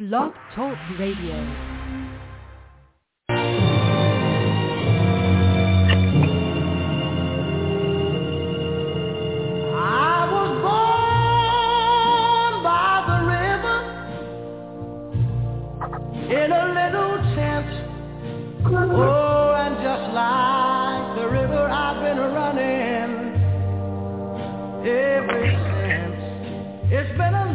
Blog Talk Radio. In a little tent, oh, and just like the river I've been running ever since. It's been a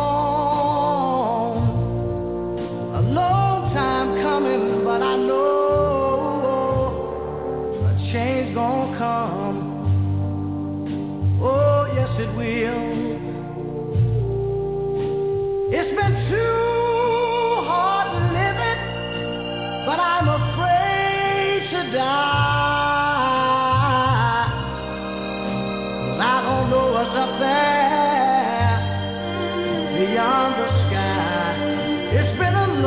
long time coming, but I know a change gonna come. Oh, yes it will. It's been too but I'm afraid to die, 'cause I don't know what's up there beyond the sky. It's been a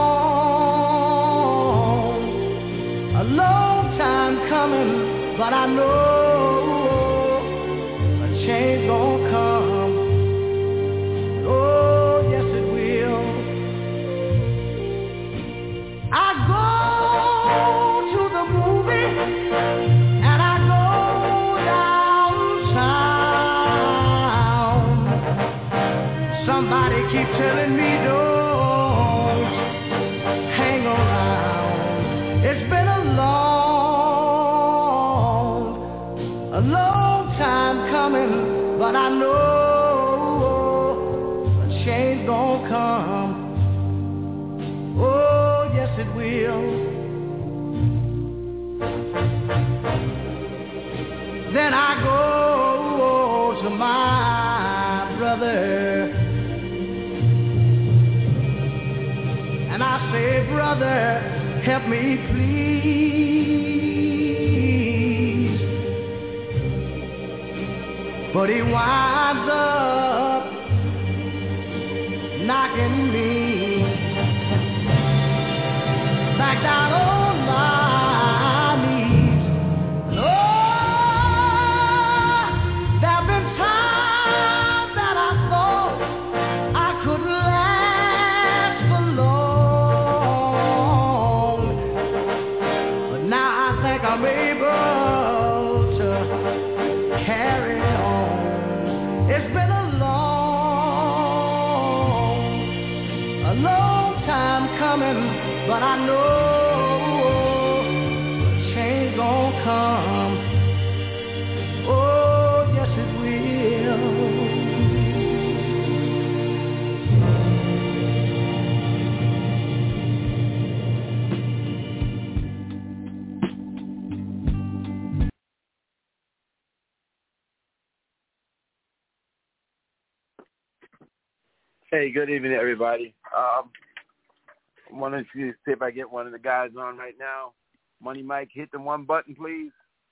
long time coming, but I know a change gonna come. Oh, yes it will. I go to the movie and I go downtown. Somebody keep telling me don't hang around. It's been a long time coming, but I know a change gonna come. Oh, yes it will. Then I go to my brother and I say, brother, help me please. But he winds up knocking me back down on my knees. And oh, there've been times that I thought I couldn't last for long, but now I think I'm able to carry on. It's been a long time coming, but I know a change gonna come. Oh, yes it will. Hey, good evening, everybody. I wanted to see if I get one of the guys on right now. Money Mike, hit the one button, please.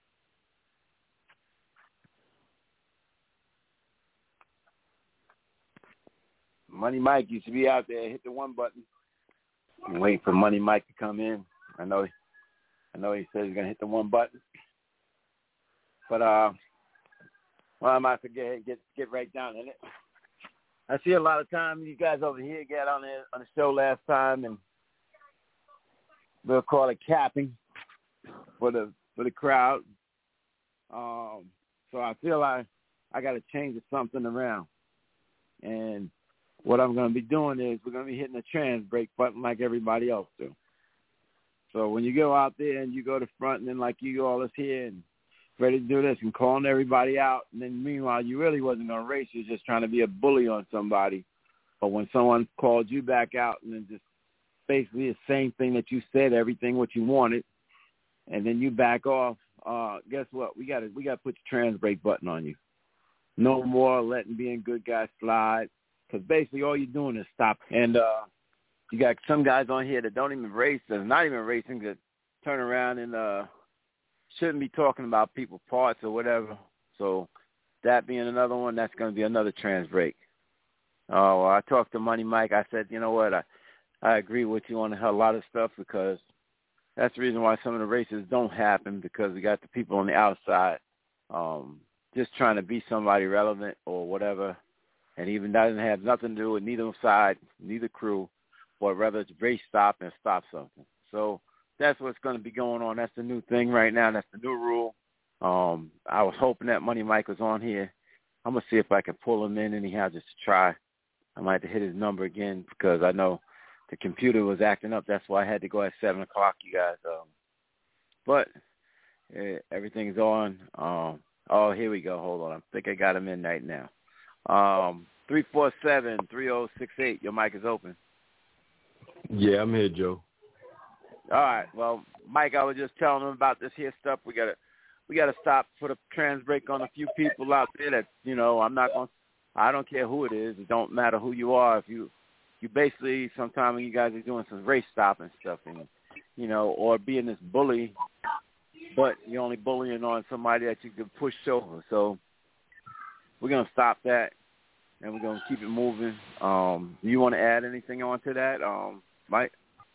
Money Mike used to be out there. Hit the one button. I'm waiting for Money Mike to come in. I know he said he's gonna hit the one button. But well, I might forget. Get right down in it. I see a lot of time you guys over here got on the show last time, and we'll call it capping for the crowd. So I feel like I got to change something around. And what I'm going to be doing is we're going to be hitting the trans break button like everybody else do. So when you go out there and you go to front and then like you all is here and ready to do this and calling everybody out, and then meanwhile you really wasn't going to race, you're just trying to be a bully on somebody. But when someone called you back out and then just basically the same thing that you said, everything what you wanted, and then you back off, guess what? We got to put the trans break button on you. No more letting being good guys slide, because basically all you're doing is stop. And you got some guys on here that don't even race, that's not even racing, that turn around and shouldn't be talking about people's parts or whatever. So that being another one, that's going to be another trans break. Well, I talked to Money Mike. I said, you know what, I agree with you on a lot of stuff, because that's the reason why some of the races don't happen, because we got the people on the outside just trying to be somebody relevant or whatever, and even that doesn't have nothing to do with neither side, neither crew. or rather it's race stop and stop something. So that's what's going to be going on. That's the new thing right now. That's the new rule. I was hoping that Money Mike was on here. I'm going to see if I can pull him in anyhow just to try. I might have to hit his number again because I know the computer was acting up. That's why I had to go at 7 o'clock, you guys. But everything's on. Oh, here we go. Hold on. I think I got him in right now. 347-3068. Your mic is open. Yeah, I'm here, Joe. All right. Well, Mike, I was just telling him about this here stuff. We gotta stop, put a trans break on a few people out there that, I don't care who it is. It don't matter who you are. If you basically, sometimes you guys are doing some race stopping stuff and, or being this bully, but you're only bullying on somebody that you can push over. So we're going to stop that, and we're going to keep it moving. Do you want to add anything on to that, Mike?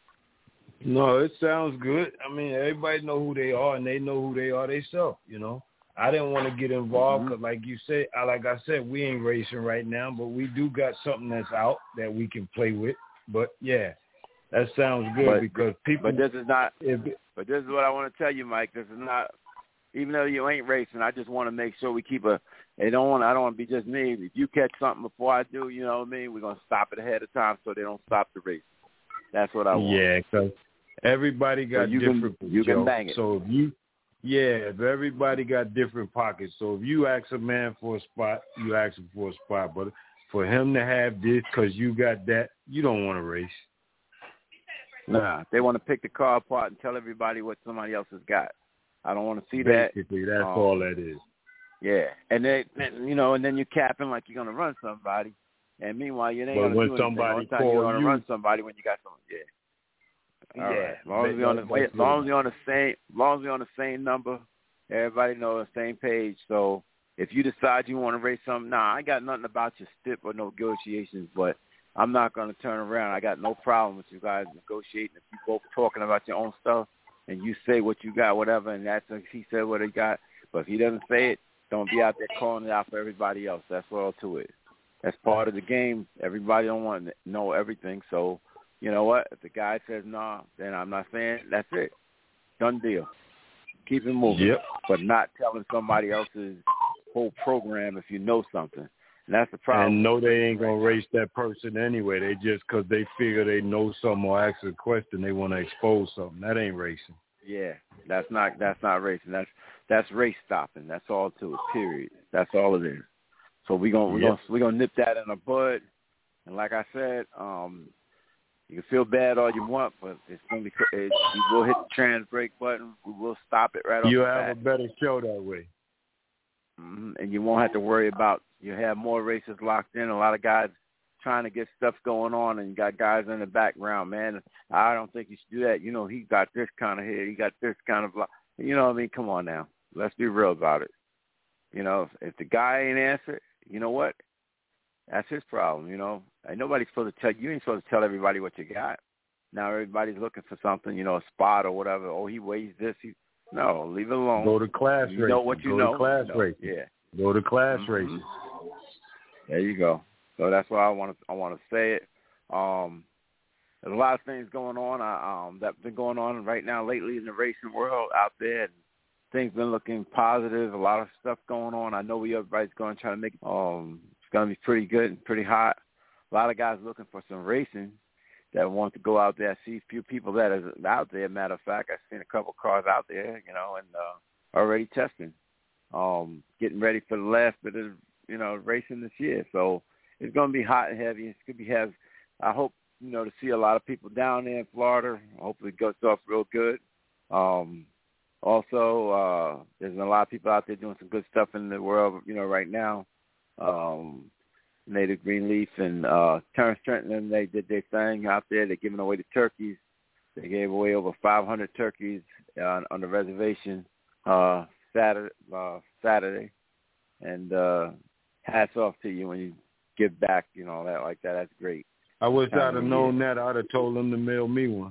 No, it sounds good. I mean, everybody know who they are, and they know who they are themselves, I didn't want to get involved because, like I said, we ain't racing right now, but we do got something that's out that we can play with. But, yeah, that sounds good because people – But this is not – But this is what I want to tell you, Mike. This is not, even though you ain't racing, I just want to make sure we keep I don't want to be just me. If you catch something before I do, you know what I mean, we're going to stop it ahead of time so they don't stop the race. That's what I want. Yeah, because everybody got different. You can bang it. So if everybody got different pockets. So if you ask a man for a spot, you ask him for a spot. But for him to have this because you got that, you don't want to race. Nah, they want to pick the car apart and tell everybody what somebody else has got. I don't want to see that. Basically, that's all that is. Yeah, and then you're capping like you're going to run somebody, and meanwhile you ain't going to do anything. You're going to run somebody when you got someone. Yeah. All right. As long as we're on the same number, everybody knows the same page. So if you decide you want to race something, I got nothing about your stip or no negotiations, but I'm not going to turn around. I got no problem with you guys negotiating. If you both talking about your own stuff and you say what you got, whatever, and that's he said what he got. But if he doesn't say it, don't be out there calling it out for everybody else. That's all to it. That's part of the game. Everybody don't want to know everything. So, you know what? If the guy says no, then I'm not saying that's it. Done deal. Keep it moving. Yep. But not telling somebody else's whole program if you know something. And that's the problem. And no, they ain't going to race that person anyway. They just because they figure they know something or ask a question, they want to expose something. That ain't racing. Yeah, that's not racing. That's race stopping. That's all to it, period. That's all it is. So we're gonna nip that in the bud. And like I said, you can feel bad all you want, but it's gonna be. We will hit the trans brake button. We will stop it right off the bat. You'll have a better show that way. Mm-hmm. And you won't have to worry about. You have more races locked in. A lot of guys trying to get stuff going on, and you got guys in the background. Man, I don't think you should do that. He got this kind of hair. He got this kind of. You know what I mean? Come on now. Let's be real about it. If the guy ain't answered, you know what? That's his problem. Ain't nobody supposed to tell you. You ain't supposed to tell everybody what you got. Now everybody's looking for something, a spot or whatever. Oh, he weighs this. No, leave it alone. Go to class races. You know what you know. Go to class races. Yeah. Go to class races. There you go. So that's why I want to say it. There's a lot of things going on that's been going on right now lately in the racing world out there. And things been looking positive. A lot of stuff going on. I know everybody's going to try to make it. It's going to be pretty good and pretty hot. A lot of guys looking for some racing that want to go out there. I see a few people that is out there. Matter of fact, I've seen a couple cars out there, and already testing, getting ready for the last bit of racing this year. So it's going to be hot and heavy. It's going to be heavy. I hope to see a lot of people down there in Florida. Hopefully it goes off real good. Also, there's a lot of people out there doing some good stuff in the world, right now. Native Greenleaf and Terrence Trenton, they did their thing out there. They're giving away the turkeys. They gave away over 500 turkeys on the reservation Saturday. And hats off to you when you give back, that like that. That's great. I wish I'd have known that. I'd have told them to mail me one.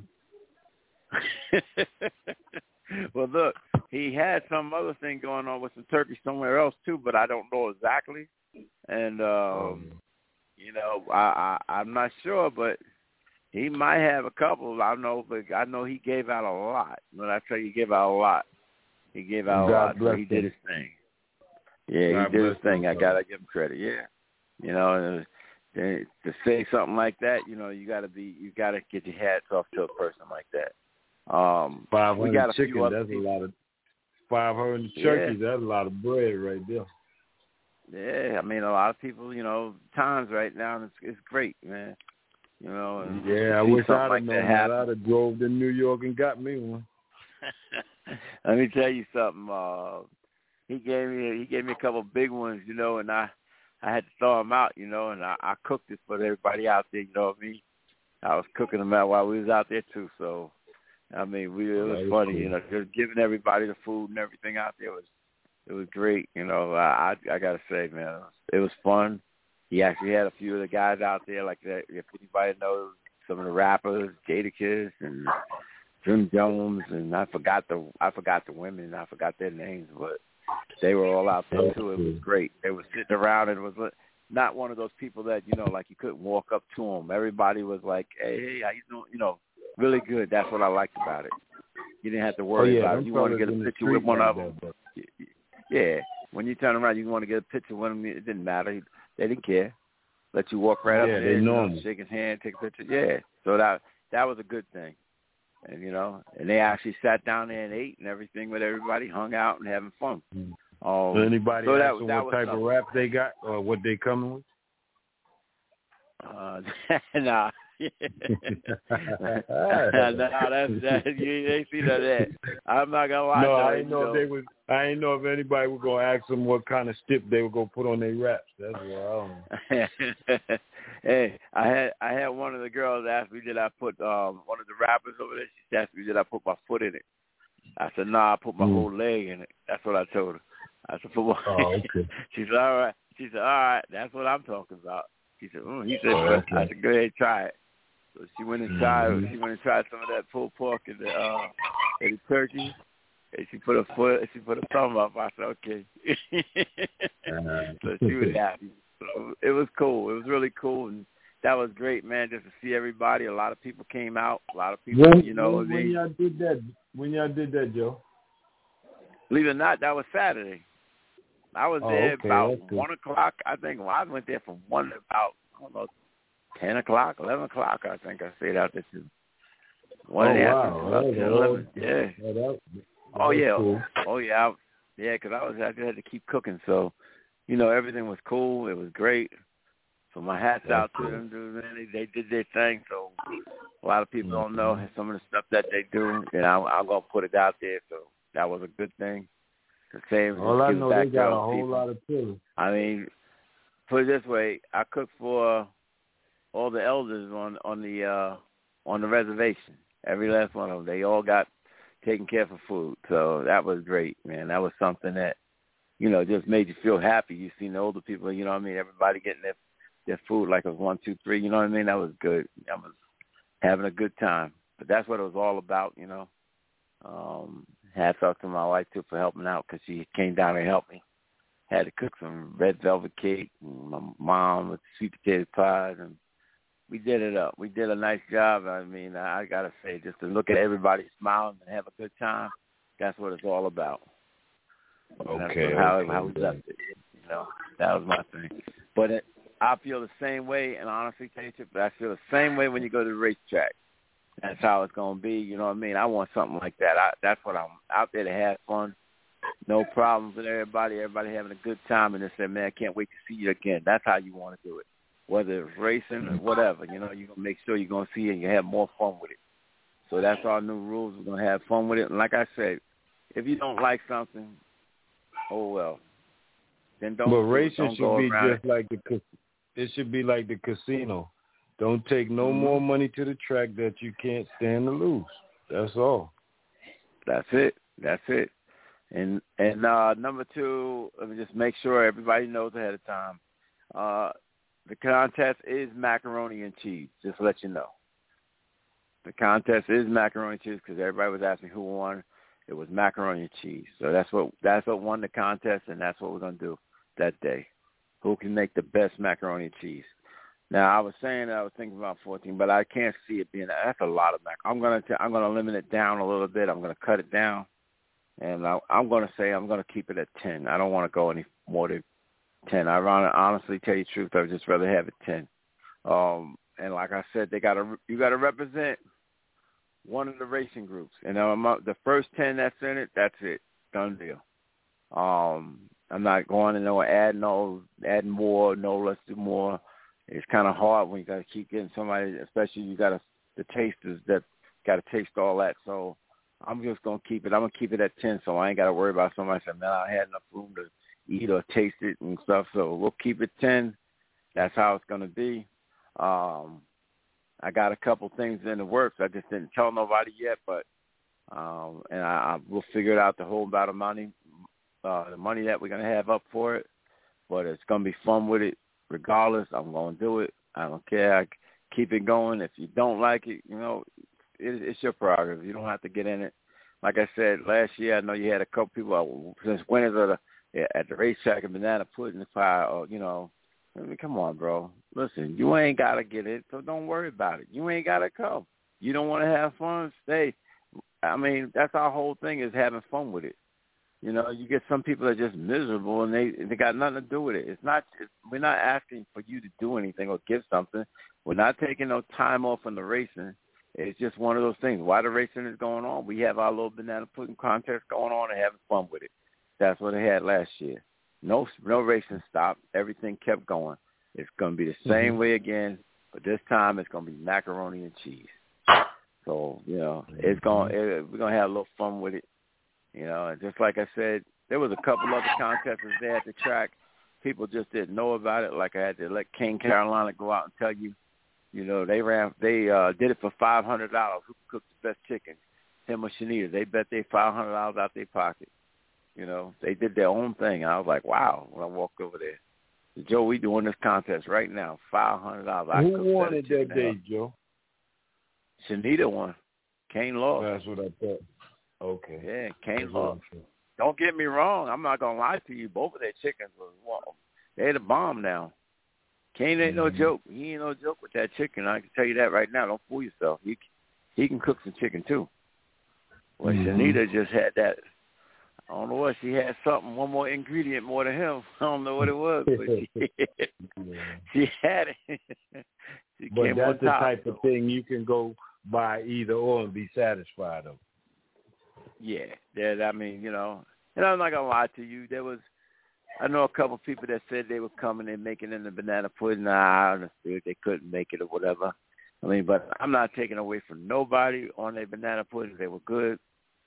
Well, look, he had some other thing going on with some turkey somewhere else too, but I don't know exactly. And I'm not sure, but He might have a couple. I know, but I know he gave out a lot. When I tell you, he gave out a lot. He gave out a lot. So he did his thing. Yeah, he did his thing. I gotta give him credit. Yeah, you know, to say something like that, you know, you gotta get your hats off to a person like that. 500 we got a chicken. Few other That's people. a lot of 500 turkeys. That's a lot of bread right there. Yeah, I mean, a lot of people, you know, times right now, it's great, man. You know. And yeah, I wish I'd have known that. Happen. I'd have drove to New York and got me one. Let me tell you something. He gave me a couple of big ones, you know, and I had to throw them out, you know, and I cooked it for everybody out there, you know what I mean? I was cooking them out while we was out there too, so I mean, it was funny, cool. You know, just giving everybody the food and everything out there it was great, you know. I gotta say, man, it was fun. He actually had a few of the guys out there, like that. If anybody knows some of the rappers, Jadakiss and Jim Jones, and I forgot the women, I forgot their names, but they were all out there too. It was great. They were sitting around, and it was not one of those people that, you know, like you couldn't walk up to them. Everybody was like, hey, how you doing? You know, really good. That's what I liked about it. You didn't have to worry about it. You want to get a picture with one of them. Yeah. When you turn around, you want to get a picture with them. It didn't matter. They didn't care. Let you walk right up there, they know shake his hand, take a picture. Yeah. So that was a good thing. And, you know, and they actually sat down there and ate and everything with everybody, hung out and having fun. Anybody ask them what type of rap they got or what they coming with? Nah. No, that's you ain't seen that. I'm not gonna lie. No, I didn't know if anybody was gonna ask them what kind of stip they were gonna put on their raps. That's what I don't know. Hey, I had one of the girls ask me, did I put one of the rappers over there? She asked me, did I put my foot in it? I said, no, I put my whole leg in it. That's what I told her. I said, put my. Okay. She said, all right. She said, all right. That's what I'm talking about. He said, he said, okay. I said, go ahead, try it. So she went and tried. Mm-hmm. She went and tried some of that pulled pork and the turkey, and she put her thumb up. I said, okay. So she was happy. So it was cool. It was really cool, and that was great, man. Just to see everybody. A lot of people came out. A lot of people, when y'all did that, Joe? Believe it or not, that was Saturday. I was there about 1 o'clock. I think I went there from 1 to about 10 o'clock, 11 o'clock, I think I stayed out there too. 1 in the afternoon, about 10, 11. Yeah. Cool. Yeah, because I just had to keep cooking. So, you know, everything was cool. It was great. So my hat's out to them, dude, man. They did their thing. So a lot of people don't know some of the stuff that they do, and I'm going to put it out there. So that was a good thing. The same. All I know, they got a whole lot of children. I mean, put it this way, I cooked for all the elders on the reservation. Every last one of them. They all got taken care of for food. So that was great, man. That was something that, you know, just made you feel happy. You seen the older people, you know what I mean, everybody getting their food like it was 1, 2, 3, you know what I mean? That was good. I was having a good time. But that's what it was all about, you know. Hats off to my wife, too, for helping out because she came down and helped me. Had to cook some red velvet cake, and my mom with sweet potato pies, and we did it up. We did a nice job. I mean, I got to say, just to look at everybody smiling and have a good time, that's what it's all about. Okay. How we left it. You know, that was my thing. But I feel the same way, and honestly, but I feel the same way when you go to the racetrack. That's how it's going to be. You know what I mean? I want something like that. That's what I'm out there to have fun. No problems with everybody having a good time, and they say, man, I can't wait to see you again. That's how you want to do it. Whether it's racing or whatever, you know, you're going to make sure you're going to see it and you have more fun with it. So that's our new rules. We're going to have fun with it. And like I said, if you don't like something, oh, well, then don't. But racing should be just it. like it should be like the casino. Don't take no more money to the track that you can't stand to lose. That's all. That's it. And number 2, let me just make sure everybody knows ahead of time. The contest is macaroni and cheese, just to let you know. The contest is macaroni and cheese because everybody was asking who won. It was macaroni and cheese. So that's what won the contest, and that's what we're going to do that day. Who can make the best macaroni and cheese? Now, I was saying I was thinking about 14, but I can't see it being that's a lot of mac. I'm gonna limit it down a little bit. I'm gonna cut it down, and I'm gonna say I'm gonna keep it at 10. I don't want to go any more than 10. I honestly tell you the truth, I would just rather have it 10. And like I said, you gotta represent one of the racing groups, and the first 10 that's in it, that's it, done deal. I'm not going to adding more, no, let's do more. It's kind of hard when you got to keep getting somebody, especially you got the tasters that got to taste all that. So I'm just going to keep it. I'm going to keep it at 10, so I ain't got to worry about somebody saying, man, I had enough room to eat or taste it and stuff. So we'll keep it 10. That's how it's going to be. I got a couple things in the works. I just didn't tell nobody yet, but and I will figure it out the whole amount of money, the money that we're going to have up for it. But it's going to be fun with it. Regardless, I'm going to do it. I don't care. I keep it going. If you don't like it, it's your prerogative. You don't have to get in it. Like I said, last year, I know you had a couple people since winners at the racetrack and Banana Pudding Pie, I mean, come on, bro. Listen, you ain't got to get it, so don't worry about it. You ain't got to come. You don't want to have fun? Stay. I mean, that's our whole thing is having fun with it. You get some people that are just miserable, and they got nothing to do with it. We're not asking for you to do anything or give something. We're not taking no time off from the racing. It's just one of those things. While the racing is going on, we have our little banana pudding contest going on and having fun with it. That's what they had last year. No racing stopped. Everything kept going. It's going to be the same way again, but this time it's going to be macaroni and cheese. So, we're going to have a little fun with it. And just like I said, there was a couple other contests there at the track. People just didn't know about it. Like I had to let King Carolina go out and tell you, they did it for $500. Who cooked the best chicken? Him or Shanita. They bet they $500 out their pocket. They did their own thing. And I was like, wow, when I walked over there. Joe, we doing this contest right now. $500. Who won it that day, Joe? Shanita won. Kane lost. That's what I thought. Okay. Yeah, Kane lost. Don't get me wrong. I'm not going to lie to you. Both of their chickens they're the bomb now. Kane ain't no joke. He ain't no joke with that chicken. I can tell you that right now. Don't fool yourself. He can cook some chicken, too. Well, Shanita just had that. I don't know what. She had something, one more ingredient more than him. I don't know what it was, but she had it. But that's the type of thing you can go buy either or and be satisfied of. Yeah, I mean, and I'm not going to lie to you. I know a couple of people that said they were coming and making in the banana pudding. I understood they couldn't make it or whatever. I mean, but I'm not taking away from nobody on their banana pudding. They were good,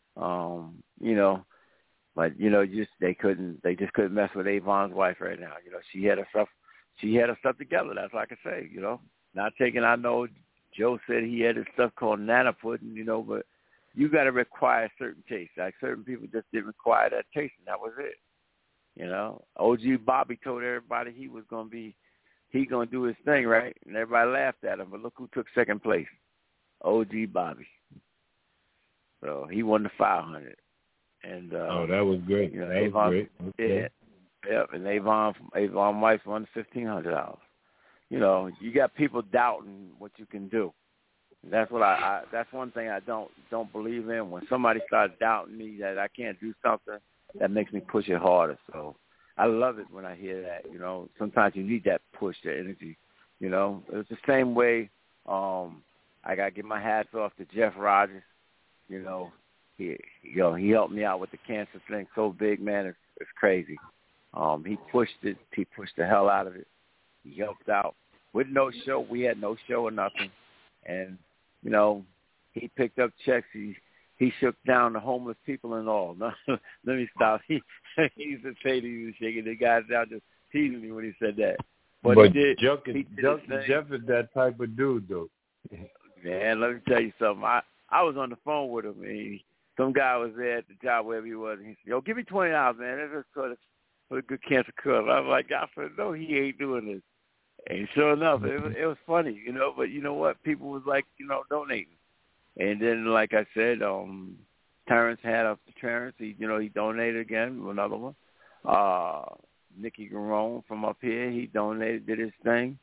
but they just couldn't mess with Avon's wife right now. She had her stuff together. That's like I say, not taking. I know Joe said he had his stuff called nana pudding, but you got to require certain taste. Like certain people just didn't require that taste, and that was it. OG Bobby told everybody he going to do his thing, right? And everybody laughed at him, but look who took second place. OG Bobby. So he won the 500. And that was great. That was great. Okay. Yeah, and Avon wife won $1,500. You got people doubting what you can do. That's what that's one thing I don't believe in. When somebody starts doubting me that I can't do something, that makes me push it harder. So I love it when I hear that. Sometimes you need that push, that energy. It's the same way. I gotta give my hats off to Jeff Rogers. He helped me out with the cancer thing so big, man. It's crazy. He pushed it. He pushed the hell out of it. He helped out with no show. We had no show or nothing, and he picked up checks. He shook down the homeless people and all. No, let me stop. He used to say he was shaking the guys down, just teasing me when he said that. But he did. Jeff is that type of dude, though. Man, let me tell you something. I was on the phone with him, and some guy was there at the job, wherever he was, and he said, yo, give me $20, man. That's just for a good cancer cause. I was like, I said, no, he ain't doing this. And sure enough, it was funny, but you know what? People was like, donating. And then, like I said, Terrence had up to Terrence. He donated again, another one. Nicky Garone from up here, he donated, did his thing.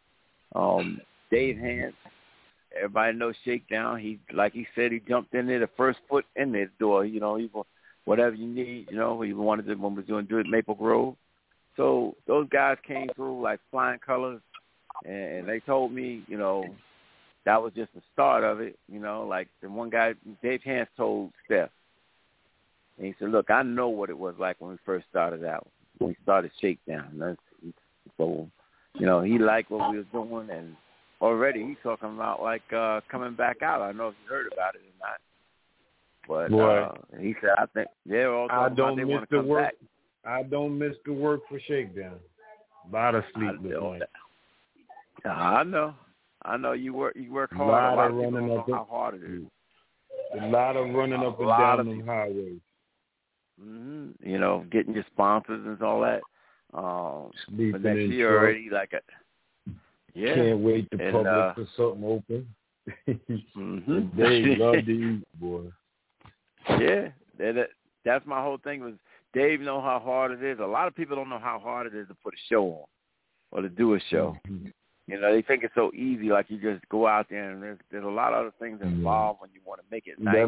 Dave Hans, everybody knows Shakedown. He, like he said, he jumped in there the first foot in the door. You know, he whatever you need. You know, he wanted it when we was doing Maple Grove. So those guys came through like flying colors, and they told me, you know, that was just the start of it. You know, like the one guy, Dave Hans, told Steph, and he said, "Look, I know what it was like when we first started out. When we started Shakedown. So, you know, he liked what we was doing, and already he's talking about like coming back out. I don't know if you heard about it or not, but he said, I think they're all talking about they want to come back. I don't miss the work for Shakedown. A lot of sleepless nights. I know you work hard. A lot of people don't know how hard it is. A lot of running up and down them highways. Mm-hmm. You know, getting your sponsors and all that. Sleeping but next in year truck. Already, like yeah. Can't wait to public for something open. They love to eat, boy. Yeah, that's my whole thing. Was Dave know how hard it is? A lot of people don't know how hard it is to put a show on or to do a show. Mm-hmm. You know, they think it's so easy, like you just go out there and there's a lot of other things involved when you want to make it nice.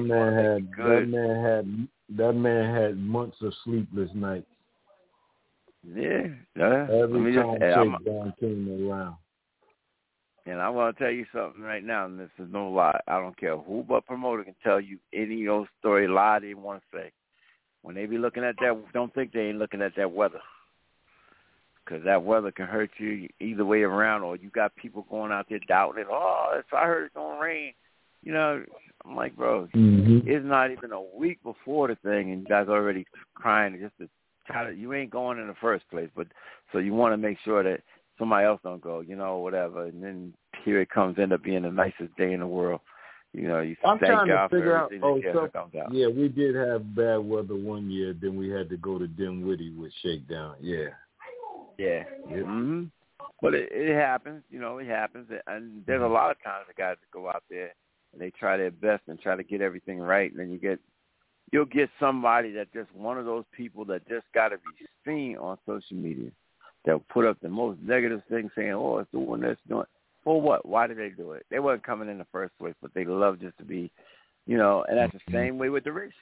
That man had months of sleepless nights. Yeah. Every time Shakedown came around. And I want to tell you something right now, and this is no lie. I don't care who but promoter can tell you any old story, lie they want to say. When they be looking at that, don't think they ain't looking at that weather. Because that weather can hurt you either way around, or you got people going out there doubting it. Oh, I heard it's going to rain. You know, I'm like, bro, it's not even a week before the thing, and you guys already crying just to try to, you ain't going in the first place. But so you want to make sure that somebody else don't go, you know, whatever. And then here it comes, end up being the nicest day in the world. You know, you thank God for everything that comes out. Yeah, we did have bad weather one year. Then we had to go to Dinwiddie with Shakedown. Yeah. Yeah. Mm-hmm. But it happens, you know, it happens. And there's a lot of times the guys that go out there and they try their best and try to get everything right. And then you'll get somebody that just one of those people that just got to be seen on social media. They'll put up the most negative thing saying, oh, it's doing this, doing it. For what? Why did they do it? They wasn't coming in the first place, but they love just to be, you know, and that's the same way with the racing.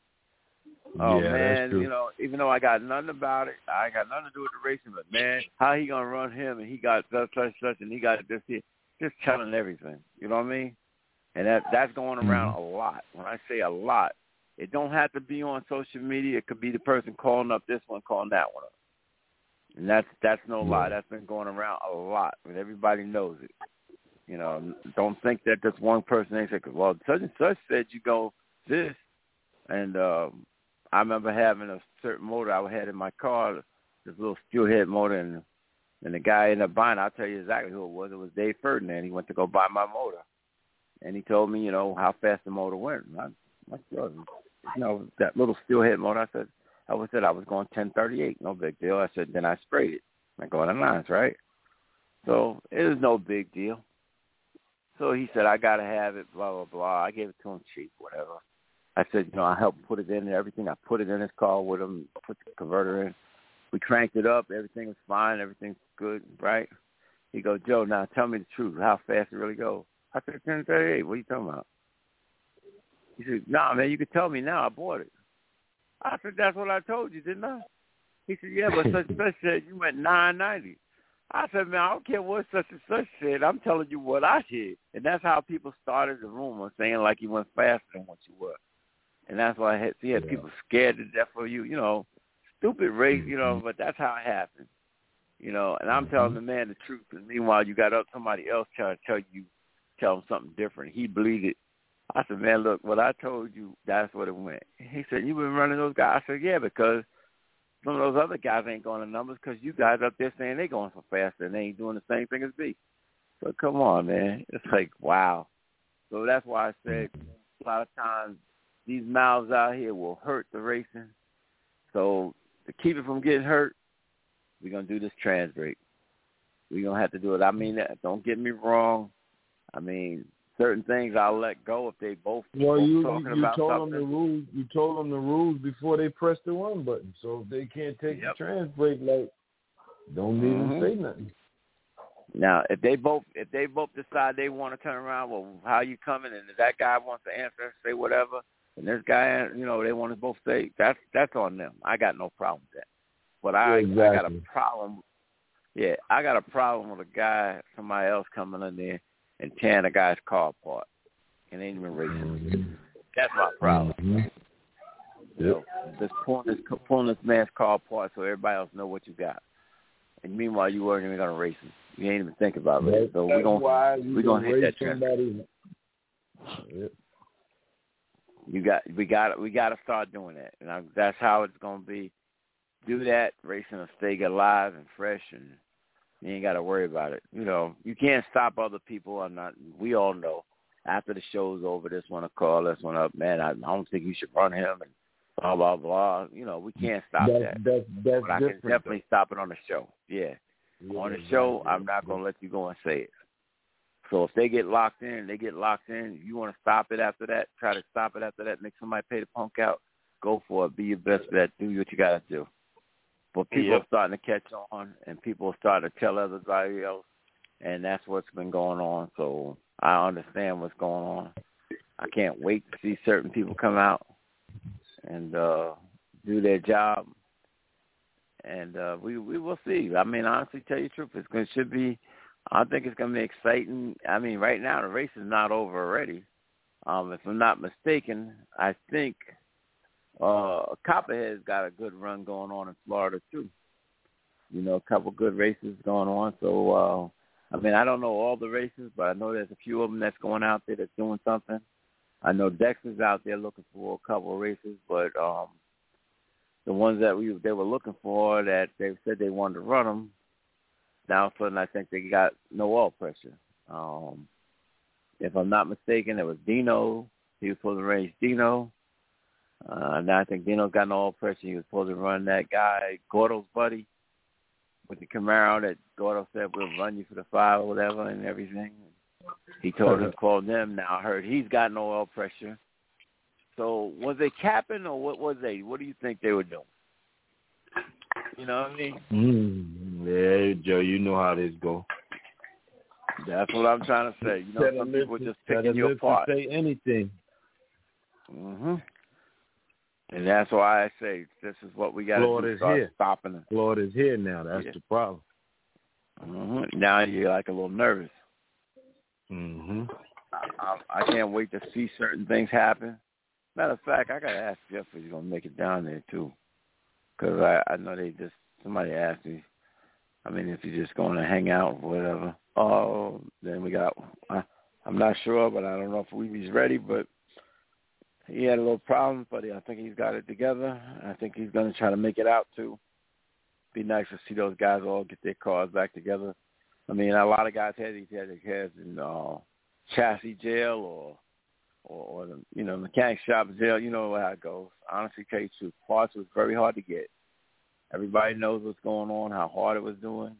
Oh, yeah, man, you know, even though I got nothing about it, I ain't got nothing to do with the racing, but, man, how he going to run him and he got such, and he got this here, just telling everything, you know what I mean? And that's going around a lot. When I say a lot, it don't have to be on social media. It could be the person calling up this one, calling that one up. And that's no lie. That's been going around a lot, and everybody knows it. You know, don't think that just one person ain't saying, well, such and such said you go this. And I remember having a certain motor I had in my car, this little steelhead motor, and the guy ended up buying it. I'll tell you exactly who it was. It was Dave Ferdinand. He went to go buy my motor. And he told me, you know, how fast the motor went. You know, that little steelhead motor, I said I was going 1038, no big deal. I said, then I sprayed it. I go on the lines, right? So it was no big deal. So he said, I got to have it, blah, blah, blah. I gave it to him cheap, whatever. I said, you know, I helped put it in and everything. I put it in his car with him, put the converter in. We cranked it up. Everything was fine. Everything's good, right? He goes, Joe, now tell me the truth. How fast it really goes? I said, 1038. What are you talking about? He said, nah, man, you can tell me now. I bought it. I said, that's what I told you, didn't I? He said, yeah, but such and such said you went 990. I said, man, I don't care what such and such said. I'm telling you what I did. And that's how people started the rumor, saying like you went faster than what you were. And that's why I had people scared to death of you, you know, stupid race, you know, but that's how it happened. You know, and I'm telling the man the truth. And meanwhile, you got somebody else trying to tell him something different. He believed it. I said, man, look, what I told you, that's what it went. He said, you been running those guys? I said, yeah, because some of those other guys ain't going to numbers because you guys up there saying they going so faster and they ain't doing the same thing as me. So come on, man. It's like, wow. So that's why I said a lot of times these mouths out here will hurt the racing. So to keep it from getting hurt, we're going to do this trans break. We're going to have to do it. I mean, don't get me wrong. I mean, certain things I'll let go if they both talking about told something. Them the rules. You told them the rules before they press the run button. So if they can't take the trans break, like, don't need them say nothing. Now, if they both decide they want to turn around, well, how you coming? And if that guy wants to answer, say whatever, and this guy, they want to both say, that's on them. I got no problem with that. But I got a problem. Yeah, I got a problem with a guy, somebody else coming in there and tearing a guy's car apart and ain't even racing. That's my problem. Just pulling this man's car apart so everybody else know what you got. And meanwhile, you weren't even going to race him. You ain't even think about it. So we're gonna hit that trend. We got to start doing that, and that's how it's gonna be. Do that, racing will stay alive and fresh, and you ain't got to worry about it. You can't stop other people or not. We all know after the show's over, this one will call, this one up. Man, I don't think you should run him, and blah blah blah. We can't stop that. But I can definitely stop it on the show. Yeah. On the show, I'm not going to let you go and say it. So if they get locked in, you want to stop it after that, try to stop it after that, make somebody pay the punk out, go for it. Be your best bet. Do what you got to do. But people are starting to catch on, and people are starting to tell everybody else, and that's what's been going on. So I understand what's going on. I can't wait to see certain people come out and do their job. And we will see. I mean, honestly, tell you the truth, I think it's going to be exciting. I mean, right now the race is not over already. If I'm not mistaken, I think Copperhead's got a good run going on in Florida too. A couple good races going on. So, I mean, I don't know all the races, but I know there's a few of them that's going out there that's doing something. I know Dexter's out there looking for a couple of races, but the ones that they were looking for that they said they wanted to run them, now all of a sudden I think they got no oil pressure. If I'm not mistaken, it was Dino. He was supposed to race Dino. Now I think Dino's got no oil pressure. He was supposed to run that guy, Gordo's buddy, with the Camaro that Gordo said we'll run you for the 5 or whatever and everything. He told him to call them. Now I heard he's got no oil pressure. So was they capping or what was they? What do you think they were doing? You know what I mean? Yeah, Joe, you know how this go. That's what I'm trying to say. Some people just picking you apart. Say anything. And that's why I say this is what we got to do. Start stopping it. Florida's here now. That's the problem. Now you're like a little nervous. I can't wait to see certain things happen. Matter of fact, I got to ask Jeff if he's going to make it down there, too. Because I know somebody asked me, if you're just going to hang out or whatever. Then we got, I'm not sure, but I don't know if he's ready, but he had a little problem, but I think he's got it together. I think he's going to try to make it out, too. Be nice to see those guys all get their cars back together. A lot of guys had their cars in chassis jail or the mechanic shop jail. You know how it goes. Honestly, tell you the truth, parts was very hard to get. Everybody knows what's going on, how hard it was doing.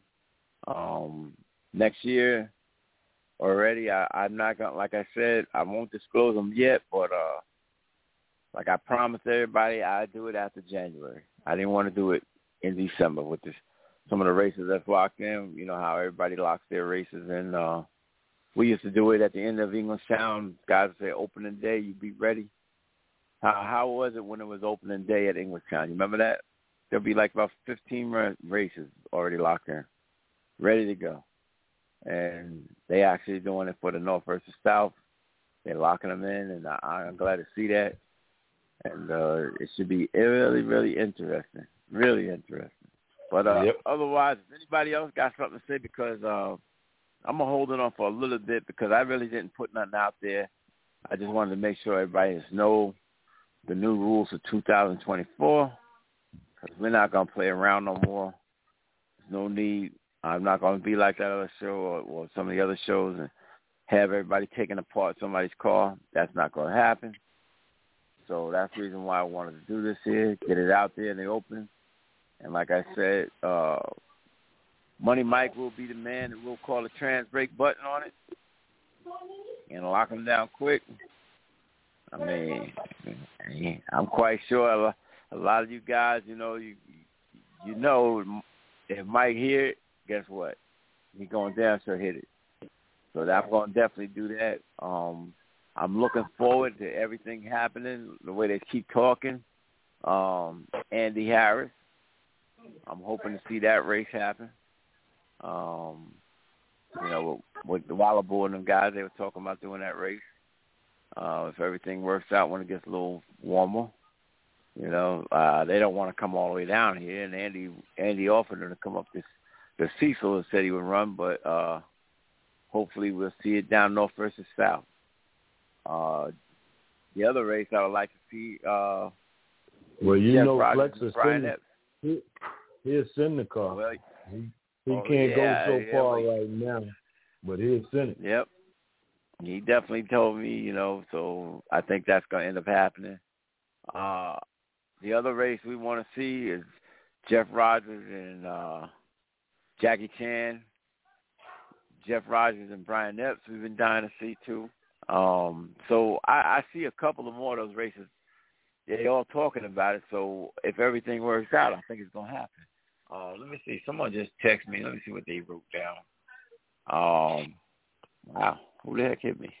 Next year already, I'm not going to, like I said, I won't disclose them yet, but like I promised everybody, I'd do it after January. I didn't want to do it in December with some of the races that's locked in. You know how everybody locks their races in. We used to do it at the end of Englishtown. Guys would say opening day, you be ready. How was it when it was opening day at Englishtown? You remember that? There'll be like about 15 races already locked in, ready to go. And they actually doing it for the North versus South. They're locking them in, and I'm glad to see that. And it should be really, really interesting. Really interesting. But otherwise, if anybody else got something to say, because I'm going to hold it on for a little bit because I really didn't put nothing out there. I just wanted to make sure everybody just know the new rules for 2024 because we're not going to play around no more. There's no need. I'm not going to be like that other show or some of the other shows and have everybody taking apart somebody's car. That's not going to happen. So that's the reason why I wanted to do this here, get it out there in the open. And like I said, Money Mike will be the man that will call the trans brake button on it and lock him down quick. I'm quite sure a lot of you guys, you know, if Mike hear it, guess what? He going down, so hit it. So I'm going to definitely do that. I'm looking forward to everything happening, the way they keep talking. Andy Harris, I'm hoping to see that race happen. With the Wallabo and them guys, they were talking about doing that race. If everything works out when it gets a little warmer, they don't want to come all the way down here. And Andy offered them to come up the Cecil and said he would run, but hopefully we'll see it down north versus south. The other race I would like to see. Flex is he'll send the car. Well, he can't go so far right now, but he'll send it. Yep. He definitely told me, so I think that's going to end up happening. The other race we want to see is Jeff Rogers and Jackie Chan. Jeff Rogers and Brian Epps we've been dying to see too. So I see a couple of more of those races. They're all talking about it, so if everything works out, I think it's going to happen. Let me see. Someone just texted me. Let me see what they wrote down. Wow. Who the heck hit me?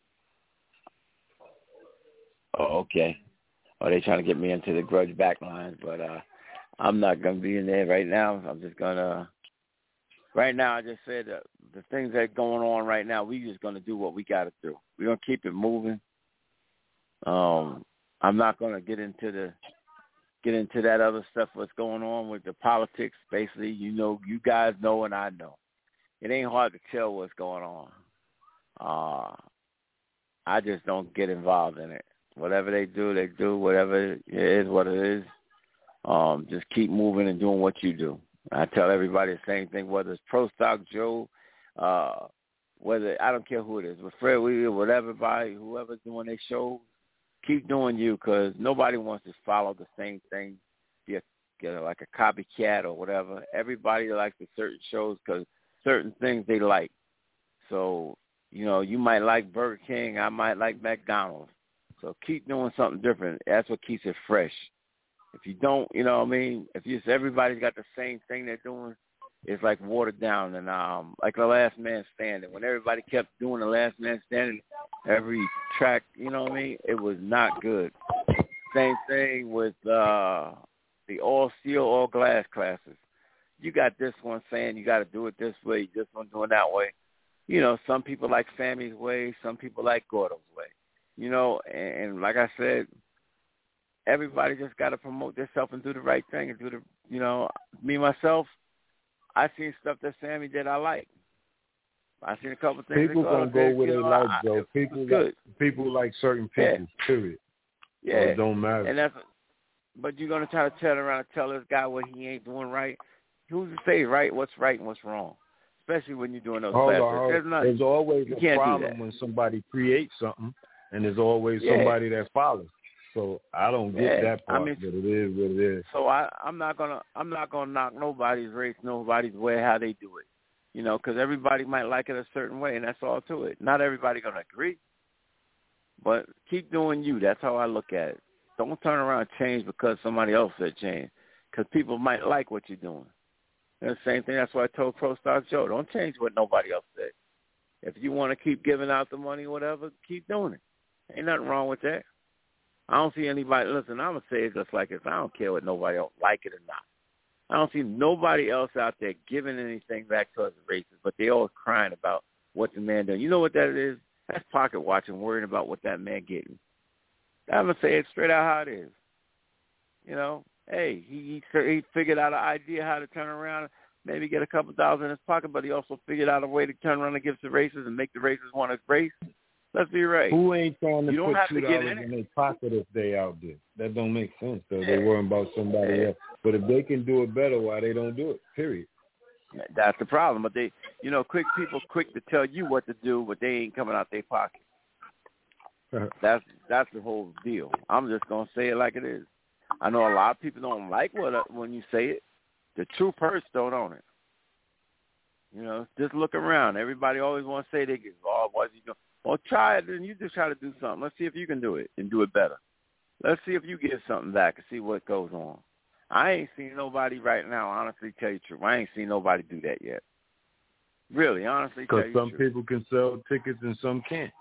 Oh, okay. Oh, they're trying to get me into the grudge backlines, but I'm not going to be in there right now. I'm just going to – right now I just said the things that are going on right now, we're just going to do what we got to do. We're going to keep it moving. I'm not going to get into that other stuff what's going on with the politics. Basically, you guys know and I know. It ain't hard to tell what's going on. I just don't get involved in it. Whatever they do, they do. Whatever it is, what it is. Just keep moving and doing what you do. I tell everybody the same thing, whether it's Pro Stock Joe, whether I don't care who it is, with Fred Wheeler, whatever, whoever's doing their show, keep doing you, because nobody wants to follow the same thing, get like a copycat or whatever. Everybody likes the certain shows because certain things they like. So, you might like Burger King, I might like McDonald's. So keep doing something different. That's what keeps it fresh. If you don't, if everybody's got the same thing they're doing, it's like watered down. And like the Last Man Standing. When everybody kept doing the Last Man Standing, every track, it was not good. Same thing with the all steel, all glass classes. You got this one saying you got to do it this way, this one doing that way. Some people like Sammy's way, some people like Gordo's way. And like I said, everybody just got to promote themselves and do the right thing and do the, me, myself, I seen stuff that Sammy did I like. I seen a couple of things. People can go where they like, Joe. People like certain people, period. Yeah. So it don't matter. And but you're going to try to turn around and tell this guy what he ain't doing right. Who's to say what's right and what's wrong? Especially when you're doing those classes. There's always a problem when somebody creates something, and there's always somebody that follows. So I don't get that part, but it is what it is. So I'm not gonna knock nobody's race, nobody's way, how they do it, because everybody might like it a certain way, and that's all to it. Not everybody gonna agree, but keep doing you. That's how I look at it. Don't turn around and change because somebody else said change, because people might like what you're doing. And the same thing. That's why I told Pro Stock Joe, don't change what nobody else said. If you want to keep giving out the money, whatever, keep doing it. Ain't nothing wrong with that. I don't see anybody. Listen, I'm gonna say it just like this. I don't care what nobody else like it or not. I don't see nobody else out there giving anything back to us races, but they always crying about what the man doing. You know what that is? That's pocket watching, worrying about what that man getting. I'm gonna say it straight out how it is. Hey, he figured out an idea how to turn around, maybe get a couple thousand in his pocket, but he also figured out a way to turn around and give the races and make the races want to race. Let's be right. Who ain't trying to put $2 in their pocket if they out there? That don't make sense, though. They worrying about somebody else. But if they can do it better, why they don't do it? Period. That's the problem. But they, quick to tell you what to do, but they ain't coming out their pocket. That's the whole deal. I'm just gonna say it like it is. I know a lot of people don't like when you say it. The true person don't own it. Just look around. Everybody always wants to say they get involved. What's he doing? Well, try it, and you just try to do something. Let's see if you can do it and do it better. Let's see if you get something back and see what goes on. I ain't seen nobody right now, honestly tell you the truth. I ain't seen nobody do that yet. Really, honestly. Because some people can sell tickets and some can't.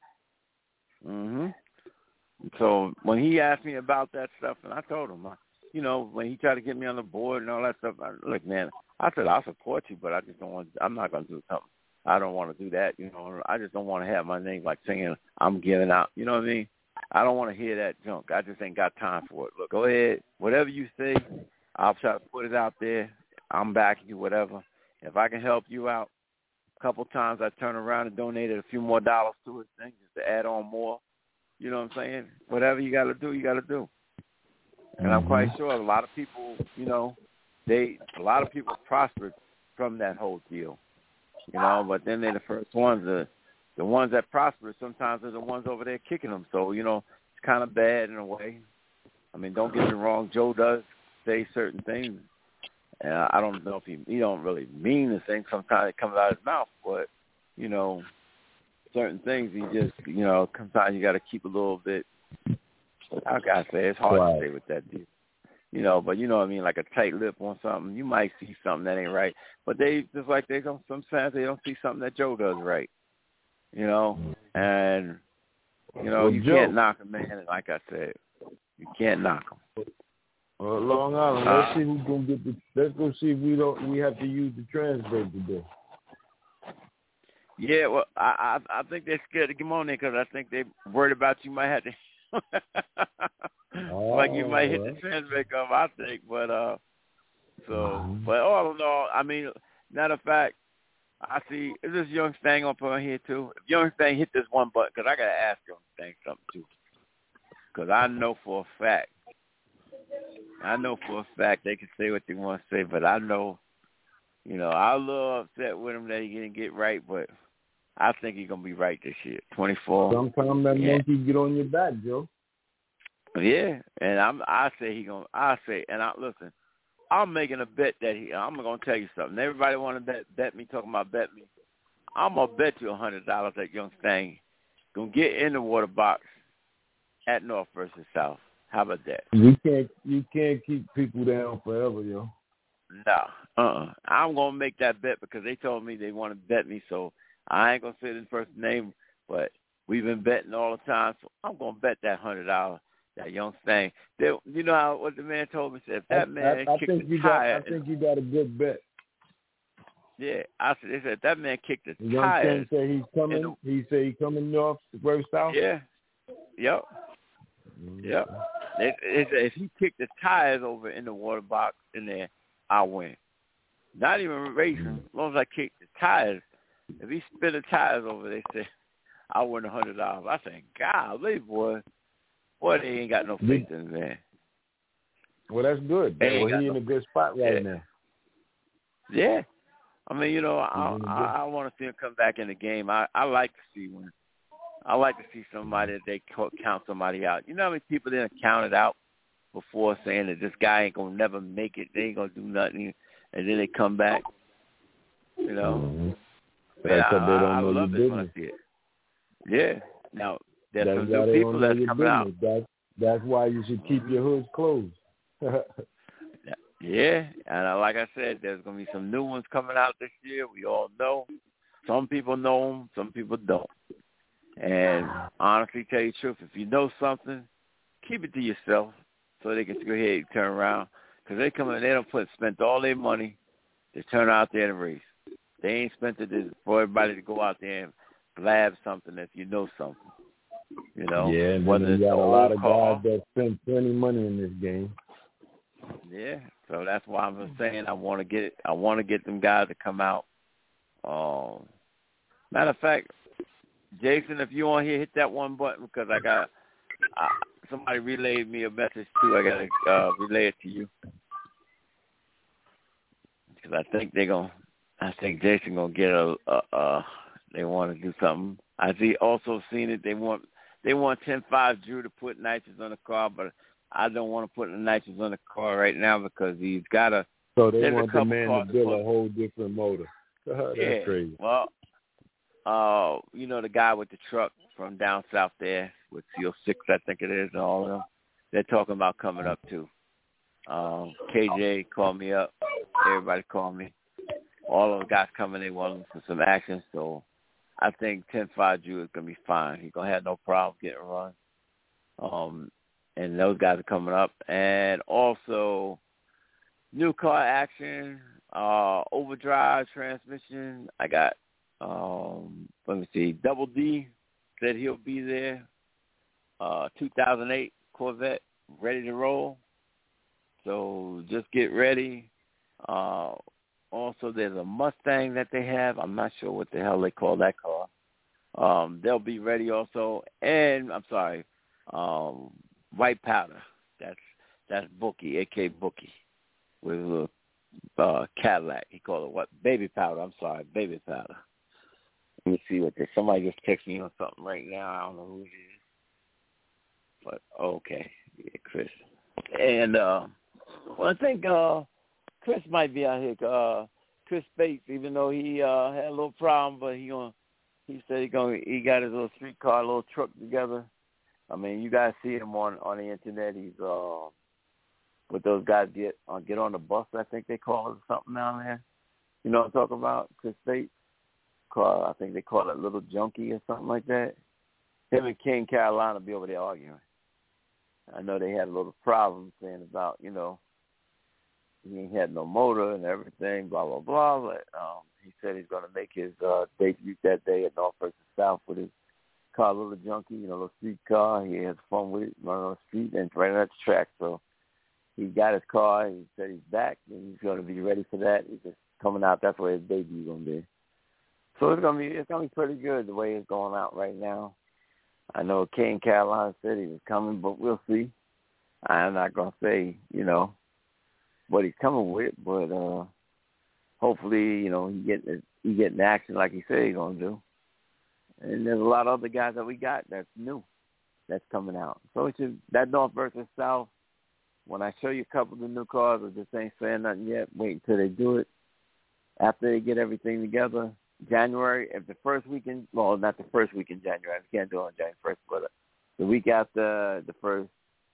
So when he asked me about that stuff, and I told him, you know, when he tried to get me on the board and all that stuff, look, man, I said I'll support you, but I just don't want. I'm not going to do something. I don't want to do that. You know, I just don't want to have my name like saying I'm giving out. You know what I mean? I don't want to hear that junk. I just ain't got time for it. Look, go ahead. Whatever you say, I'll try to put it out there. I'm backing you, whatever. If I can help you out a couple times, I turn around and donated a few more dollars to it, thing just to add on more. You know what I'm saying? Whatever you got to do, you got to do. And I'm quite sure a lot of people, you know, a lot of people prospered from that whole deal. You know, but then they're the first ones. The ones that prosper sometimes are the ones over there kicking them. So, you know, it's kind of bad in a way. I mean, don't get me wrong. Joe does say certain things. I don't know if he don't really mean the thing. Sometimes it comes out of his mouth. But, you know, certain things he just, you know, sometimes you got to keep a little bit, how can I say, it's hard to say with that deal. You know, but you know what I mean, like a tight lip on something. You might see something that ain't right. But they, just like they don't, sometimes they don't see something that Joe does right. You know, and, you know, you can't knock a man, like I said. You can't knock him. Well, Long Island, let's see who's going to get let's go see if we have to use the translator today. Yeah, well, I think they're scared to come on there because I think they're worried about you might have to, like you might hit the translator up, I think. But, but all in all, I mean, matter of fact, I see, is this Young Stang up on here too? If Young Stang hit this one button, because I got to ask Young Stang something too. Because I know for a fact they can say what they want to say, but I know, you know, I was a little upset with him that he didn't get right, but I think he's going to be right this year. 24. Sometimes that monkey get on your back, Joe. Yeah, and listen, I'm making a bet that I'm going to tell you something. Everybody want to bet me, talking about bet me. I'm going to bet you $100 that Young Stang going to get in the water box at North versus South. How about that? You can't keep people down forever, yo. No, I'm going to make that bet because they told me they want to bet me, so I ain't going to say the person's name, but we've been betting all the time, so I'm going to bet that $100 that Young Stang. You know what the man told me? Said, if that man kicked the tire. I think you got a good bet. Yeah, they said that man kicked the Young tires. Stang said he's coming. He said he's coming North versus South. Yeah. Yep. Yep. They said if he kicked the tires over in the water box in there, I'll win. Not even racing. As long as I kick the tires, if he spin the tires over, they said I'll win $100. I said, golly, boy, they ain't got no faith in the man. Well, that's good. Well, he's in a good spot right now. Yeah. I mean, you know, I want to see him come back in the game. I like to see one. I like to see somebody that they count somebody out. You know how many people didn't count it out before saying that this guy ain't going to never make it, they ain't going to do nothing, and then they come back, you know? Man, I love it when I see it. Yeah. Now, there's some new people that's coming out. That's why you should keep your hoods closed. Yeah, and like I said, there's going to be some new ones coming out this year. We all know. Some people know them, some people don't. And honestly, tell you the truth, if you know something, keep it to yourself so they can go ahead and turn around. Because they come in, they don't spent all their money to turn out there and race. They ain't spent it for everybody to go out there and blab something if you know something. You know? Yeah, and then you got a lot of guys that spend plenty of money in this game. Yeah, so that's why I'm saying I want to get them guys to come out. Matter of fact, Jason, if you on here, hit that one button because I got somebody relayed me a message too. I got to relay it to you because I think Jason gonna get they want to do something. I see also seen it. They want 10-5 Drew to put nitrous on the car, but I don't want to put the nitrous on the car right now because he's got to. So they want the man to build a whole different motor. That's crazy. Well, you know the guy with the truck from down south there with Seal 6, I think it is, and all of them. They're talking about coming up too. KJ called me up. Everybody called me. all of the guys coming, they want for some action. So I think 10-5 Drew is going to be fine. He's going to have no problem getting run. And those guys are coming up. And also new car action, overdrive transmission. I got, let me see, Double D said he'll be there. 2008 Corvette ready to roll. So just get ready. Also, there's a Mustang that they have. I'm not sure what the hell they call that car. They'll be ready also. And, I'm sorry, white powder. That's Bookie, a.k.a. Bookie, with a little Cadillac. He called it what? Baby powder. I'm sorry, baby powder. Let me see what somebody just texted me on something right now. I don't know who it is. But, okay. Yeah, Chris. And, I think Chris might be out here. Chris Bates, even though he had a little problem, but he said he got his little streetcar, little truck together. I mean, you guys see him on the internet. He's what those guys get on the bus, I think they call it, or something down there. You know what I'm talking about? Chris Bates. I think they call it Little Junkie or something like that. Him and King Carolina be over there arguing. I know they had a little problem saying about, he ain't had no motor and everything, blah, blah, blah. But he said he's going to make his debut that day at North versus South with his car, Little Junkie, little street car. He has fun with it, running on the street and right at the track. So he got his car. He said he's back and he's going to be ready for that. He's just coming out. That's where his debut is going to be. So it's going to be pretty good the way it's going out right now. I know King Carolina said he was coming, but we'll see. I'm not going to say, what he's coming with, but hopefully, he getting action like he said he's going to do. And there's a lot of other guys that we got that's new, that's coming out. So it's just that North versus South. When I show you a couple of the new cars, I just ain't saying nothing yet. Wait until they do it. After they get everything together, January, if the first weekend, well, not the first week in January. We can't do it on January 1st, but the week after the first,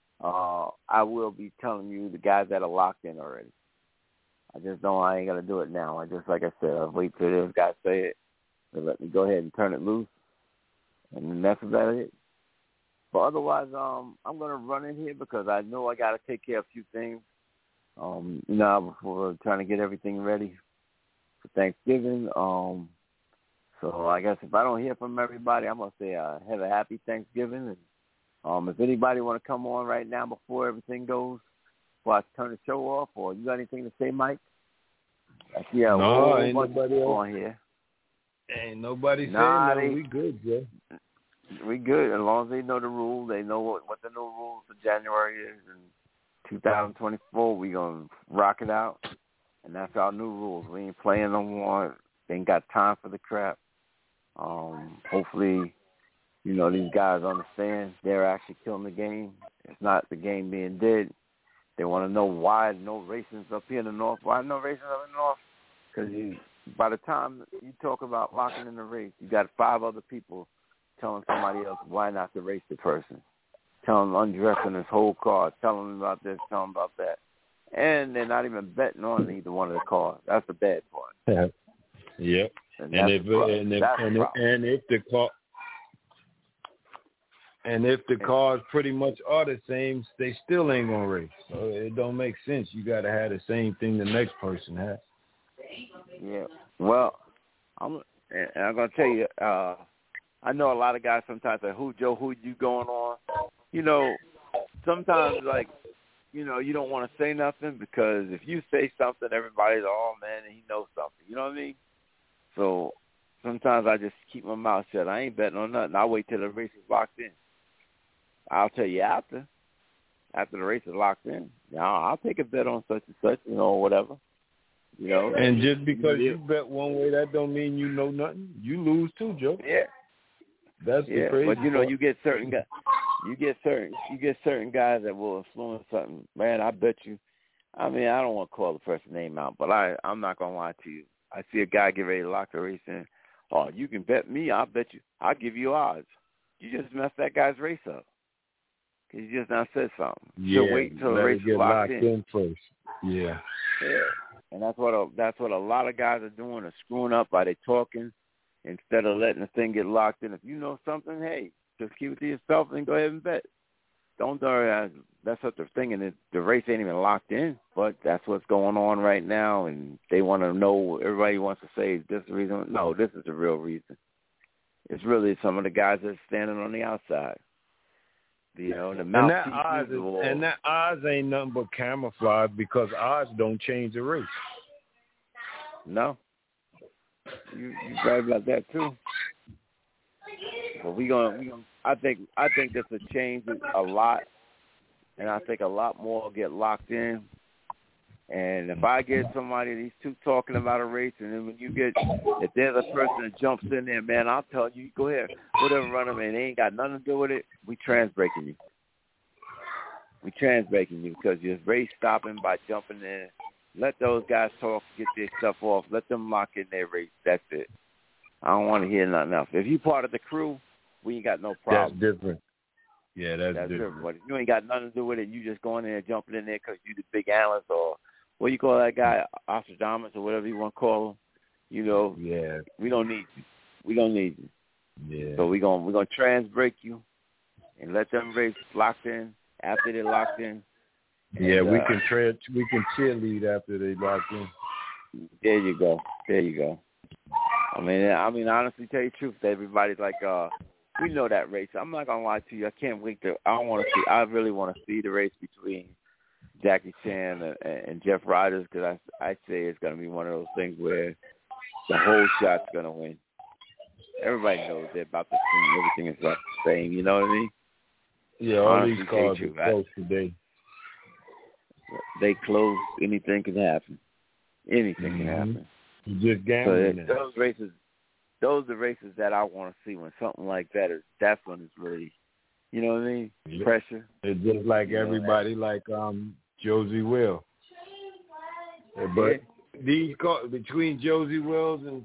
I will be telling you the guys that are locked in already. I ain't going to do it now. Like I said, I'll wait till those guys say it. They'll let me go ahead and turn it loose. And that's about it. But otherwise, I'm going to run in here because I know I got to take care of a few things, before trying to get everything ready for Thanksgiving. So I guess if I don't hear from everybody, I'm going to say have a happy Thanksgiving. And if anybody want to come on right now before everything goes, before I turn the show off, or you got anything to say, Mike? Yeah, no, ain't nobody on here. Ain't nobody saying no. We good, Joe. We good. As long as they know the rules, they know what the new rules for January is. In 2024, we going to rock it out. And that's our new rules. We ain't playing no more. They ain't got time for the crap. Hopefully, these guys understand they're actually killing the game. It's not the game being dead. They want to know why no racing's up here in the North. Why no racing up in the North? Because by the time you talk about locking in the race, you got 5 other people telling somebody else why not to race the person. Telling them undressing his whole car. Telling them about this, telling them about that. And they're not even betting on either one of the cars. That's the bad part. Yep. And if the cars pretty much are the same, they still ain't gonna race. So it don't make sense. You gotta have the same thing the next person has. Yeah. Well, I'm gonna tell you. I know a lot of guys sometimes say, "Who Joe? Who you going on?" Sometimes you don't want to say nothing because if you say something, everybody's, oh, man, he knows something. You know what I mean? So sometimes I just keep my mouth shut. I ain't betting on nothing. I'll wait till the race is locked in. I'll tell you after the race is locked in. I'll take a bet on such and such, or whatever. And just because you bet one way, that don't mean you know nothing. You lose too, Joe. Yeah. That's the crazy but part. You get certain guys. You get certain guys that will influence something. Man, I bet you. I mean, I don't want to call the person's name out, but I'm not gonna lie to you. I see a guy get ready to lock the race in. Oh, you can bet me. I'll bet you. I'll give you odds. You just messed that guy's race up because you just now said something. Yeah. So wait until the race is locked in first. Yeah. Yeah. And that's what a lot of guys are doing, are screwing up by they talking instead of letting the thing get locked in. If you know something, hey, just keep it to yourself and go ahead and bet. Don't that's what they're thinking. The race ain't even locked in, but that's what's going on right now, and they want to know. Everybody wants to say, is this the reason? No, this is the real reason. It's really some of the guys that are standing on the outside. You know, the mouthpiece. And that odds ain't nothing but camouflage because odds don't change the race. No. You right about that too. But we gonna I think this will change a lot, and I think a lot more will get locked in. And if I get somebody, these two talking about a race, and then if there's a person that jumps in there, man, I'll tell you, go ahead, whatever, run them, and they ain't got nothing to do with it, we trans-breaking you. We trans-breaking you because you're race stopping by jumping in. Let those guys talk, get their stuff off. Let them lock in their race. That's it. I don't want to hear nothing else. If you part of the crew, we ain't got no problem. That's different. Yeah, that's different. But if you ain't got nothing to do with it, you just going in there, jumping in there because you the big analyst or what you call that guy, Ostradamus or whatever you want to call him. You know, yeah, we don't need you. We don't need you. Yeah. So we're gonna trans-break you and let them race locked in. After they're locked in. Yeah, and, we can cheerlead after they locked in. There you go. I mean, honestly, tell you the truth, everybody's like, we know that race. I'm not gonna lie to you. I can't wait to. I really want to see the race between Jackie Chan and Jeff Rogers because I say it's gonna be one of those things where the whole shot's gonna win. Everybody knows they're about the same. Everything is about the same. You know what I mean? Yeah, all these cars are close today. They close. Anything can happen. Anything can happen. You just gambling. So those are the races that I want to see when something like that is. That's when it's really, you know what I mean? Yeah. Pressure. It's just like everybody, like Josie Will. But these cars between Josie Wills and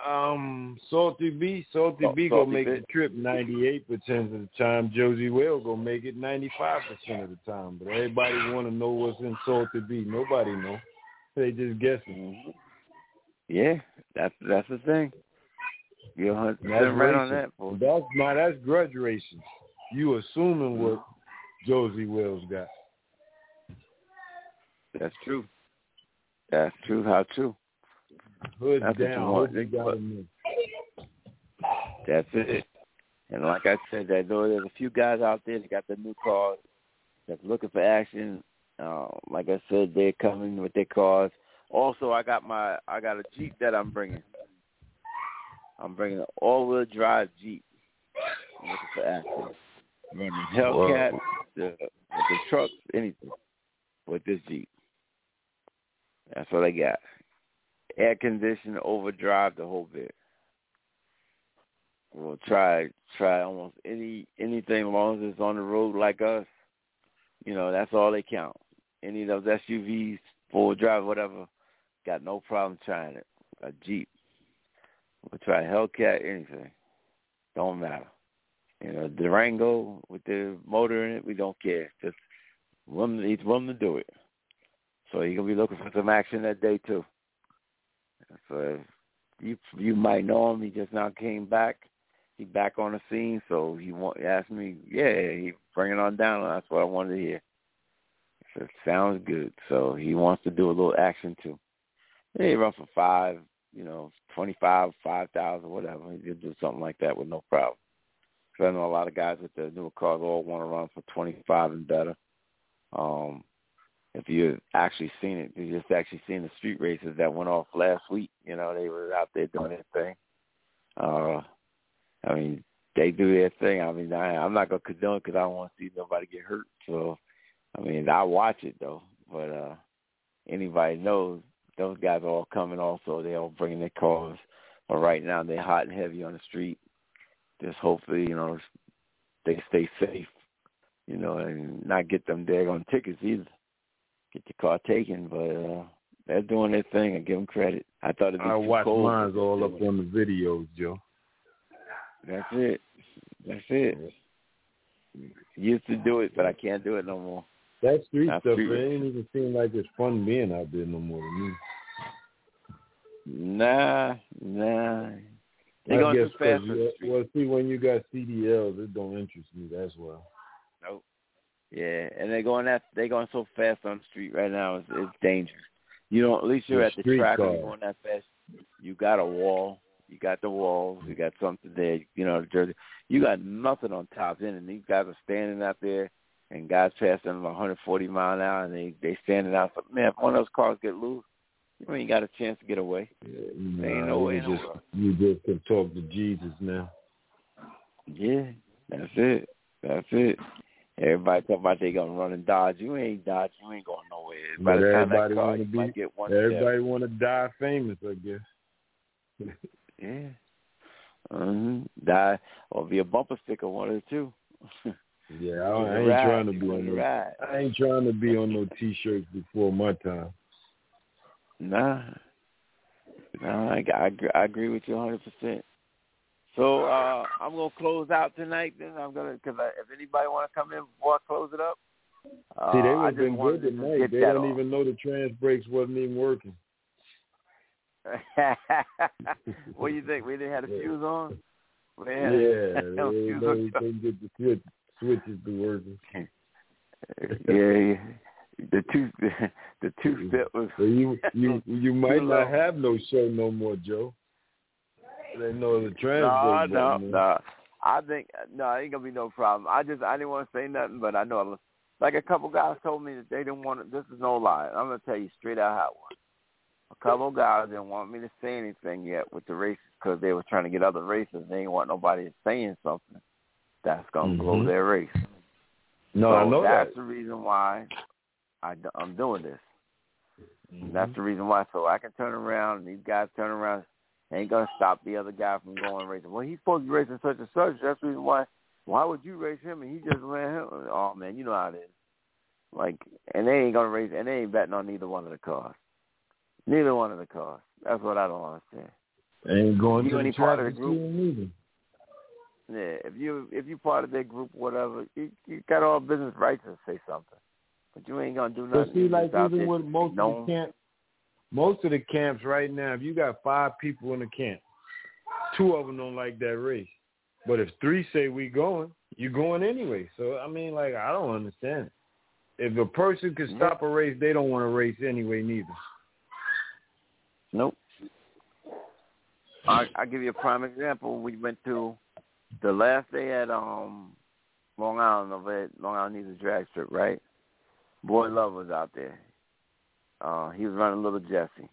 Salty B gonna make the trip 98% of the time. Josie Will gonna make it 95% of the time. But everybody want to know what's in Salty B. Nobody know. They just guessing. Mm-hmm. Yeah, that's the thing. You're 100% right on that. Boy. That's grudge racing. You assuming what Josie Wills got. That's true. That's true. How true? Hood that's down. That's it. And like I said, there's a few guys out there that got the new cars that's looking for action. Like I said, they're coming with their cars. Also, I got a Jeep that I'm bringing. I'm bringing an all-wheel drive Jeep. I'm looking for action. Running Hellcat, the trucks, anything with this Jeep. That's what I got. Air conditioned, overdrive, the whole bit. We'll try almost anything as long as it's on the road like us. You know, that's all they count. Any of those SUVs, four-wheel drive, whatever, got no problem trying it. A Jeep. We'll try Hellcat, anything. Don't matter. You know, Durango with the motor in it, we don't care. Just he's willing to do it. So you're going to be looking for some action that day, too. So you might know him. He just now came back. He back on the scene, so he asked me, he bring it on down. That's what I wanted to hear. I said, sounds good. So he wants to do a little action, too. He run for 25, 5,000, whatever. He'll do something like that with no problem. Because I know a lot of guys with the newer cars all want to run for 25 and better. If you've actually seen it, you just actually seen the street races that went off last week. You know, they were out there doing their thing. I mean, they do their thing. I mean, I'm not going to condone it because I don't want to see nobody get hurt. So, I mean, I watch it, though. But anybody knows those guys are all coming also. They're all bringing their cars. But right now, they're hot and heavy on the street. Just hopefully, you know, they stay safe, you know, and not get them daggone tickets either. Get your car taken, but they're doing their thing. I give them credit. I thought it'd be too cold. I watch mine all up on the videos, Joe. That's it. Used to do it, but I can't do it no more. That street stuff, it ain't even seem like it's fun being out there no more to me. Nah. They're going too fast on the street. Well, see, when you got CDLs, it don't interest me. That's why. Nope. Yeah, and they're going so fast on the street right now. It's dangerous. You know, at least you're at the track and you're going that fast. You got a wall. You got the walls. You got something there. You know, the jersey. You got nothing on top end, and these guys are standing out there, and guys passing 140 mile an hour, and they standing out. So, man, if one of those cars get loose, you ain't got a chance to get away. Yeah, ain't no way. You just can talk to Jesus now. Yeah, that's it. Everybody talking about they gonna run and dodge. You ain't dodge. You ain't going nowhere. By the time that car, you might get one. Everybody want to die famous, I guess. Yeah. Die or be a bumper sticker, one of the two. Yeah, I ain't trying to be on no. I ain't trying to be on no T-shirts before my time. Nah, I agree with you 100%. So I'm gonna close out tonight. Then because if anybody want to come in before I close it up, see, they would have been good tonight. They don't even know the trans brakes wasn't even working. What do you think? We didn't have the fuse on. They couldn't get the switches to working. Yeah. The two-step was. So you might not have no show no more, Joe. They know the translate. No. I think ain't gonna be no problem. I didn't want to say nothing, but I know like a couple guys told me that they didn't want to. This is no lie. I'm gonna tell you straight out how it was. A couple guys didn't want me to say anything yet with the races because they were trying to get other races. They didn't want nobody saying something that's gonna blow their race. No, so I know that's the reason why I'm doing this. That's the reason why. So I can turn around and these guys turn around. Ain't going to stop the other guy from going racing. Well, he's supposed to be racing such and such. That's the reason why. Why would you race him and he just ran him? Oh, man, you know how it is. Like, and they ain't going to race, and they ain't betting on neither one of the cars. Neither one of the cars. That's what I don't understand. Ain't going you to any the part of the track group either. Yeah, if you part of their group or whatever, you got all business rights to say something. But you ain't going to do nothing. But see, like even with most of the camps right now, if you got 5 people in the camp, 2 of them don't like that race. But if 3 say we going, you going anyway. So, I mean, like, I don't understand it. If a person can stop a race, they don't want to race anyway neither. Nope. I'll give you a prime example. We went to the last day at Long Island over at Long Island Needs a Drag Strip, right? Boy Love was out there. He was running Little Jesse.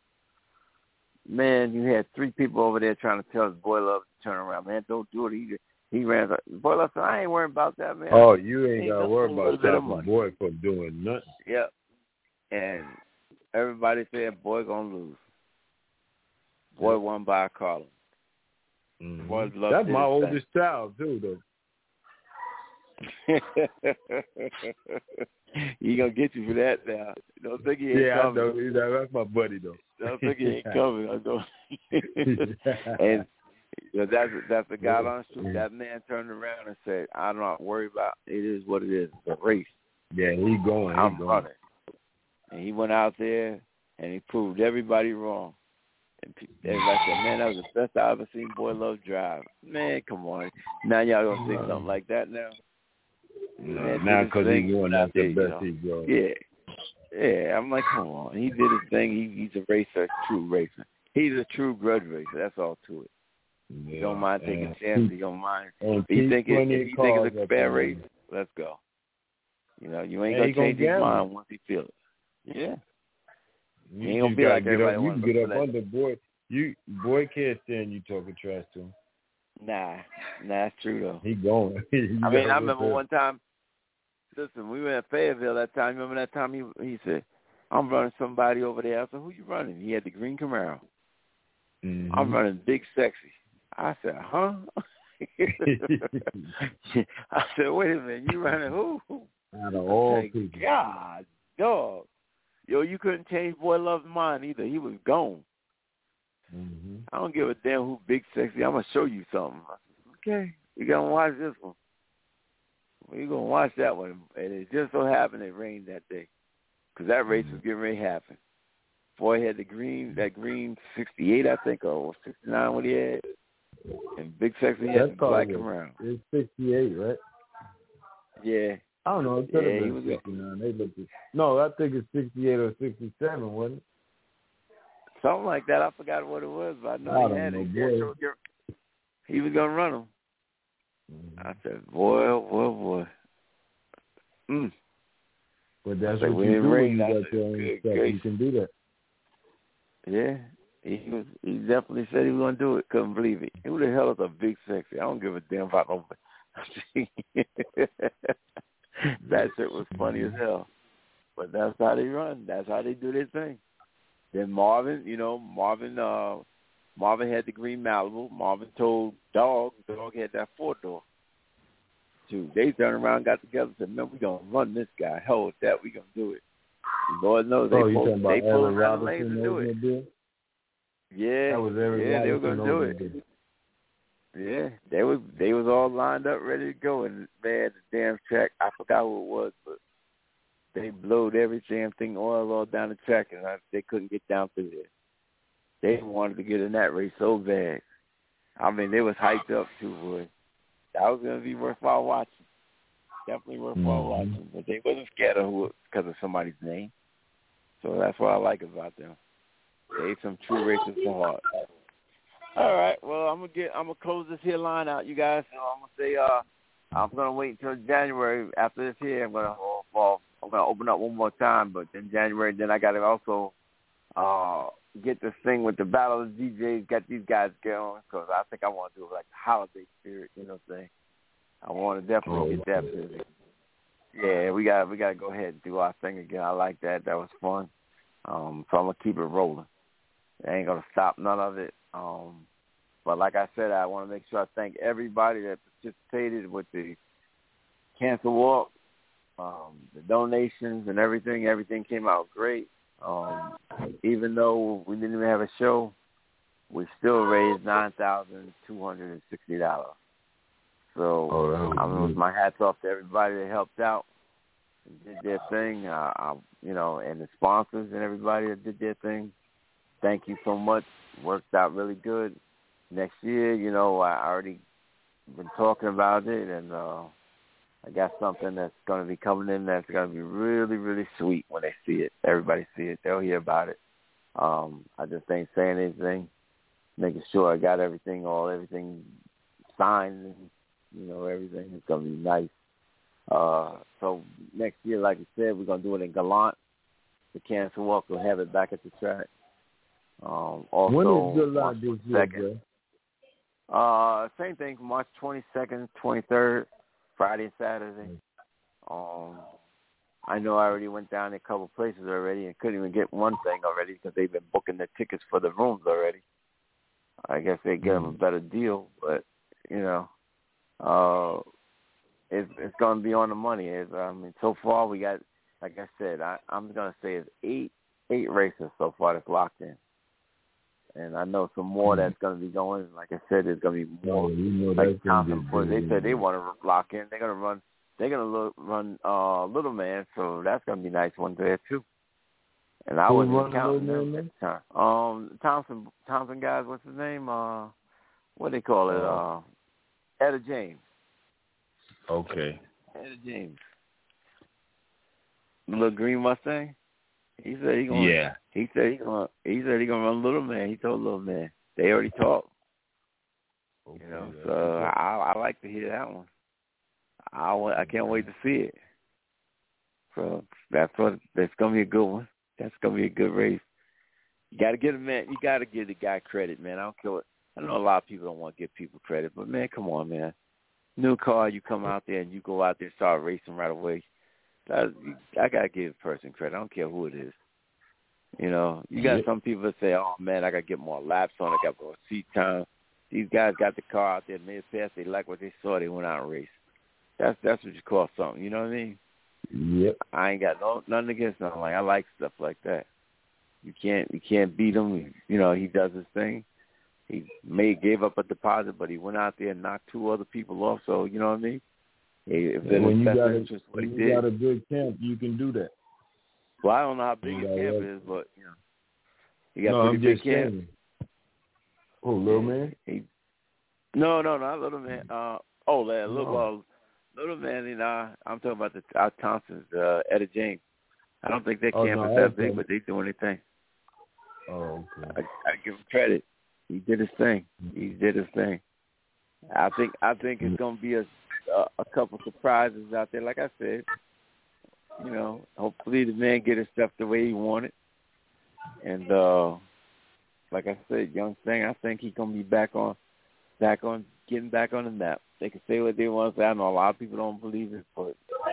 Man, you had 3 people over there trying to tell Boy Love to turn around. Man, don't do it. He ran. Boy Love said, I ain't worried about that, man. Oh, you ain't got to worry about that boy for doing nothing. Yep. And everybody said, boy going to lose. Boy won by a car. Mm-hmm. That's my oldest child, too, though. He gonna get you for that now. Don't think he ain't coming. Yeah, I know. That's my buddy though. Don't think he ain't coming. I don't. And that's the guy on the street. That man turned around and said, "I'm not worried about it. Is what it is. It's a race." Yeah, he going. I'm running. And he went out there and he proved everybody wrong. And everybody said, "Man, that was the best I ever seen Boy Love drive." Man, come on. Now y'all gonna say something like that now? No, not because he's going out the best he goes. Yeah. I'm like, come on. He did his thing. He's a racer, true racer. He's a true grudge racer. That's all to it. Yeah, he don't mind taking chances. He don't mind. If you think it's a fair race, let's go. You know, you ain't gonna change his mind once he feels it. Yeah. You ain't gonna be like everybody wants to. You can get up under boy. Boy can't stand you talking trash to him. Nah, that's true though. He going. I remember one time. Listen, we were at Fayetteville that time. Remember that time he said, "I'm running somebody over there." I said, "Who you running?" He had the green Camaro. Mm-hmm. I'm running Big Sexy. I said, "Huh?" I said, "Wait a minute, you running who?" Out of all people. God, dog. Yo, you couldn't change Boy Love's mind either. He was gone. Mm-hmm. I don't give a damn who Big Sexy. I'm going to show you something. I said, okay, we going to watch this one. We're going to watch that one. And it just so happened it rained that day because that race was getting ready to happen. before he had that green 68, I think, or 69 what he had. And Big Sexy had the black around. It's 68, right? Yeah. I don't know. It could have been 69. They looked at, no, I think it's 68 or 67, wasn't it? Something like that. I forgot what it was, but I know he had it. He was going to run him. I said, boy. But that's what you do when you got your own stuff. You can do that. Yeah. He definitely said he was going to do it. Couldn't believe it. Who the hell is a Big Sexy? I don't give a damn about nobody. That shit was funny as hell. But that's how they run. That's how they do their thing. Then Marvin had the green Malibu. Marvin told Dog had that 4-door. Too. They turned around, got together, and said, "Man, we're gonna run this guy. Hell with that, we're gonna do it." And Lord knows they pulled around the lanes to do it. Yeah, that was they were gonna do it. Yeah, they was all lined up, ready to go, and man, the damn track, I forgot who it was, but they blowed every damn thing all down the track, and they couldn't get down through there. They wanted to get in that race so bad. I mean, they was hyped up too, boy. That was going to be worthwhile watching. Definitely worthwhile watching. But they wasn't scared of because of somebody's name. So that's what I like about them. They ain't some true racers to heart. All right. Well, I'm gonna close this here line out, you guys. So I'm gonna say I'm gonna wait until January. After this here, I'm gonna open up one more time. But then January, then I gotta also get this thing with the Battle of the DJs, get these guys going, because I think I want to do like the holiday spirit, you know what I'm saying? I want to definitely get that busy. Yeah, we got to go ahead and do our thing again. I like that. That was fun. So I'm going to keep it rolling. I ain't going to stop none of it. But like I said, I want to make sure I thank everybody that participated with the Cancer Walk, the donations and everything. Everything came out great. Even though we didn't even have a show, we still raised $9,260. So my hats off to everybody that helped out and did their thing, and the sponsors and everybody that did their thing. Thank you so much. Worked out really good. Next year, I already been talking about it, and I got something that's going to be coming in that's going to be really, really sweet when they see it. Everybody see it. They'll hear about it. I just ain't saying anything, making sure I got everything signed and, everything is going to be nice. So next year, like I said, we're going to do it in Gallant. The Cancer Walk will have it back at the track. Also, when is Gallant this year, Joe? Same thing, March 22nd, 23rd. Friday and Saturday. I know I already went down a couple places already and couldn't even get one thing already because they've been booking the tickets for the rooms already. I guess they get them a better deal, but it's going to be on the money. So far we got, like I said, I'm going to say it's eight races so far that's locked in. And I know some more that's going to be going. Like I said, there's going to be more. Like Thompson, they said they want to lock in. They're going to run Little Man, so that's going to be a nice one there too. And I wasn't counting them at the time. Thompson guys, what's his name? What they call it? Etta James. Okay. Etta James. The little green Mustang. He said he's gonna. Yeah. He said he's gonna run Little Man. He told Little Man. They already talked. Okay, so I like to hear that one. I can't wait to see it. So that's gonna be a good one. That's gonna be a good race. You gotta give the guy credit, man. I don't care what. I know a lot of people don't want to give people credit, but man, come on, man. New car, you come out there and you go out there and start racing right away. I gotta give a person credit. I don't care who it is. You got some people that say, "Oh man, I gotta get more laps on. I got more seat time." These guys got the car out there, made it fast. They like what they saw. They went out and raced. That's what you call something. You know what I mean? Yep. I ain't got nothing against nothing. I like stuff like that. You can't beat him. He does his thing. He gave up a deposit, but he went out there and knocked two other people off. So you know what I mean? When you got a good camp, you can do that. Well, I don't know how big his camp is, but He got pretty big camp. Oh, Little Man? No, not Little Man. Little Man, I'm talking about the Thompsons, Etta James. I don't think their camp is that big, but they doing their thing. Oh, okay. I give him credit. He did his thing. I think it's gonna be a couple surprises out there. Like I said, hopefully the man get his stuff the way he wanted. And like I said, young thing, I think he's gonna be getting back on the map. They can say what they want to say. I know a lot of people don't believe it, but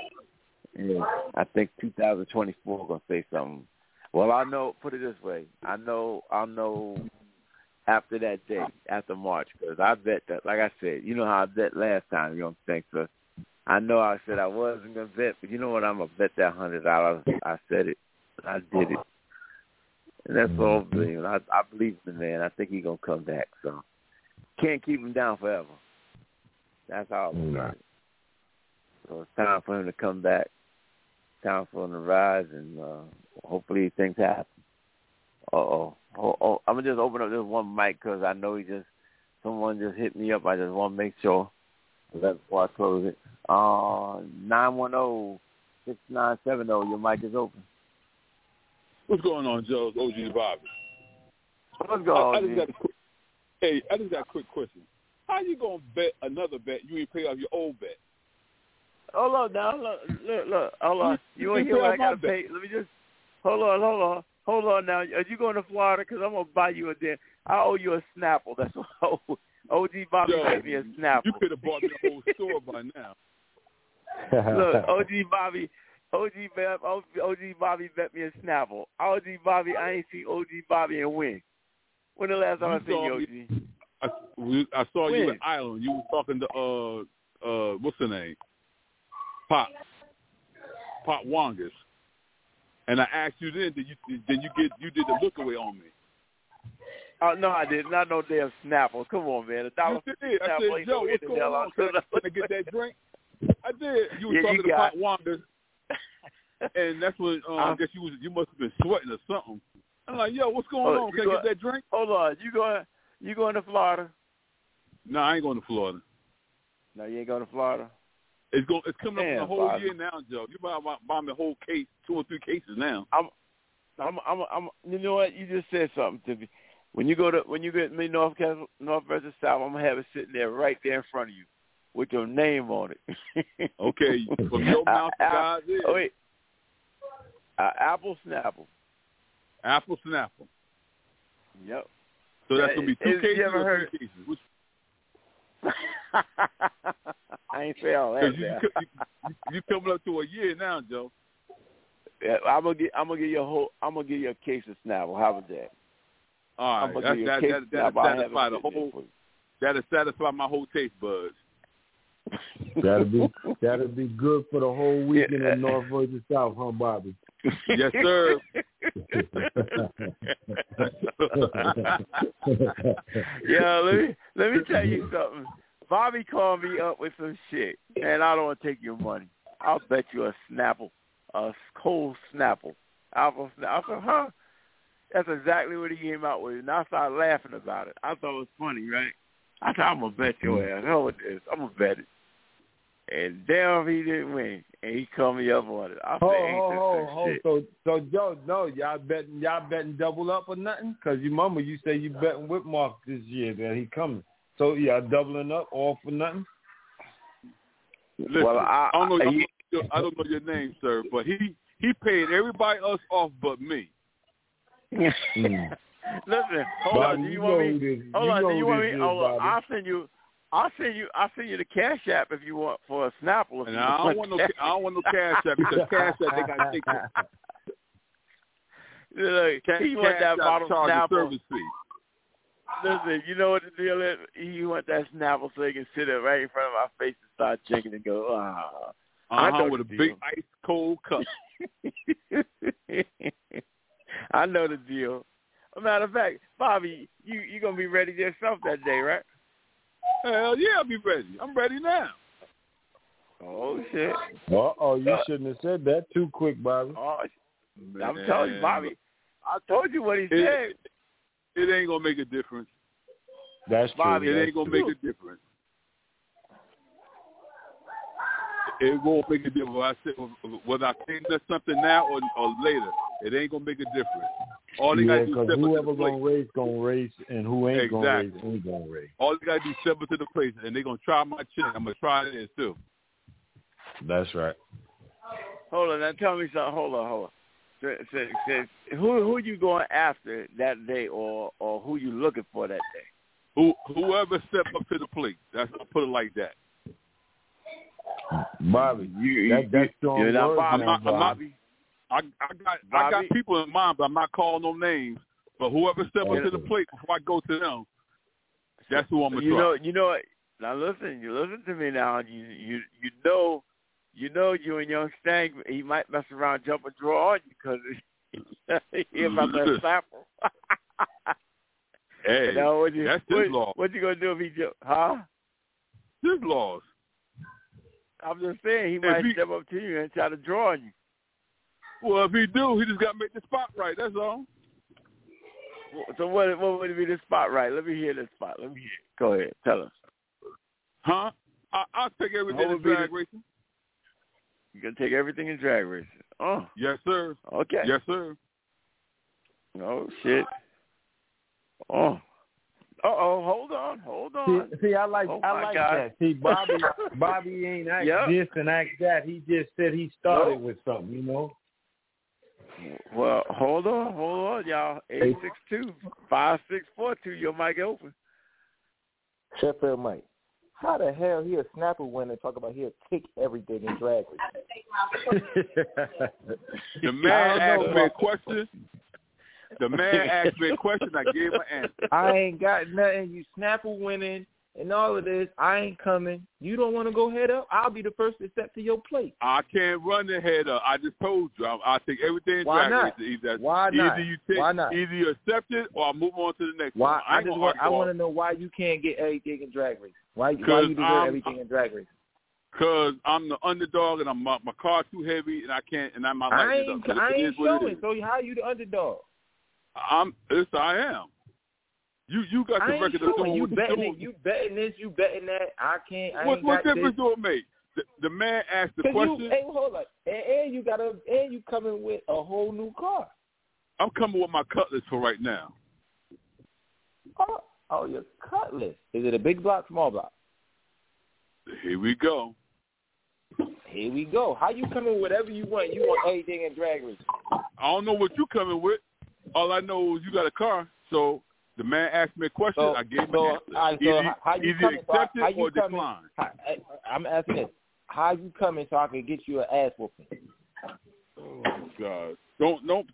I think 2024 gonna say something. Well, I know. Put it this way, I know after that day, after March, because I bet that. Like I said, you know how I bet last time, young thing. So I know I said I wasn't gonna bet, but you know what? I'm gonna bet that $100. I said it. I did it. And that's all I'm doing. I believe in the man. I think he's going to come back. So can't keep him down forever. That's how I believe it. So it's time for him to come back. Time for him to rise, and hopefully things happen. I'm going to just open up this one mic because I know someone just hit me up. I just want to make sure before I close it. 910-6970, your mic is open. What's going on, Joe? OG Bobby. What's going on? I just got a quick question. How you gonna bet another bet you ain't pay off your old bet? Hold on now. Look. Hold on. You want to hear what I gotta pay? Let me just hold on now. Are you going to Florida? Because I'm gonna buy you a damn. I owe you a Snapple. That's what OG Bobby gave me a Snapple. You could have bought me the whole store by now. Look, OG Bobby bet me a Snapple. OG Bobby, I ain't seen OG Bobby and win. When the last time I seen you, OG? I saw you in Ireland. You was talking to what's her name? Pop Wongas. And I asked you then, did you did the look away on me? No, I didn't. Not no damn Snapple. Come on, man. $1. You did. I said, Joe, what's going on? Can I get that drink? I did. You were talking to Pop Wongas. And that's when I guess you must have been sweating or something. I'm like, yo, what's going on? Can I get that drink? Hold on. You going to Florida? No, I ain't going to Florida. No, you ain't going to Florida? It's coming up in the whole year now, Joe. You buy me the whole case, 2 or 3 cases now. I'm you know what? You just said something to me. When you get me North versus South, I'm gonna have it sitting there right there in front of you with your name on it. Okay, from your mouth to God's ear. Oh wait. Apple Snapple. Apple Snapple. Yep. So that's going to be 2 cases or 3 cases? Which... I ain't say all that. You coming up to a year now, Joe. Yeah, I'm gonna give you a case of Snapple. How about that? All right. That'll satisfy my whole taste buds. That'll be good for the whole weekend in North versus South, huh, Bobby? Yes, sir. Yeah, let me tell you something. Bobby called me up with some shit, and I don't want to take your money. I'll bet you a Snapple, a cold Snapple. Apple Snapple. I said, huh? That's exactly what he came out with, and I started laughing about it. I thought it was funny, right? I said, I'm going to bet your ass. Hell with this. I'm going to bet it. And damn, he didn't win, and he called me up on it. I said, ain't this some shit? So Joe, no, y'all betting double up or nothing? Because you remember you said you betting with Mark this year that he coming. So y'all doubling up all for nothing? Listen, well, I don't know your name, sir, but he paid everybody else off but me. Listen, hold on. Do you want me? Hold on. Do you want me? I'll send you the Cash App if you want for a Snapple. And I don't want no Cash App because Cash App they got to take it. He want that bottle Snapple. Service fee. Listen, you know what the deal is? He want that Snapple so he can sit it right in front of my face and start drinking and go, I know with a big ice cold cup. I know the deal. As a matter of fact, Bobby, you gonna be ready yourself that day, right? Hell yeah, I'll be ready. I'm ready now. Oh shit! You shouldn't have said that too quick, Bobby. I'm telling you, Bobby. I told you what he said. It ain't gonna make a difference. That's true. It ain't gonna make a difference. It won't make a difference. I said whether I think that's something now or later, it ain't gonna make a difference. All they gotta do is step whoever up to the plate. gonna race, and who ain't gonna race, ain't gonna race. All they gotta do is step up to the plate, and they're gonna try my chin. I'm gonna try theirs too. That's right. Hold on, now tell me something. Hold on. Who you going after that day, or who you looking for that day? Whoever step up to the plate. I'll put it like that. Bobby, that's strong words, Bobby. I got people in mind, but I'm not calling no names. But whoever step up to the plate before I go to them, that's who I'm gonna try. You know. Now listen. You listen to me now. You know you and Young Stang. He might mess around, jump and draw on you because he about to sample. Hey, that's his law. What you gonna do if he jump? Huh? His laws. I'm just saying he might step up to you and try to draw on you. Well, if he do, he just got to make the spot right. That's all. So what would be the spot right? Let me hear the spot. Let me hear it. Go ahead. Tell us. Huh? I'll take everything in drag racing. You're going to take everything in drag racing? Oh. Yes, sir. Okay. Yes, sir. Oh, shit. Oh. Hold on. See, I like that. See, Bobby ain't act this and act that. He just said he started with something, you know. Well, hold on, y'all. 862-5642. Your mic open. Sheffield Mike. How the hell he a snapper winner and talk about he'll kick everything in drag racing? The man asked me a question. I gave him an answer. I ain't got nothing. You snapper winning and all of this. I ain't coming. You don't want to go head up? I'll be the first to step to your plate. I can't run the head up. I just told you. I'll take everything in drag racing. Why not? Either you accept it or I move on to the next one. I want to know why you can't get everything in drag racing. Why you deserve everything in drag racing? Because I'm the underdog and my car's too heavy and I can't, and I'm not lighting it up. I ain't showing. So how you the underdog? I am. You got the record of doing you what you're doing. You betting this, you betting that. I can't. What difference do it make? The man asked the question. Hold on. And you coming with a whole new car. I'm coming with my Cutlass for right now. Oh, your Cutlass. Is it a big block, small block? Here we go. How you coming with whatever you want? You want everything in drag racing. I don't know what you coming with. All I know is you got a car. So the man asked me a question. I gave him an answer. Either accept it or decline. I'm asking this. How you coming so I can get you an ass whooping? Oh God! Don't.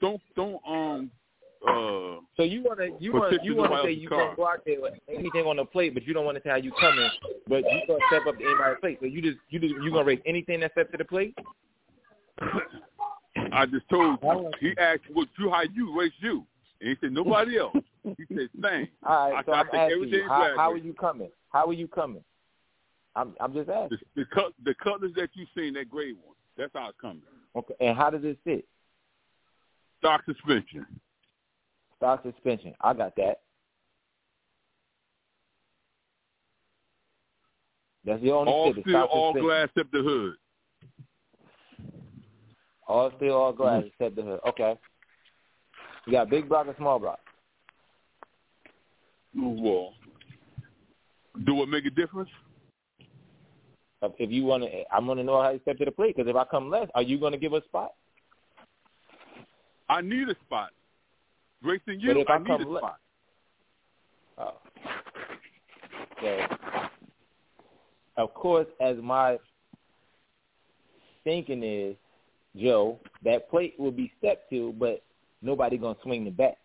So you want to say you can't go out there with anything on the plate, but you don't want to say how you coming, but you gonna step up to anybody's plate. So you gonna race anything that steps to the plate? I just told you. He asked how you race you. And he said, nobody else. He said, same. All right, so I'm asking you, how are you coming? How are you coming? I'm just asking. The Cutlass that you seen, that gray one, that's how it's coming. Okay, and how does it sit? Stock suspension. Stock suspension. I got that. That's the only all fit. Steel, all glass except the hood. All steel, all glass except the hood. Okay. You got big block or small block? Well, do it make a difference? If you want to, I'm going to know how you step to the plate. Because if I come less, are you going to give a spot? I need a spot. Racing you, I need a spot. Oh. So, of course, as my thinking is, Joe, that plate will be stepped to, but nobody going to swing the bat.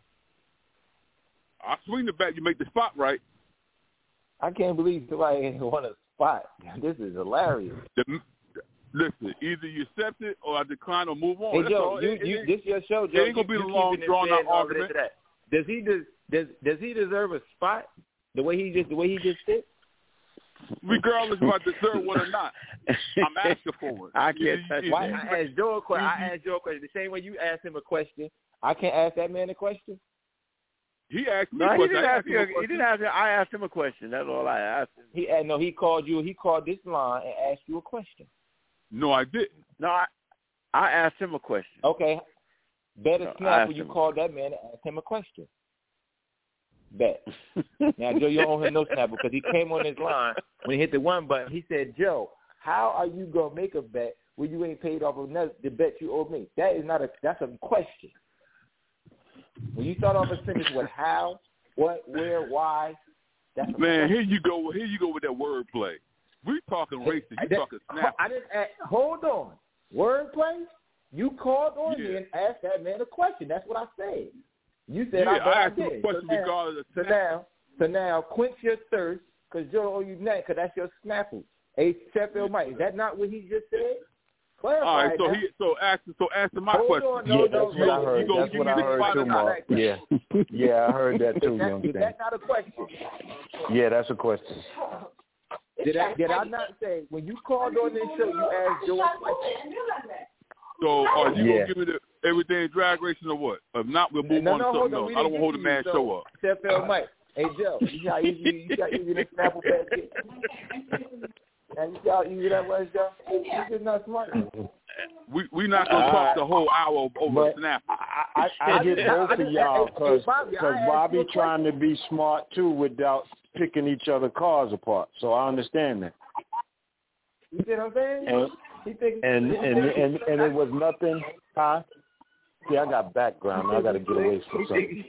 I swing the bat, you make the spot right. I can't believe somebody ain't want a spot. This is hilarious. Listen, either you accept it or I decline or move on. Hey, Joe, this your show, Joe. It ain't going to be a long, drawn-out argument. Does he deserve a spot the way he just sits? Regardless if I deserve one or not, I'm asking for it. I can't touch it. I asked Joe a question. The same way you asked him a question. I can't ask that man a question. He asked me. No, he didn't ask you. He didn't ask you. I asked him a question. That's all I asked him. He called you. He called this line and asked you a question. No, I didn't. No, I asked him a question. Okay. Better snap when you called that man and asked him a question. Bet. Now, Joe, you don't owe him no snap because he came on his line when he hit the one button. He said, Joe, how are you going to make a bet when you ain't paid off the bet you owe me? That's a question. When you start off a sentence with how, what, where, why, that's a man, question. here you go with that wordplay. We're talking racing. You're talking snap. Hold on. Wordplay? You called on me and asked that man a question. That's what I said. You said I asked him a question regarding the snap. So now, quench your thirst, because Joe owe you nothing, because that's your snaffle. Hey, Sheffield Mike, is that not what he just said? Clarify. All right, so answer my question. That's what I heard. That's what I heard too, Mark. Yeah, I heard that too, young thing. Is that not a question? Yeah, that's a question. Did I not say when you called on this show, you asked Joe a question? So are you gonna give me the everything drag racing or what? If not, we'll move on to something else. I don't want to hold the man show up. Sheffield Mike, hey Joe, you got easy that Snapple basket. And you got easy that was Joe. You're just not smart. We not gonna talk the whole hour over Snap. I get both of y'all because Bobby trying to be smart too without picking each other cars apart. So I understand that. You see what I'm saying? And it was nothing. Huh? Yeah, I got background. I got to get away from something.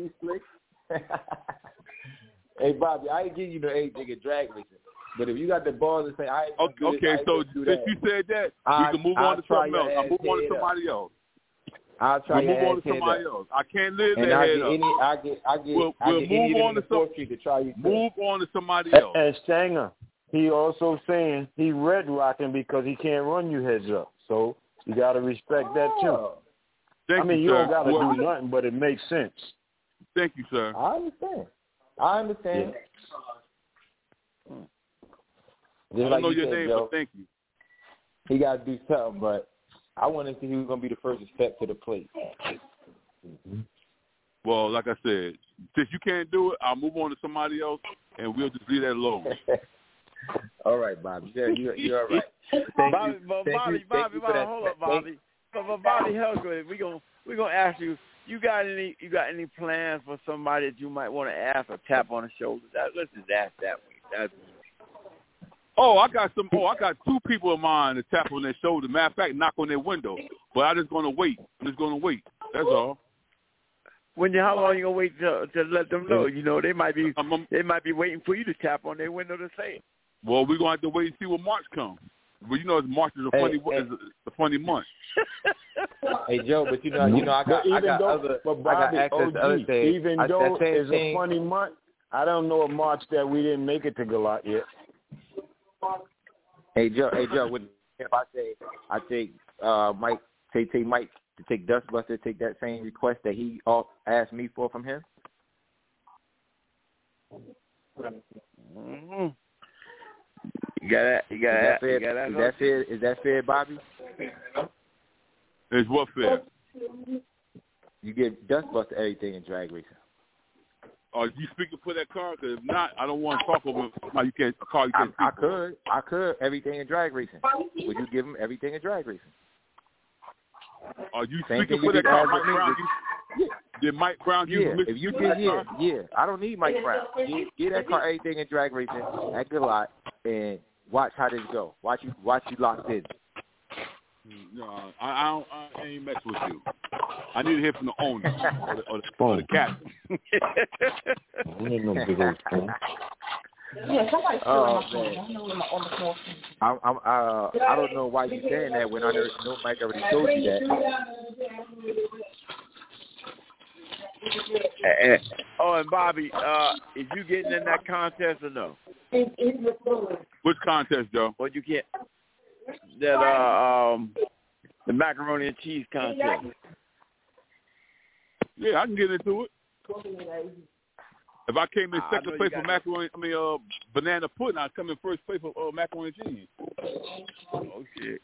Hey, Bobby, I ain't giving you no anything in drag racing. But if you got the balls to say, I ain't okay, so since you said that, we can move on to something else. I'll move on to somebody else. I'll try to move on to somebody else. I can't live that head up. We'll move on to something. Move on to somebody else. And Stanger, he also saying he red rocking because he can't run you heads up. So you got to respect that too. Thank you don't got to do nothing, but it makes sense. Thank you, sir. I understand. Yeah. I don't know your name, Joe, but thank you. He got to do something, but I want to see who's going to be the first to step to the plate. Well, like I said, since you can't do it, I'll move on to somebody else, and we'll just leave that alone. All right, Bobby. Yeah, you're all right. Bobby, hold up, Bobby. But Bobby Helgrave, we're gonna ask you. You got any plans for somebody that you might want to ask or tap on the shoulder? Let's just ask that way. I got two people in mind to tap on their shoulder. Matter of fact, knock on their window. But I'm just gonna wait. That's all. How long you gonna wait to let them know? You know, they might be waiting for you to tap on their window to say it. Well, we're gonna have to wait and see when March comes. Well, March is a funny month. Hey Joe, but I got access to other things. Even though it's a funny month, I don't know a March that we didn't make it to Galat yet. Hey Joe, if I take Mike to take Dustbuster, take that same request that he asked me for from him. Mm-hmm. You got that. Is that fair, Bobby? Is what fair? You give Dustbuster everything in drag racing. Are you speaking for that car? Because if not, I don't want to talk over somebody you can't speak for. I could everything in drag racing. Would you give him everything in drag racing? Are you speaking for that car, Mike Brown? Did Mike Brown use If you did, yeah. I don't need Mike Brown. Get that car everything in drag racing at Galat and watch how this go. Watch you locked in. No, I ain't mess with you. I need to hear from the owner or the captain. I ain't no big old phone. Yeah, somebody's on the floor. I don't know why you're saying that when I know Mike already told you that. And Bobby, is you getting in that contest or no? Which contest, Joe? Well, you can't. That the macaroni and cheese contest. Yeah, I can get into it. If I came in second place for banana pudding, I'd come in first place for macaroni and cheese. Oh shit!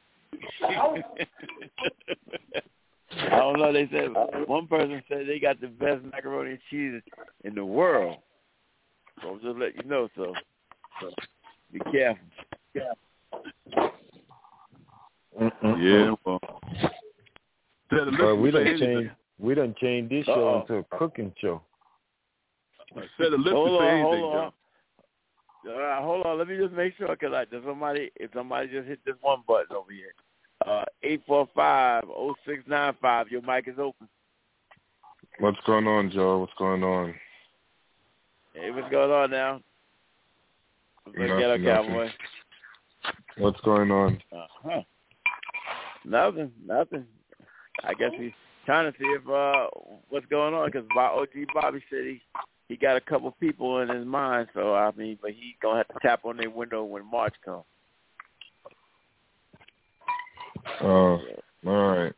I don't know. They said one person said they got the best macaroni and cheese in the world. So I'll just let you know. So be careful. Yeah, well, we done changed this show into a cooking show. Hold on. Let me just make sure, because if somebody just hit this one button over here. 845-0695. Your mic is open. What's going on, Joe? What's going on? Hey, what's going on now? Nothing. Cowboy. What's going on? Nothing. I guess he's trying to see if what's going on, because OG Bobby said he got a couple people in his mind. So but he's gonna have to tap on their window when March comes. Oh, all right.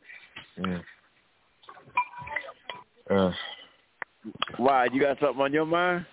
Why? You got something on your mind?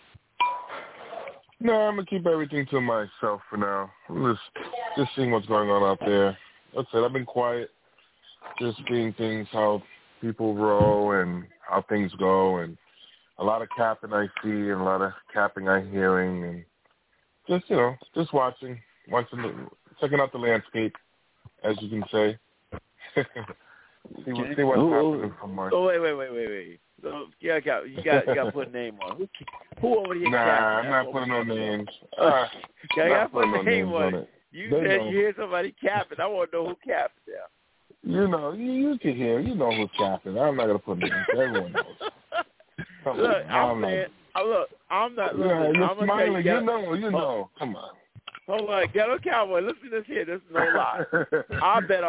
No, I'm gonna keep everything to myself for now. I'm just seeing what's going on out there. That's it. I've been quiet, just seeing things, how people roll and how things go, and a lot of capping I see and a lot of capping I'm hearing, and just watching, checking out the landscape, as you can say. see what's happening from March. Oh, wait. So, you got to put a name on. Who over here? Nah, I'm not putting no names. I got to put a name on it. You said you hear somebody capping. I want to know who capped there. You can hear. You know who's capping. I'm not gonna put names. Everyone knows. Look, I'm not. Yeah, you're smiling. You know. Come on. Hold on, Ghetto Cowboy. Listen to this here. This is no lie. I bet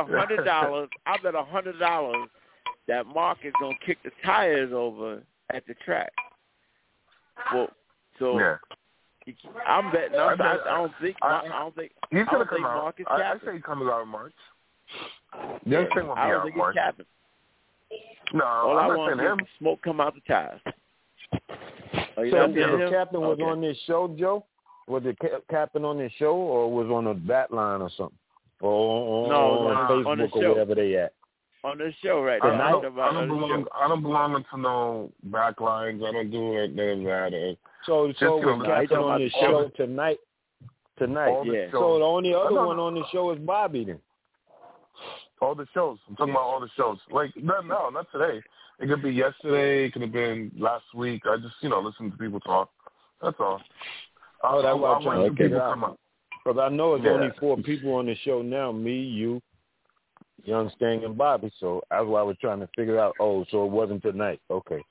$100 that Mark is gonna kick the tires over at the track. Well, so yeah. I'm betting. I don't think he's gonna come out. Mark is I capping. say he comes out in March. Yeah, thing will be I don't out think March. he's capping. No, all I I'm want not saying him. Smoke come out the tires. So the captain was on this show, Joe? Was it captain on this show, or was on a bat line or something? Or on Facebook on the or wherever they at? On the show, right? I don't belong into no back lines. I don't do any of that. So was captain on the show tonight? Yeah. So the only other one on the show is Bobby then? All the shows. I'm talking about all the shows. Like, no, not today. It could be yesterday. It could have been last week. I just, listen to people talk. That's all. That's what I'm trying to figure out. Because I know it's only 4 people on the show now. Me, you, Young Sting, and Bobby. So that's why I was trying to figure out, so it wasn't tonight. Okay.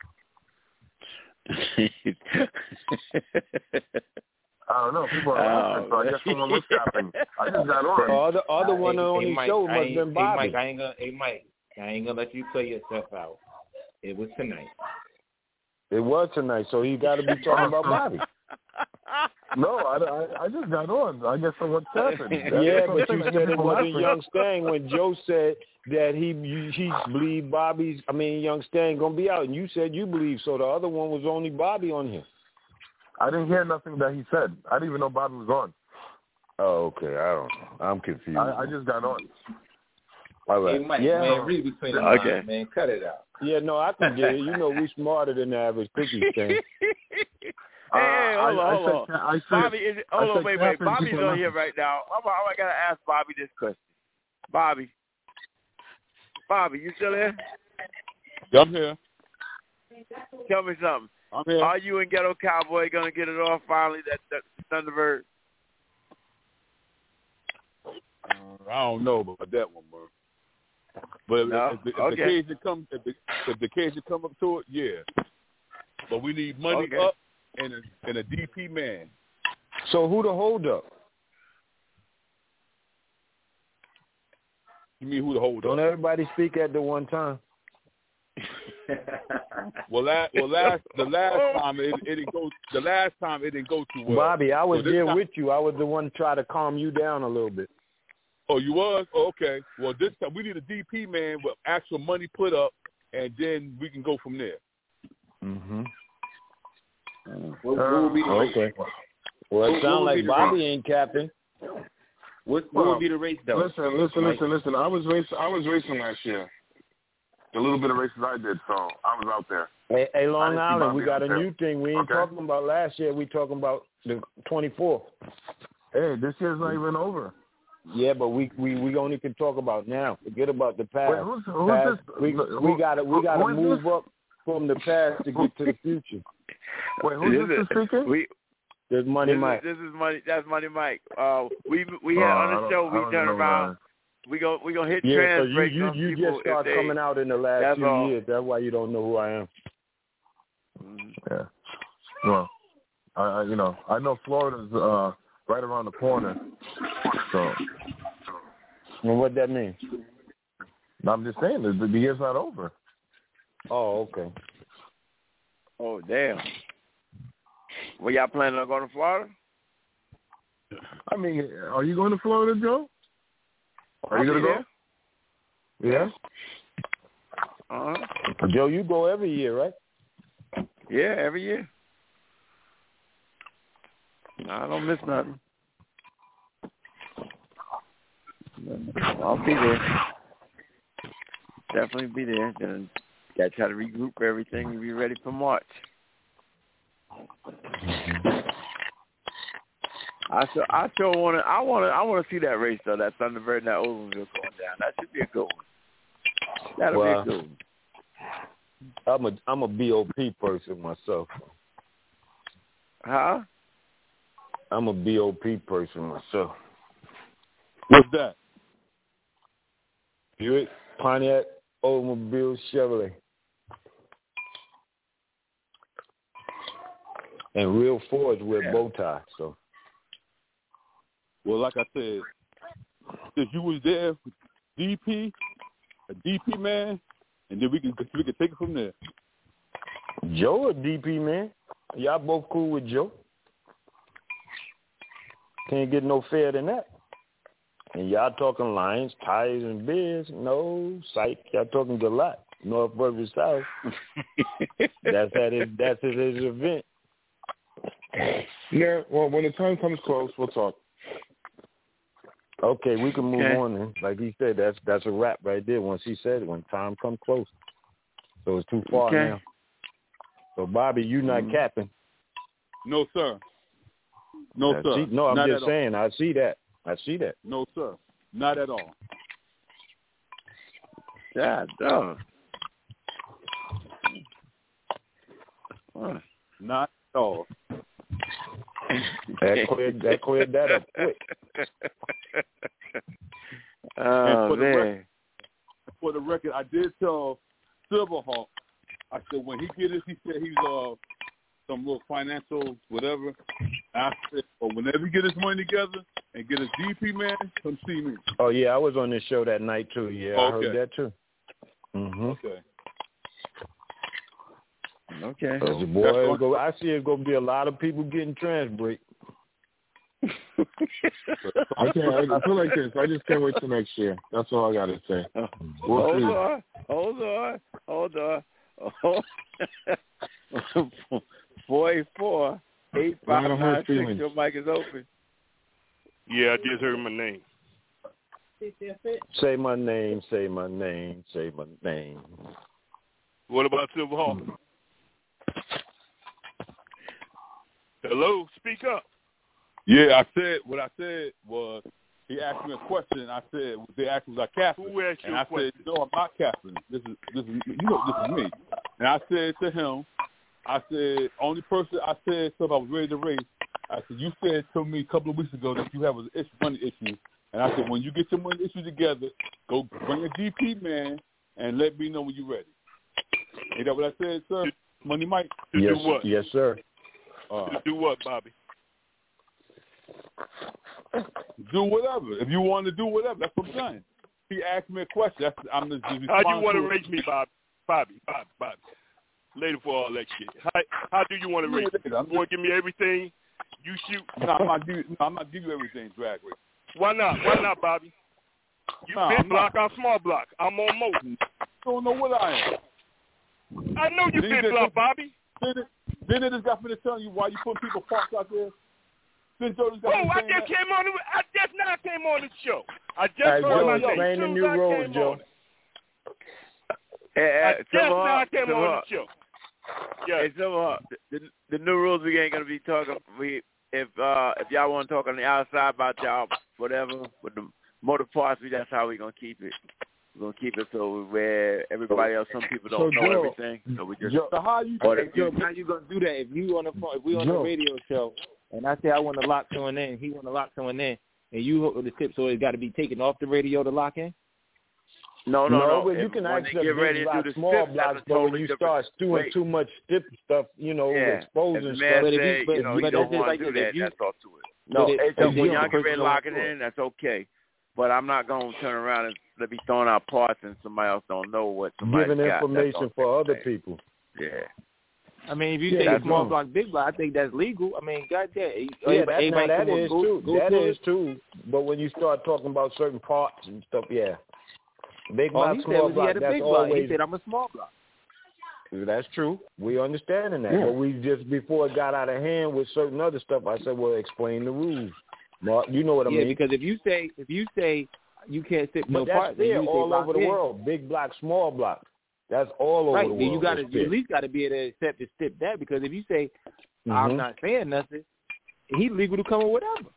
I don't know. People are listening, so I guess someone was capping. I just got on. The other one on the show must have been Bobby. Mike, I ain't gonna let you play yourself out. It was tonight. It was tonight, so he got to be talking about Bobby. No, I just got on. I guess someone capping. Yeah, but you said it wasn't Young Sting when Joe said that he believed Young Sting gonna be out, and you said you believe so. The other one was only Bobby on here. I didn't hear nothing that he said. I didn't even know Bobby was on. Oh, okay. I don't know. I'm confused. I just got on. All right. Hey, Mike, man, read between the lines, man. Cut it out. Yeah, no, I can get it. We smarter than the average cookie thing. Hey, hold on. Bobby, wait. Bobby's on here right now. I got to ask Bobby this question. Bobby, you still there? Yeah, I'm here. Tell me something. I'm here. Are you and Ghetto Cowboy going to get it off finally, that Thunderbird? I don't know about that one, bro. But if the occasion come up to it, yeah. But we need money up and a DP man. So who the hold up? You mean who the hold up? Don't everybody speak at the one time? The last time it didn't go. The last time it didn't go too well. Bobby, I was there with you. I was the one to try to calm you down a little bit. Oh, you was? Oh, okay. Well, this time we need a DP man with actual money put up, and then we can go from there. Mm-hmm. What will be the race? Okay. Well, it sounds like Bobby ain't capping. What would be the race, though? Listen. I was racing last year. The little bit of races I did, so I was out there. Hey, Long Island, we got a new thing. We ain't talking about last year. We talking about the 24th. Hey, this year's not even over. Yeah, but we only can talk about now. Forget about the past. Wait, who's past. this? We gotta move up from the past to get to the future. Wait, who's this speaking? There's Money Mike. This is Money. That's Money Mike. We had on the show. We turn around. We gonna hit trans break. You just start coming out in the last few years. That's why you don't know who I am. Yeah. Well, I know Florida's right around the corner. So. Well, what that mean? I'm just saying the year's not over. Oh, okay. Oh, damn. Well, y'all planning on going to Florida? I mean, are you going to Florida, Joe? Are you going to go? Yeah. Joe, you go every year, right? Yeah, every year. I don't miss nothing. I'll be there. Definitely be there. Then got to try to regroup everything and be ready for March. I sure want to see that race though. That Thunderbird and that Oldsmobile going down. That should be a good one. That'll be a good one. I'm a BOP person myself. Huh? I'm a BOP person myself. What's that? Buick, Pontiac, Oldsmobile, Chevrolet. And real Fords wear bow ties, so. Well, like I said, if you was there with DP, a DP man, and then we can take it from there. Joe a DP man. Y'all both cool with Joe. Can't get no fair than that. And y'all talking Lions, tires, and beers. No, psych. Y'all talking Gillette, North versus South. That's his event. Yeah, well, when the time comes close, we'll talk. Okay, we can move on then. Like he said, that's a wrap right there. Once he said it, when time comes close. So it's too far now. So, Bobby, you not capping. No, sir. No, sir. I'm just saying. I see that. No, sir. Not at all. Yeah, dog. Not at all. That cleared that up quick. Oh, man. For the record, I did tell Silverhawk, I said when he get it, he said he's some little financial whatever. I said, well, whenever you get his money together and get a DP man, come see me. Oh yeah, I was on this show that night too. Yeah, I heard that too. Okay. So boy, I see it's gonna be a lot of people getting trans break. I feel like this. I just can't wait till next year. That's all I gotta say. Hold on. 484-8596. Your mic is open. Yeah, I just heard my name. Say my name. What about Silverhawk? Hello, speak up. Yeah, what I said was he asked me a question. And I said, they asked me was I capping? Who asked you a question? I said, no, I'm not capping. This is me. And I said to him, I said, only person I said so if I was ready to race. I said, you said to me a couple of weeks ago that you have an money issue. And I said, when you get your money issue together, go bring a DP man and let me know when you're ready. Ain't that what I said, sir? Money Mike? Yes, do what? Yes, sir. To do what, Bobby? Do whatever. If you want to do whatever, that's what I'm saying. He asked me a question. I'm just how you want to race me, Bobby? Later for all that shit. How do you want to race me? You want to give me everything? You shoot? No, I'm not giving you everything, drag race. Why not, Bobby? You big block, I'm small block. I'm on motor. You don't know what I am. I know you big block, Bobby. Then it just got me to tell you why you put people parked out there. I just now came on the show. I just heard my name. Explain the new rules, Joe. I just now came on the show. Hey, Silverhawk, the new rules we ain't gonna be talking. If y'all want to talk on the outside about y'all whatever with the motor parts, that's how we gonna keep it. We're gonna keep it so where everybody else, some people don't know everything. So we just. So how you gonna do that? If you on the phone, if we on a radio show, and I say I want to lock someone in, he want to lock someone in, and you hook the tip, so it's got to be taken off the radio to lock in. No. But you can access big blocks, small blocks, but when you start doing too much stip stuff, exposing stuff. But if you don't want to do that, that's all to it. No, when y'all get ready to lock it in, that's okay. But I'm not going to turn around and let me throwing out parts and somebody else don't know what somebody got. Giving information for other people. Yeah. I mean, if you say small block, big block, I think that's legal. I mean, goddamn. That is true. But when you start talking about certain parts and stuff, big block, small block, that's always. He said I'm a small block. That's true. We understanding that. But we just, before it got out of hand with certain other stuff, I said, well, explain the rules. Mark, you know what I mean? Yeah, because if you say you can't sit no parts, that's there all over the world. Big block, small block. That's all over the world. You at least got to be able to accept and stip that, because if you say I'm not saying nothing, he's legal to come with whatever.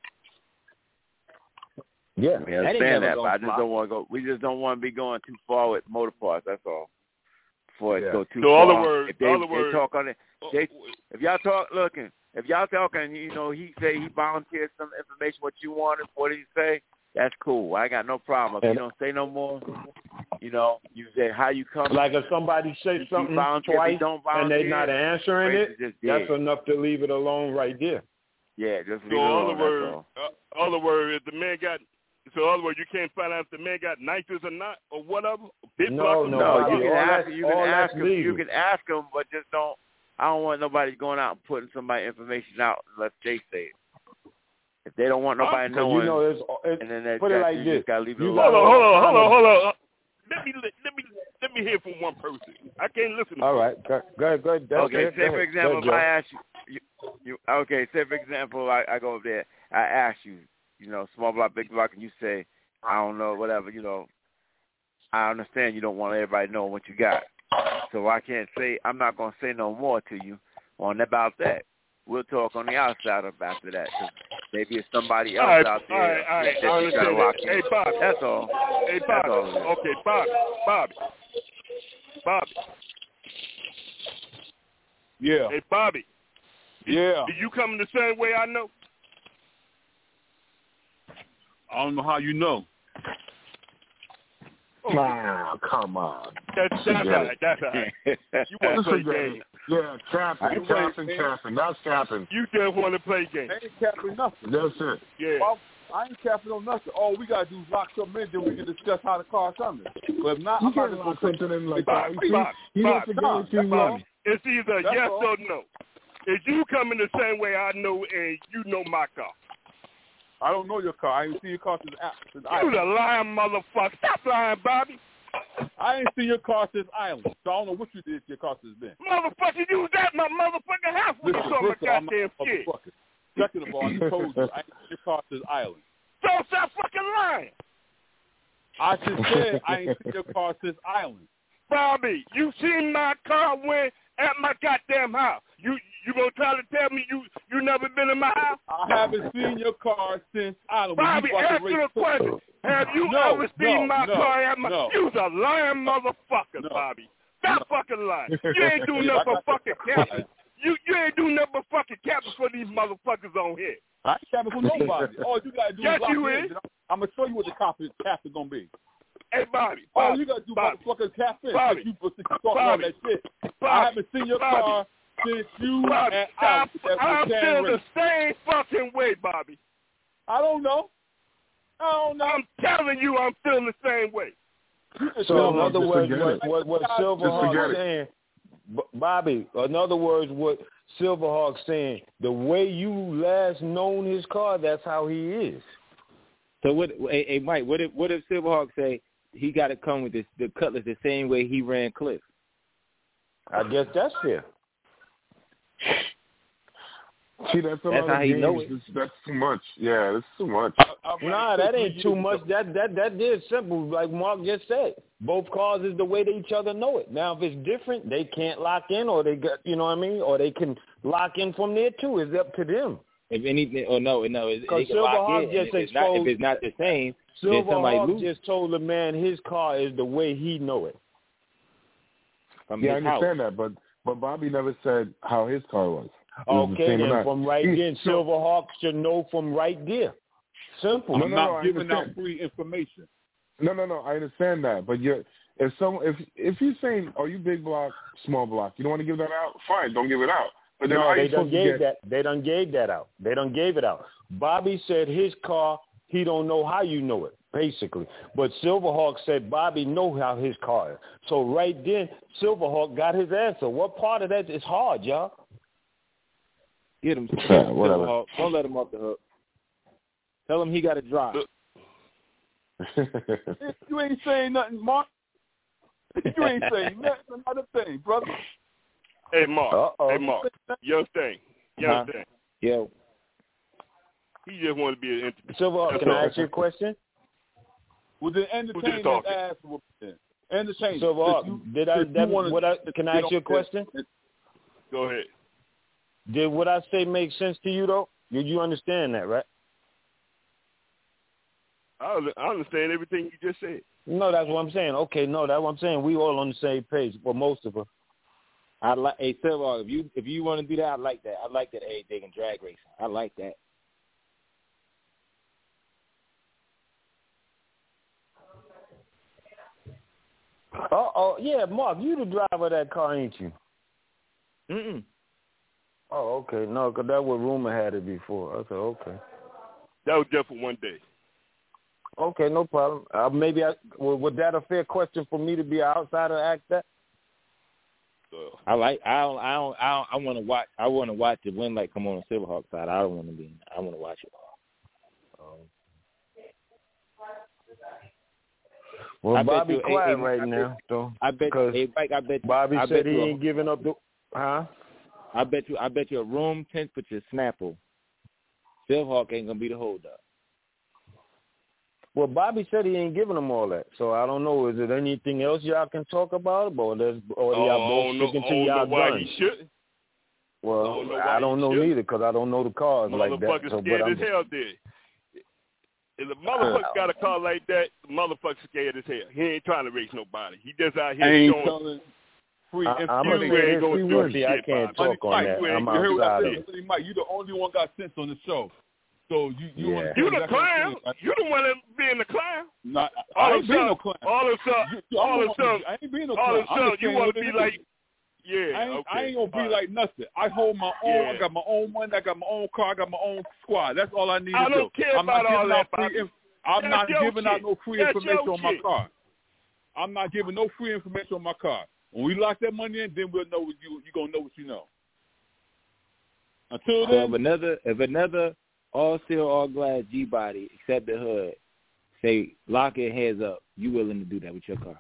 Yeah, we understand that, but I just don't want to go. We just don't want to be going too far with motor parts. That's all. Before it go too far. If they talk on it, if y'all talking, he say he volunteered some information what you wanted. What did he say? That's cool. I got no problem. If you don't say no more, you say how you come. Like if somebody say something twice and they not answering it, that's enough to leave it alone right there. Yeah, just leave it alone. Other words, if the man got. So, in other words, you can't find out if the man got nitrous or not, or whatever. No. You can ask him, but just don't. I don't want nobody going out and putting somebody information out unless they say it. If they don't want nobody knowing, and then put it like this. Just gotta leave it alone. Hold on. Let me hear from one person. I can't listen to all right, go ahead. Okay, say for example, if I ask you, okay, say for example, I go over there, I ask you, small block, big block, and you say, I don't know, whatever, I understand you don't want everybody knowing what you got. So I can't say, I'm not going to say no more to you about that. We'll talk on the outside after that. Cause maybe it's somebody else out there. All right. I understand that. Hey, Bobby. That's all. Hey, Bobby. Okay, Bobby. Yeah. Hey, Bobby. Yeah. Did you come in the same way I know? I don't know how you know. Nah, come on. That's all right. You want to play games. Yeah, capping. That's capping. You just want to play games. I ain't capping nothing. That's it. Yeah. Well, I ain't capping on nothing. All we got to do is lock something in, then we can discuss how the car's coming. But if not, you can't lock something in like that. You don't forget too much. It's either yes or no. If you come in the same way I know and you know my car. I don't know your car. I ain't seen your car since You the lying motherfucker. Stop lying, Bobby. I ain't seen your car since Island, so I don't know what you did to your car since then. Motherfucker, you was at my motherfucking house when you saw my goddamn shit. Second of all, I told you I ain't seen your car since Island. So stop fucking lying. I just said I ain't seen your car since Island. Bobby, you seen my car when at my goddamn house. You gonna try to tell me you never been in my house? I haven't seen your car since Island. Bobby, answer the question. Have you ever seen my car at my... You's a lying motherfucker, Bobby. Stop fucking lying. You ain't doing nothing but fucking capping. You ain't doing nothing but fucking capping for these motherfuckers on here. I ain't capping for nobody. All you gotta do is lock in. I'm gonna show you what the cap is gonna be. Hey, Bobby. All you gotta do, motherfuckers, cap in. Bobby. You talking all that shit. I haven't seen your car since you and I'm still the same fucking way, Bobby. I don't know. I'm telling you, I'm feeling the same way. So, in other words, what Silverhawk saying, Bobby, in other words, what Silverhawk saying, the way you last known his car, that's how he is. So, hey, Mike, what if Silverhawk say he got to come with the Cutlass the same way he ran Cliff? I guess that's fair. See, that's how he knows it. That's too much. Yeah, it's too much. Nah, that ain't too much. That is simple, like Mark just said. Both cars is the way they each other know it. Now, if it's different, they can't lock in, or they got, you know what I mean, or they can lock in from there too. It's up to them. If anything, or no, because Silverhawk just exposed. If it's not the same, Silverhawk just told the man his car is the way he know it. Yeah, I understand that, but Bobby never said how his car was. Okay, then from right there, Silverhawk should know from right there. Simple. I'm not giving out free information. No, I understand that, but if you're saying, "Are you big block, small block?" You don't want to give that out. Fine, don't give it out. But then no, they done gave that. They done gave that out. They done gave it out. Bobby said his car, he don't know how you know it, basically. But Silverhawk said Bobby know how his car is. So right then, Silverhawk got his answer. What part of that is hard, y'all? Get him. Silverhawk. Don't let him off the hook. Tell him he got to drive. You ain't saying nothing, Mark. You ain't saying nothing. Another thing, brother. Hey, Mark. Hey, Mark. Young thing. Yo. He just want to be an entertainer. Silverhawk, can I ask you a question? Well, then entertain his ass. Entertain. Silverhawk, can I ask you a question? Go ahead. Did what I say make sense to you, though? Did you understand that, right? I understand everything you just said. No, that's what I'm saying. Okay, no, that's what I'm saying. We all on the same page, well, most of us. I like. Hey, Silverhawk, if you want to do that, I like that. I like that. Hey, they can drag race. I like that. Yeah, Mark, you the driver of that car, ain't you? Mm-mm. Oh, okay. No, because that was rumor had it before. I said, okay. That was just for one day. Okay, no problem. Was that a fair question for me to be an outsider to ask that? I want to watch. I want to watch the wind light come on the Silverhawk side. I don't want to be. I want to watch it. Well, Bobby quiet right now, though. I bet Bobby said he ain't giving up the. Huh? I bet you a room temperature Snapple. Silverhawk ain't gonna be the holdup. Well, Bobby said he ain't giving them all that, so I don't know. Is there anything else y'all can talk about, or y'all both sticking to y'all guns? He shouldn't. Well, I don't know neither because I don't know the cars like that. Motherfucker scared as hell did. If the motherfucker got a car like that, the motherfucker scared as hell. He ain't trying to race nobody. He just out here showing free information. I can't talk on that. I'm outside of it. Mike, you the only one got sense on the show. So you the clown. You the one that be in the clown. I ain't being no clown. All of a sudden, I ain't being no clown. You want to be like, I ain't gonna be like nothing. I hold my own. I got my own money. I got my own car. I got my own squad. That's all I need to do. I don't care about all that. I'm not giving out no free information on my car. I'm not giving no free information on my car. When we lock that money in, then we'll know what you're gonna know what you know. Until then, if another all steel, all glass G body, except the hood, say lock your heads up, you willing to do that with your car?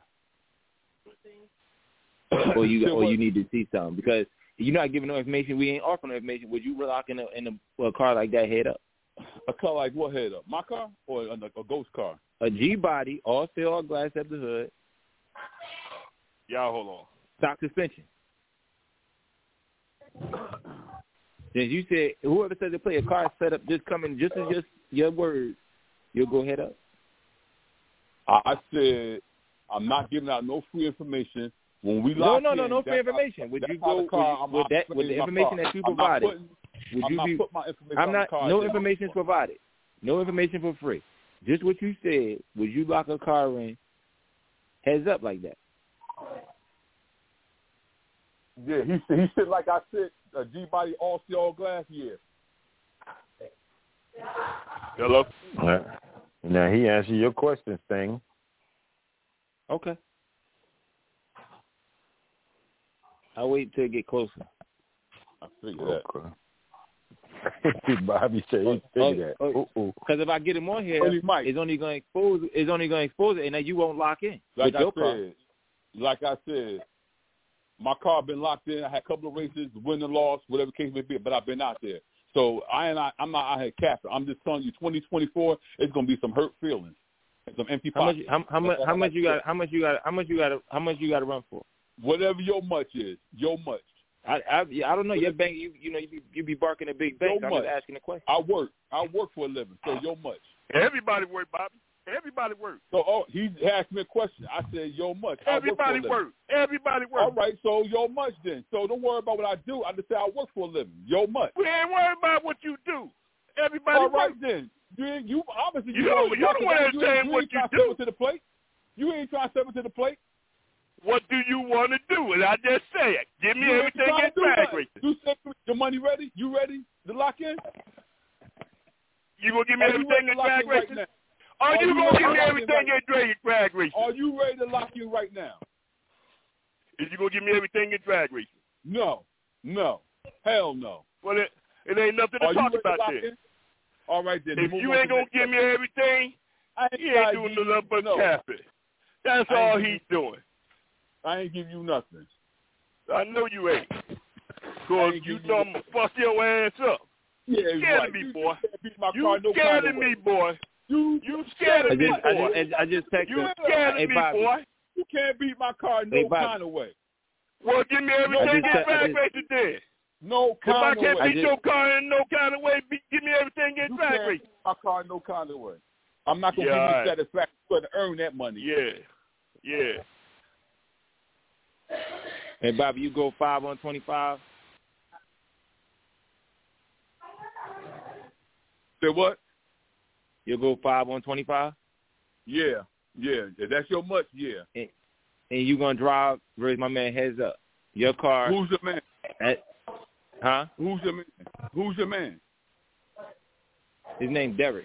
or you need to see something because you're not giving no information. We ain't offering no information. Would you lock in a car like that head up? A car like what head up? My car or a ghost car? A G body, all steel, all glass at the hood. Y'all hold on. Stock suspension. Since you said whoever says they play a car set up, just coming just as just your words, you'll go head up. I said I'm not giving out no free information. When we lock no free information. Would you go with the information that you provided? No information is provided. No information for free. Just what you said. Would you lock a car in heads up like that? Yeah, he said like I said, a G body all steel all glass. Yeah. Hello. Now he answered your question, Sting. Okay. I'll wait till it get closer. I figure that. Okay. Bobby said he figured that. Because if I get him on here, it's only going to expose it, and then you won't lock in. Like I said, my car been locked in. I had a couple of races, win and loss, whatever case may be, but I've been out there. So I'm not out here capping. I'm just telling you, 2024, it's gonna be some hurt feelings, some empty pockets. How much you got to run for? Whatever your much is, your much. I don't know your bank. You be barking a big bank. I'm just asking a question. I work for a living. So your much. Everybody work, Bobby. Everybody work. So he asked me a question. I said your much. Everybody work. Everybody work. All right. So your much then. So don't worry about what I do. I just say I work for a living. Your much. We ain't worried about what you do. Everybody all right work. Then. You obviously you don't want to say what you do to the plate. You ain't trying to step into the plate. What do you want to do? And I just say it. Give me everything in drag racing. You said your money ready? You ready to lock in? You gonna give me everything in drag racing? Are you gonna give me everything in drag racing? Are you ready to lock in right now? Is you gonna give me everything in drag racing? No. Hell no. Well, it ain't nothing to talk about there. All right then. If you ain't gonna give me everything, he ain't doing nothing but capping. That's all he's doing. I ain't give you nothing. I know you ain't. Because you know I'm going to fuck your ass up. Yeah, you scared me, boy. You scared of me, boy. You scared of me, boy. I just texted. You scared of me, boy. You can't beat my car no kind of way. Well, give me everything in drag racing then. No kind of way. If I can't beat your car in no kind of way, give me everything in drag racing. My car in no kind of way. I'm not going to give you satisfaction to earn that money. Yeah. Hey, Bobby, you go 5 on 25? Say what? You go 5 on 25? Yeah. If that's your much, yeah. And you going to drive, raise my man heads up. Your car. Who's your man? Huh? Who's your man? His name's Derek.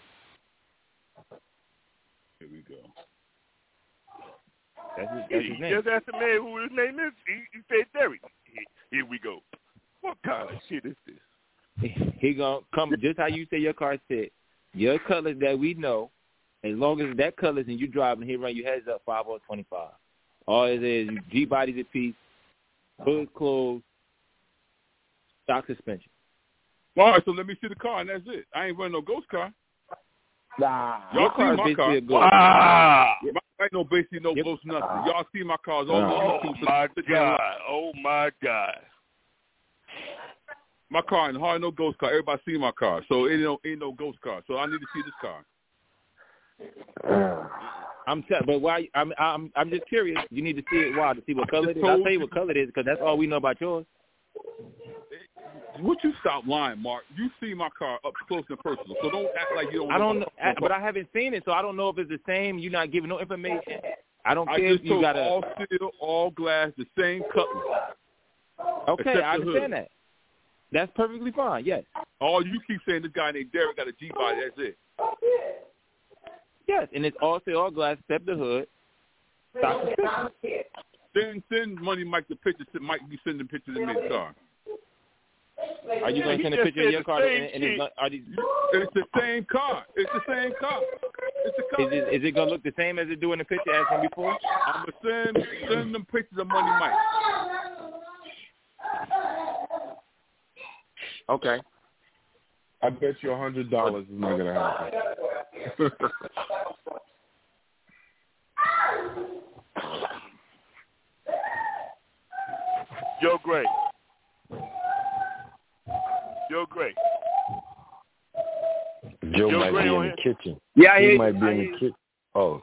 Here we go. That's his name. Just ask the man who his name is. He said Derek. Here we go. What kind of shit is this? He gonna come just how you say your car said. Your colors that we know, as long as that colors and you driving, he run your heads up 5 or 25. All it is G bodies a piece, hood closed, stock suspension. All right, so let me see the car and that's it. I ain't running no ghost car. Nah, y'all see my car. Ain't no basically no ghost nothing. Y'all see my cars all over YouTube. Oh my God. My car ain't hardly no ghost car. Everybody see my car, so it ain't no ghost car. So I need to see this car. But why? I'm just curious. You need to see it. Why? To see what color it is. I'll tell you what color it is because that's all we know about yours. Would you stop lying, Mark? You see my car up close and personal, so don't act like you don't. I don't know, but I haven't seen it, so I don't know if it's the same. You're not giving no information. I don't care if you got all steel, all glass, the same cutlass. Okay, I understand that. That's perfectly fine. Yes. All you keep saying this guy named Derek got a G body. That's it. Yes, and it's all steel, all glass, except the hood. Stop the Send Money Mike the picture. Mike be sending pictures of me the car. Are you going to send a picture of your car? It's the same car. It's the same car. It's the car. Is it going to look the same as it do in the picture as from before? I'm going to send them pictures of Money Mike. Okay. I bet you $100 is not going to happen. Joe Gray. Joe Gray. Joe might be in the kitchen. Yeah, he might be in the kitchen. Oh.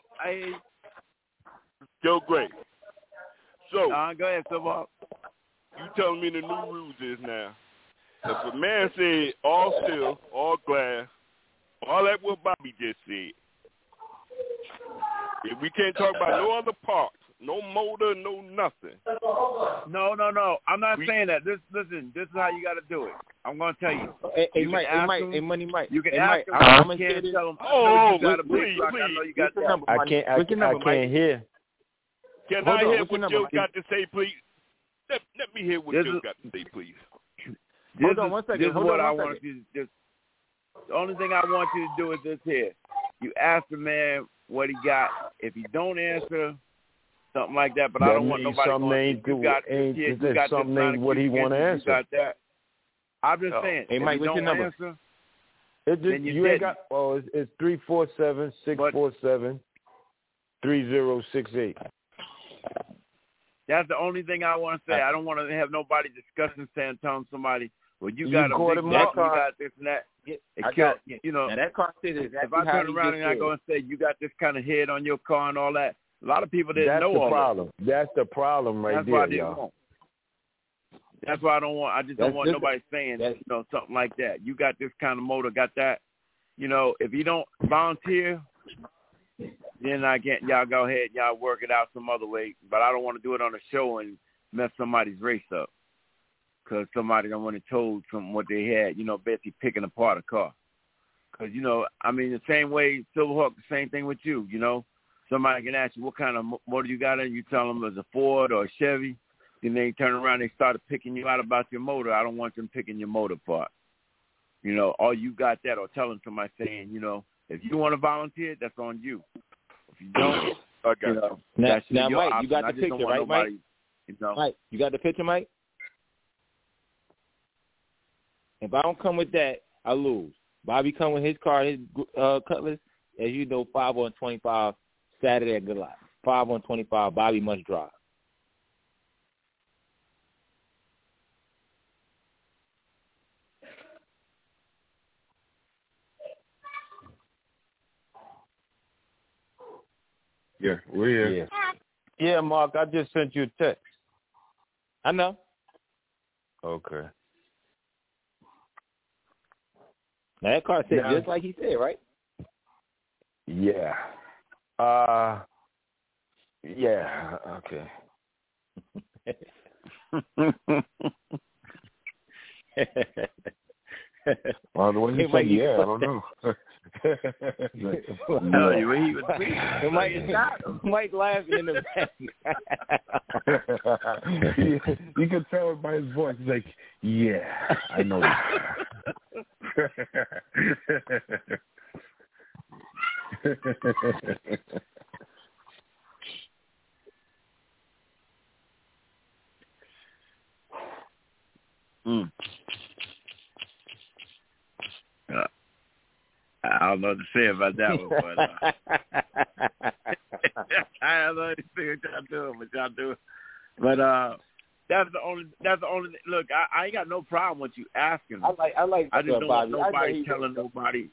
Joe Gray. So, go ahead, Silver. You telling me the new rules is now. If a man said all steel, all glass, all that what Bobby just said, if we can't talk about no other parts, no motor, no nothing. No. I'm not saying that. Listen, this is how you got to do it. I'm going to tell you. Hey, Money Mike. You can ask him. I'm you can't tell him. Please. I can't hear. Can I hear what Joe got to say, please? Let me hear what Joe got to say, please. Hold on one second. This is what I want you to do. The only thing I want you to do is this here. You ask the man what he got. If he don't answer something like that, but I don't want nobody going to what he want to answer. I'm just saying. Hey, Mike, what's your number? Answer, it's just, you ain't got. Oh, it's 347-647-3068. That's the only thing I want to say. I don't want to have nobody discussing, telling somebody, well, you got a big neck, you got this and that. You know, now that car said exactly if I turn around and I go and say, you got this kind of head on your car and all that, a lot of people didn't know all that. That's the problem That's there, why I didn't y'all. want. That's why I don't want. I just don't want nobody saying, something like that. You got this kind of motor, got that. You know, if you don't volunteer, then y'all go ahead, y'all work it out some other way. But I don't want to do it on a show and mess somebody's race up because somebody don't want to told what they had. You know, Betsy picking apart a car. Because, you know, I mean, the same way, Silverhawk, the same thing with you. You know, somebody can ask you what kind of motor you got, and you tell them it's a Ford or a Chevy. Then they turn around, they started picking you out about your motor. I don't want them picking your motor apart. You know, or you got that, or telling somebody saying, you know, if you want to volunteer, that's on you. If you don't, you know, now Mike, option. you got the picture, right, Mike? You know. Mike, you got the picture, Mike? If I don't come with that, I lose. Bobby come with his car, his Cutlass, as you know, 5 on 25 Saturday at Good Life. 5 on 25, Bobby must drive. Yeah, we're here. Yeah, Mark, I just sent you a text. I know. Okay. Now that car said just like he said, right? Yeah. Yeah, okay. Well, the way he said, I don't know. Tell you what he was Mike laughing in the back. You can tell it by his voice. He's like, yeah, I know that. I don't know what to say about that one, but I don't know what y'all doing, what y'all doing. But that's the only. Look, I ain't got no problem with you asking. I just don't Bobby. want nobody telling nobody.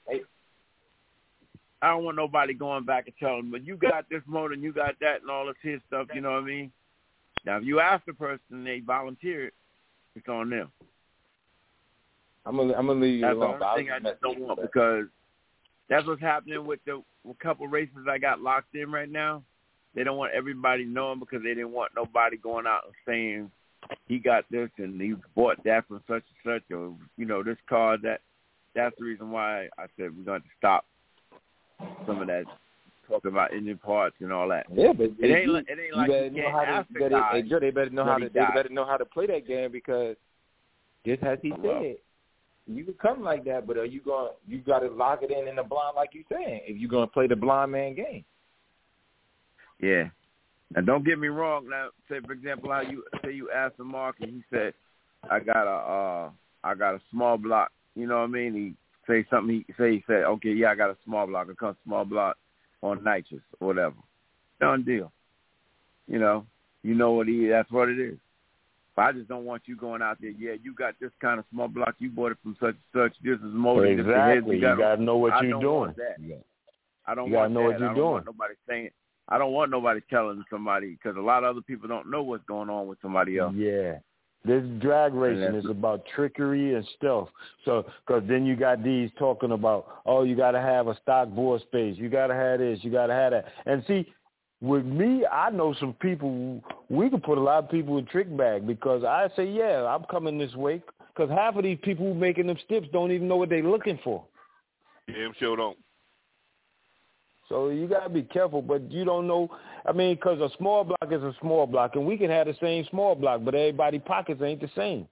I don't want nobody going back and telling them, but you got this motor and you got that and all this his stuff. You know what I mean? Now, if you ask the person and they volunteer, it's on them. I'm gonna leave you alone. That's the only thing I just don't want, because that's what's happening with the couple races I got locked in right now. They don't want everybody knowing because they didn't want nobody going out and saying he got this and he bought that from such and such, or, you know, this car, that. That's the reason why I said we're going to stop some of that talking about engine parts and all that. Yeah, but it ain't like you can't ask the guy. They better know how to play that game, because just as he said, you can come like that, but you got to lock it in the blind, like you saying, if you're going to play the blind man game. Yeah. Now, don't get me wrong. Now, say for example, how you asked the Mark and he said, I got a small block. You know what I mean? He say something. He said, okay, yeah, I got a small block. I come small block on nitrous or whatever. Done deal. You know what that's what it is. But I just don't want you going out there. Yeah, you got this kind of small block. You bought it from such and such. This is motor. Exactly. You got to know what you're doing. I don't you want know that. what you're I don't doing. want nobody saying. I don't want nobody telling somebody, because a lot of other people don't know what's going on with somebody else. Yeah. This drag racing is about trickery and stealth. So, because then you got these talking about, oh, you got to have a stock bore space. You got to have this. You got to have that. And see, with me, I know some people, we can put a lot of people in trick bag, because I say, yeah, I'm coming this way. Because half of these people who making them steps don't even know what they're looking for. Yeah, I'm sure don't. So you got to be careful, but you don't know. I mean, because a small block is a small block, and we can have the same small block, but everybody's pockets ain't the same.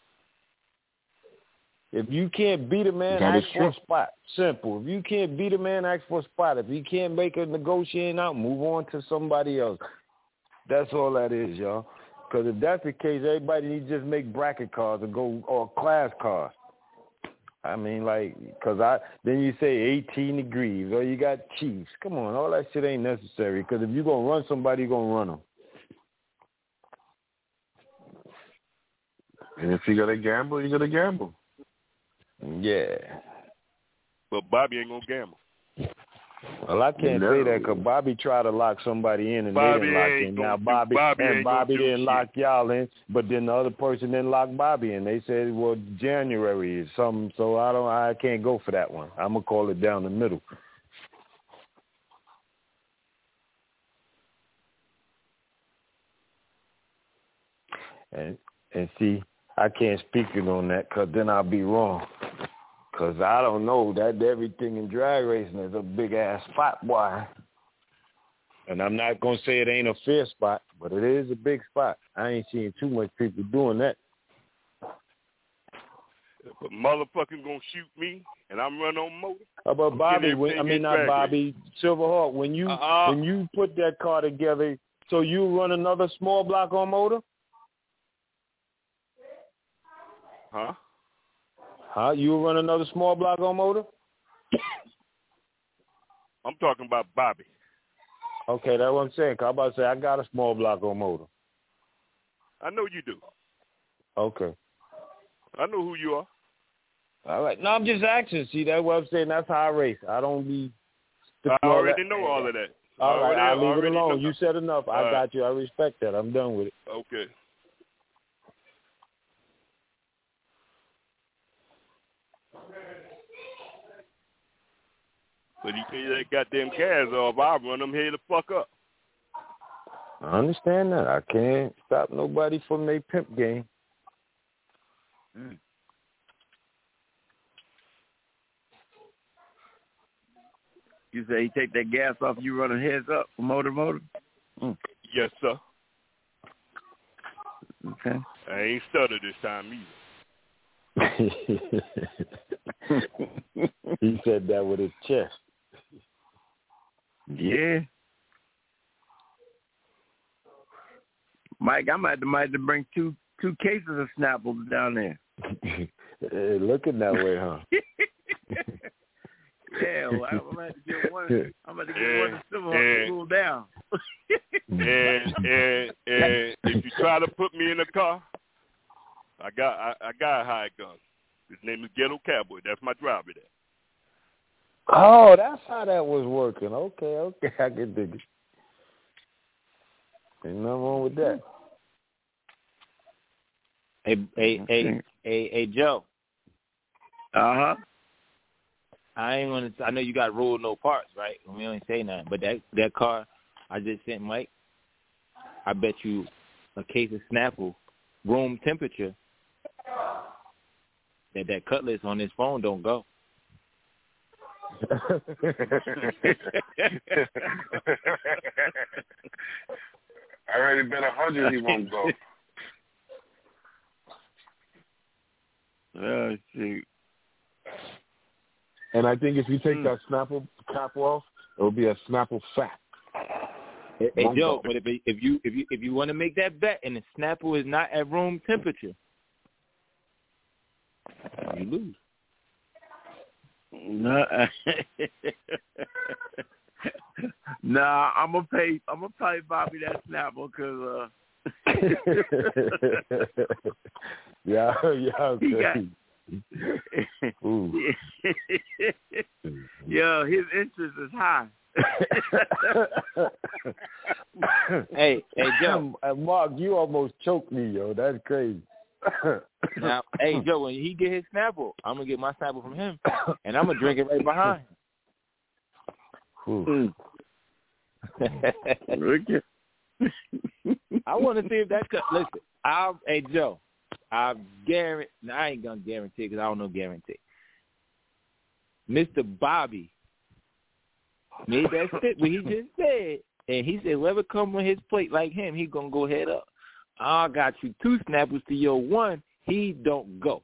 If you can't beat a man, ask for a spot. Simple. If you can't beat a man, ask for a spot. If you can't make a negotiating out, move on to somebody else. That's all that is, y'all. Because if that's the case, everybody needs to just make bracket cards or class cards. I mean, like, then you say 18 degrees, or you got Chiefs. Come on, all that shit ain't necessary. Because if you're going to run somebody, you're going to run them. And if you got to gamble, you got to gamble. Yeah. But Bobby ain't going to gamble. Well, I can't say that because Bobby tried to lock somebody in and they didn't lock in. Now Bobby didn't lock y'all in, but then the other person didn't lock Bobby in. They said, well, January is something, so I can't go for that one. I'm gonna call it down the middle. And see, I can't speak it on that because then I'll be wrong. Because I don't know that everything in drag racing is a big-ass spot, boy. And I'm not going to say it ain't a fair spot, but it is a big spot. I ain't seeing too much people doing that. If a motherfucker's going to shoot me and I'm running on motor. How about Bobby? Not Bobby. Silverhawk, when you put that car together, so you run another small block on motor? Huh? You run another small block on motor? I'm talking about Bobby. Okay, that's what I'm saying. 'Cause I'm about to say I got a small block on motor. I know you do. Okay. I know who you are. All right. No, I'm just asking. See, that's what I'm saying. That's how I race. I don't be... I already know all of that. All right, I'll leave it alone. You said enough. I got you. I respect that. I'm done with it. Okay. But you pay that goddamn gas off, I'll run them here the fuck up. I understand that. I can't stop nobody from their pimp game. You say you take that gas off, you running heads up for motor? Yes, sir. Okay. I ain't stutter this time either. He said that with his chest. Yeah. Mike, I might have to bring two cases of Snapples down there. Looking that way, huh? Yeah, well, I'm going to have to get one. I'm going to get one to Silverhawk to cool down. and if you try to put me in a car, I got a high gun. His name is Ghetto Cowboy. That's my driver there. Oh, that's how that was working. Okay, I can dig it. Ain't nothing wrong with that. Hey, Joe. Uh-huh. I know you got rule no parts, right? We don't say nothing. But that car I just sent Mike, I bet you a case of Snapple, room temperature, that Cutlass on his phone don't go. I already bet 100 he won't go. Oh, shoot. And I think if you take that Snapple cap off, it'll be a Snapple fat. Hey Joe, but if you want to make that bet and the Snapple is not at room temperature, you lose. Nah, I'm gonna pay Bobby that Snapple because yeah, okay. Yo, his interest is high. Hey, Joe. Mark, you almost choked me, yo. That's crazy. Now, hey, Joe, when he get his Snapple, I'm going to get my Snapple from him, and I'm going to drink it right behind. I want to see if that – listen, hey, Joe, I guarantee – I ain't going to guarantee because I don't know guarantee. Mr. Bobby made that shit what he just said, and he said whoever come on his plate like him, he going to go head up. I got you 2 Snapples to your 1. He don't go.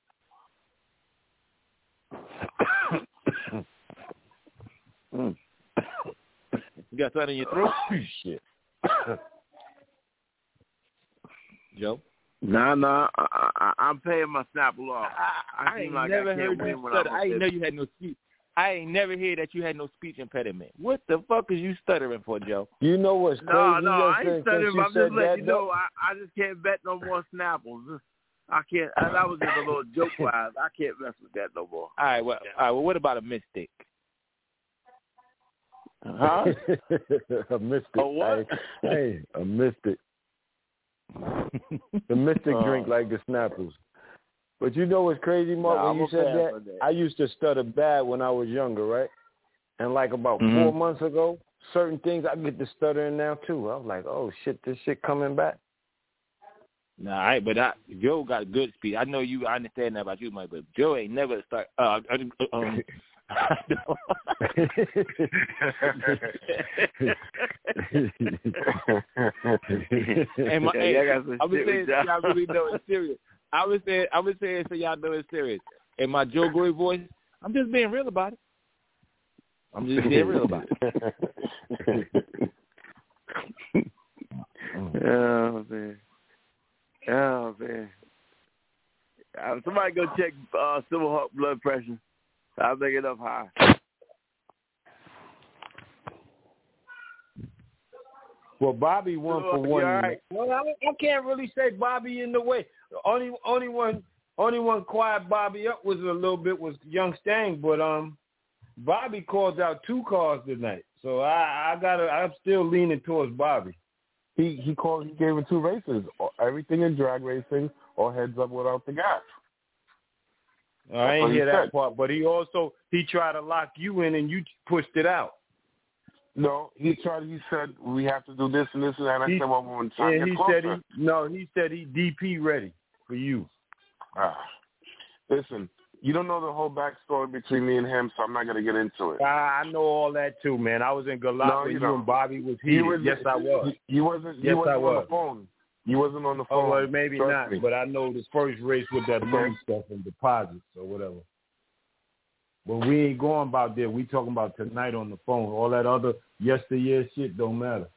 You got something in your throat? Shit. Joe? No, I'm paying my Snapple off. I ain't never heard you stutter. I ain't know you had no speech. I ain't never heard that you had no speech impediment. What the fuck is you stuttering for, Joe? You know what's crazy? No, I ain't stuttering. I'm just letting you know I just can't bet no more Snapples. I can't. That was just a little joke wise. I can't mess with that no more. All right. Well, what about a mystic? Huh? A mystic. A what? Hey, a mystic. The mystic drink like the Snapples. But you know what's crazy, Mark? When you said that, I used to stutter bad when I was younger, right? And like about 4 months ago, certain things I get to stuttering now too. I was like, oh shit, this shit coming back. Nah, but Joe got good speech. I know you. I understand that about you, Mike. But Joe ain't never start. And I was saying, y'all really know it's serious. I was saying, so y'all know it's serious. And my Joe Goy voice, I'm just being real about it. I'm just being real about it. Oh man. Somebody go check Silverhawk blood pressure. I'll make it up high. Well, Bobby won for 1 minute. Right. Well, I can't really say Bobby in the way. Only one quiet Bobby up was a little bit was Young Stang, but Bobby calls out 2 cars tonight, so I'm still leaning towards Bobby. He gave him 2 races, everything in drag racing or heads up without the gas. I ain't hear that part, but he tried to lock you in and you pushed it out. No, he said we have to do this and this and that. And I said, well, when time gets closer. He said he DP ready for you. Listen, you don't know the whole backstory between me and him, so I'm not going to get into it. I know all that too, man. I was in Galat when you and Bobby was here. Yes, I was. You wasn't on the phone. You wasn't on the phone. Oh, well, maybe not, but I know this first race with that money stuff and deposits or whatever. But we ain't going about there. We talking about tonight on the phone. All that other yesteryear shit don't matter.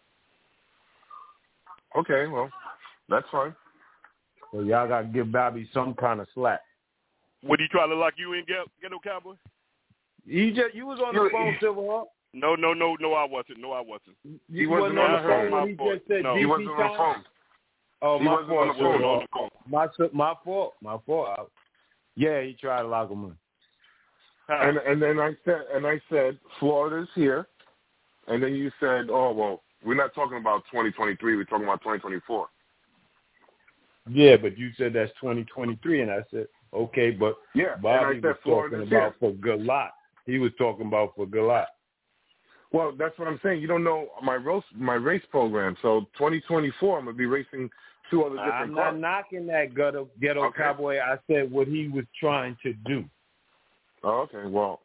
Okay, well, that's fine. So y'all got to give Bobby some kind of slack. Would he try to lock you in, Ghetto Cowboy? You was on the phone, Silverhawk. No, I wasn't. He wasn't on the phone when he just said DP he wasn't on the phone. Oh, my fault. My fault. Yeah, he tried to lock him in. And then I said Florida's here, and then you said, oh well, we're not talking about 2023, we're talking about 2024. Yeah, but you said that's 2023, and I said okay, but Bobby was talking about for Galat. He was talking about for Galat. Well, that's what I'm saying. You don't know my race program. So 2024, I'm gonna be racing 2 other different cars. I'm not knocking that ghetto Cowboy. I said what he was trying to do. Oh, okay, well,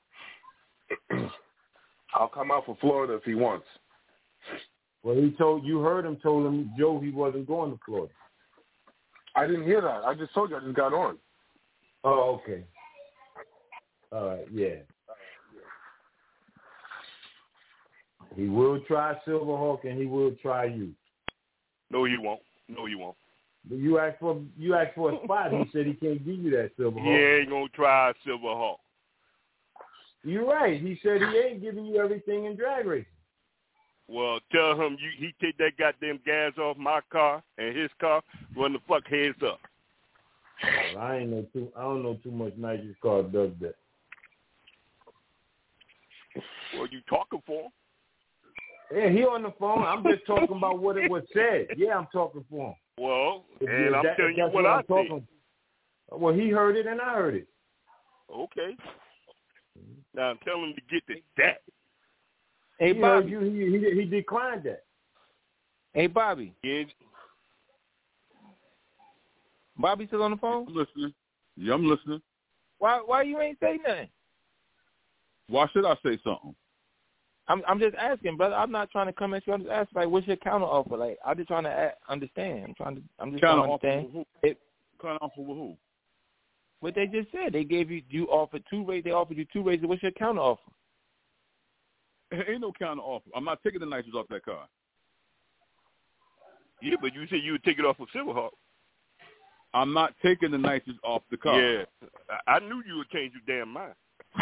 I'll come out for Florida if he wants. Well, told him, Joe, he wasn't going to Florida. I didn't hear that. I just told you I just got on. Oh, okay. All right, yeah. He will try Silverhawk and he will try you. No, he won't. But you asked for a spot. He said he can't give you that Silverhawk. He ain't gonna try Silverhawk. You're right. He said he ain't giving you everything in drag racing. Well, tell him he take that goddamn gas off my car and his car, run the fuck heads up. Well, I don't know too much Nigel's car does that. Well, you talking for him? Yeah, he on the phone. I'm just talking about what it was said. Yeah, I'm talking for him. Well, and I'm telling you what I think. Well, he heard it and I heard it. Okay. Now I'm telling him to get to that. Hey, Bobby. He declined that. Hey, Bobby. Yeah. Bobby still on the phone? I'm listening. Yeah, I'm listening. Why you ain't say nothing? Why should I say something? I'm just asking, brother. I'm not trying to come at you. I'm just asking, like, what's your counter offer? Like, I'm just trying to understand. I'm just trying to understand. Counter offer with who? What they just said. They gave you offered 2 races. They offered you 2 races. What's your counter offer? Ain't no counter offer. I'm not taking the nitrous off that car. Yeah, but you said you would take it off of Silverhawk. I'm not taking the nitrous off the car. Yeah, I knew you would change your damn mind.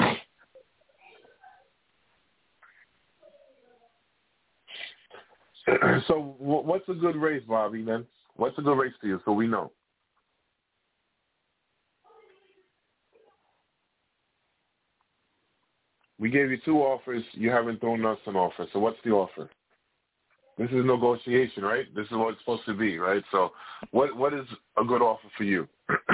So what's a good race, Bobby, then? What's a good race to you so we know? We gave you 2 offers. You haven't thrown us an offer. So what's the offer? This is negotiation, right? This is what it's supposed to be, right? So what is a good offer for you?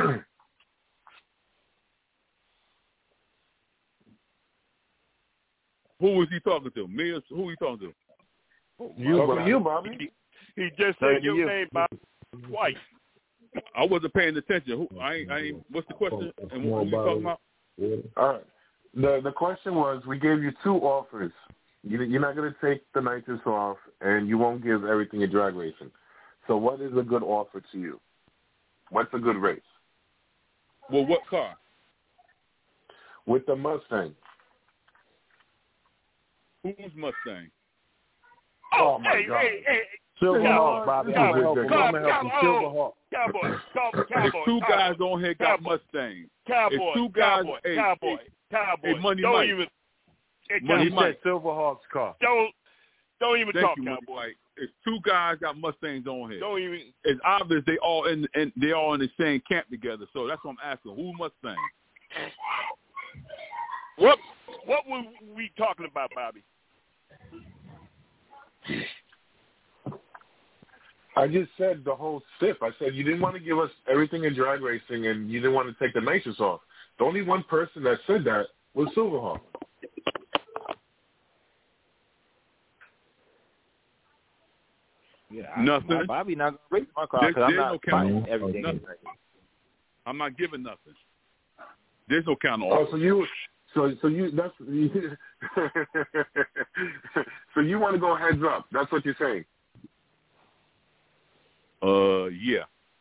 Who was he talking to? Me or who he talking to? You, Bobby. He just said your name, Bobby, twice. I wasn't paying attention. Who? I ain't. What's the question? And what are you talking about? All right. The question was, we gave you 2 offers. You're not going to take the nitrous off, and you won't give everything a drag racing. So what is a good offer to you? What's a good race? Well, what car? With the Mustang. Who's Mustang? Oh, my God. Hey. Silverhawk, Bobby. I'm going to help him. Silverhawk. Cowboy. There's 2 guys on here got Mustangs. Cowboy. Hey, Money don't Mike. even. He said Silverhawk's car. Don't even talk, you, Cowboy. Mike. It's 2 guys got Mustangs on here. Don't even. It's obvious they all in the same camp together. So that's what I'm asking. Who Mustang? What were we talking about, Bobby? I just said the whole SIP. I said you didn't want to give us everything in drag racing, and you didn't want to take the nitrous off. The only one person that said that was Silverhawk. Yeah, nothing. Bobby not gonna race my car because I'm not buying everything. Nothing. I'm not giving nothing. There's no counter Oh, offer. so you so you want to go heads up? That's what you're saying. Yeah.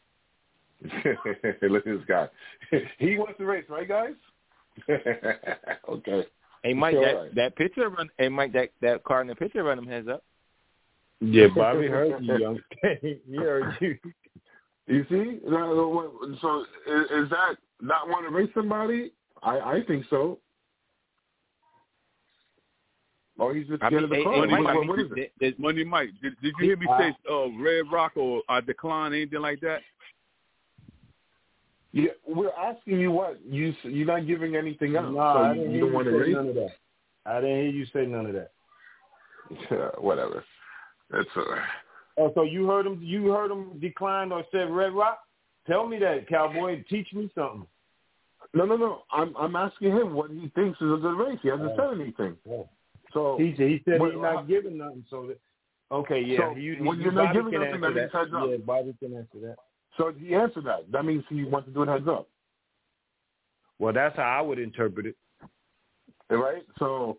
Look at this guy. He wants to race, right, guys? Okay. Hey, Mike, that picture run. Hey, Mike, that car in the picture run him heads up. Yeah, Bobby heard you, young. He heard you. You see? So is that not want to race somebody? I think so. Or he's just scared of the car. What is it? Money Mike, did you hear me say Red Rock or I decline, anything like that? Yeah, we're asking you what you're not giving anything else. No, so I didn't hear you say race? none of that. I didn't hear you say none of that. Whatever. That's Oh, so you heard him? You heard him decline or said Red Rock? Tell me that, Cowboy. Teach me something. No. I'm asking him what he thinks is a good race. He hasn't said anything. So he said he's not giving nothing. So okay, yeah. So when you're not giving nothing, that means heads up. Yeah, Bobby can answer that. So he answered that. That means he wants to do it heads up. Well, that's how I would interpret it. Right? So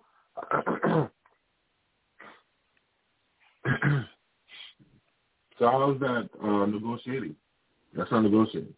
so how's that negotiating? That's not negotiating.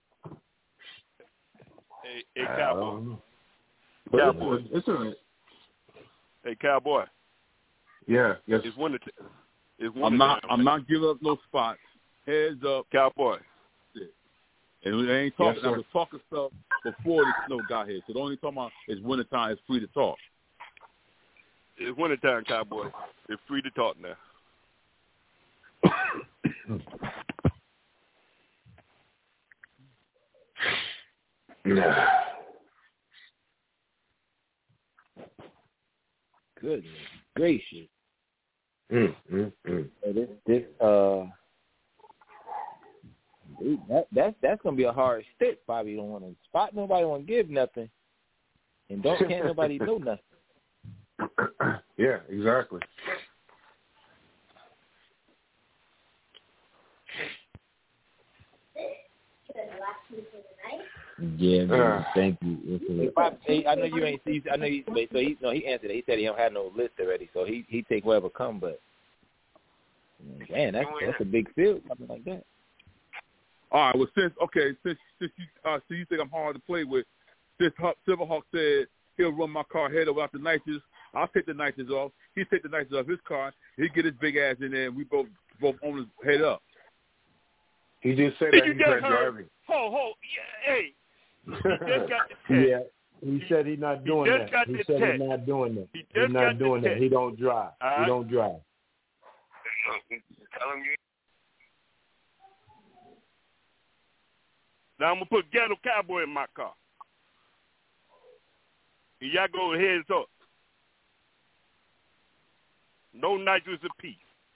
Hey, Cowboy. Cowboy. It's all right. Hey, Cowboy. Yeah, yes. It's winter. I'm not giving up no spots. Heads up. Cowboy. And they ain't talking. I was talking stuff before the snow got here. So the only talking about is wintertime. It's free to talk. It's wintertime, Cowboy. It's free to talk now. Goodness gracious. That's gonna be a hard stick. Bobby don't want to spot nobody, want to give nothing, and can't nobody know nothing. Yeah, exactly. Yeah, man. Thank you. I know you ain't. I know he. So he answered it. He said he don't have no list already, so he take whoever come. But man, that's a big field, something like that. All right. Well, since you think I'm hard to play with, since Silverhawk said he'll run my car head without the nitrous, I'll take the nitrous off. He take the nitrous off his car. He get his big ass in there, and we both own his head up. He just said that he's not driving. Hey. He just got the test. Yeah. He said he's not doing that. He said he's not doing that. He's not doing that. He don't drive. He don't drive. Tell him you. Now I'm going to put Ghetto Cowboy in my car. And y'all go heads up. No nitrous apiece.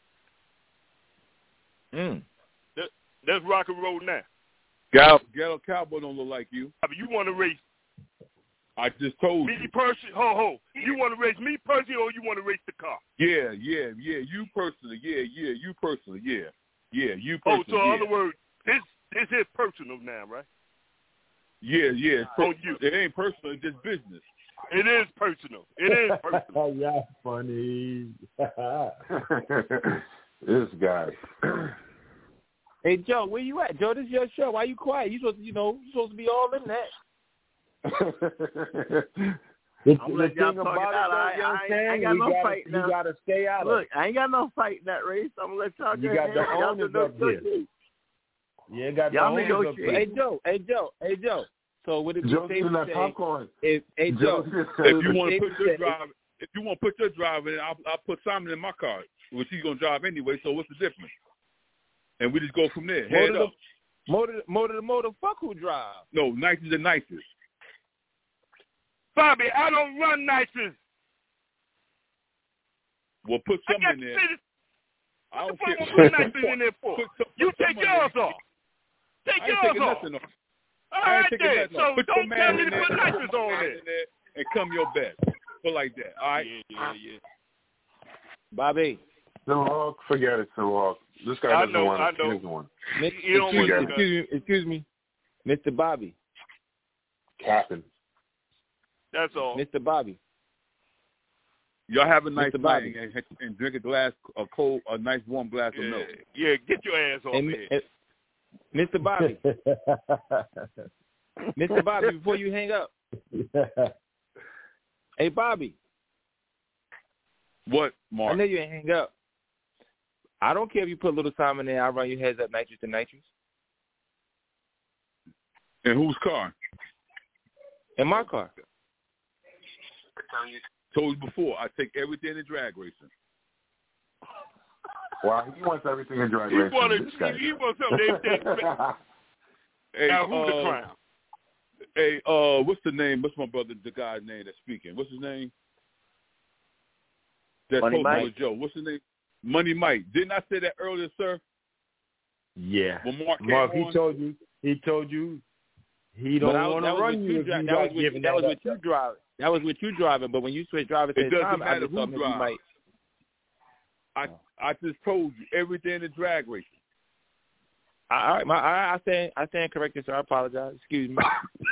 Let's rock and roll now. Ghetto Cowboy don't look like you. You want to race? I just told you. Me personally, you want to race me personally, or you want to race the car? Yeah. You personally, you personally, yeah. You personally. Oh, so in other words, this is personal now, right? Yeah. On you. It ain't personal, it's just business. It is personal. Yeah, funny. This guy. Hey, Joe, where you at? Joe, this is your show. Why you quiet? You supposed to be all in that. I'm letting y'all talk it out. I ain't got no fight now. You got to stay out of it. Look, I ain't got no fight in that race. I'm going to let y'all You got the owners up there. Yeah, got the owners up there. Hey, Joe. So would it be Joe's safe to say, popcorn. Joe, if you want to put your driver in, I'll put Simon in my car, which he's gonna drive anyway. So what's the difference? And we just go from there. Head up. Motor, fuck who drive. No, nitrous and nitrous. Bobby, I don't run nitrous. Well, put something in there. I don't care. Put nitrous in there for? You take yours off. Take yours off. All right, then. So don't tell me to put nitrous on there. And come your best. Put like that. All right? Yeah. Bobby. No, forget it, so this guy doesn't want it. He doesn't want it. Excuse me. Mr. Bobby. Captain. That's all. Mr. Bobby. Y'all have a nice night and drink a nice warm glass of milk. Yeah, get your ass off here. Mr. Bobby. Mr. Bobby, before you hang up. Hey, Bobby. What, Mark? I know you ain't hang up. I don't care if you put Little Simon in there. I'll run your heads up nitrous to nitrous. In whose car? In my car. Told you before, I take everything in drag racing. Wow, he wants everything in drag racing. He wants something. Hey, now, who's the crown? Hey, what's the name? What's my brother, the guy's name that's speaking? What's his name? That's Money Mike. Joe. What's his name? Money Mike. Didn't I say that earlier, sir? Yeah. When Mark he told you he don't want to run you if you not giving that was with you driving. That was with you driving, but when you switch drivers, it doesn't matter who drives. I just told you everything in drag racing. All right, I stand corrected, sir. I apologize. Excuse me.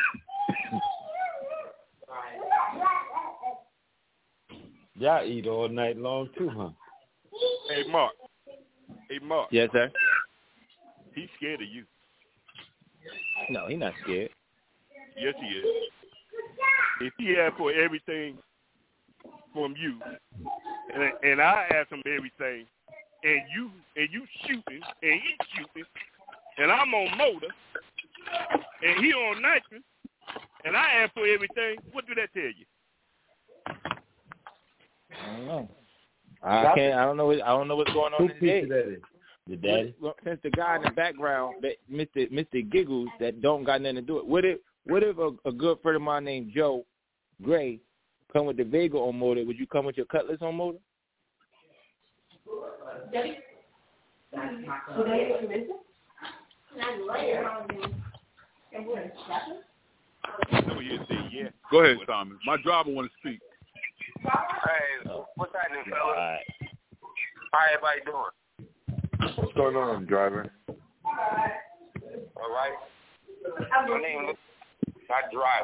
Y'all eat all night long too, huh? Hey, Mark. Yes, sir. He's scared of you. No, he's not scared. Yes, he is. If he asked for everything from you, and I ask him everything, and you shooting, and he's shooting, and I'm on motor, and he on nitrous, and I ask for everything, what do that tell you? I don't know. I don't know what's going on today. The daddy. Since the guy in the background, that Mr. Giggles, that don't got nothing to do it. What if a good friend of mine named Joe Gray come with the Vega on motor? Would you come with your Cutlass on motor? Go ahead, Simon. My driver want to speak. Hey, what's happening, fellas? All right. How everybody doing? What's going on, driver? All right. My name is I drive.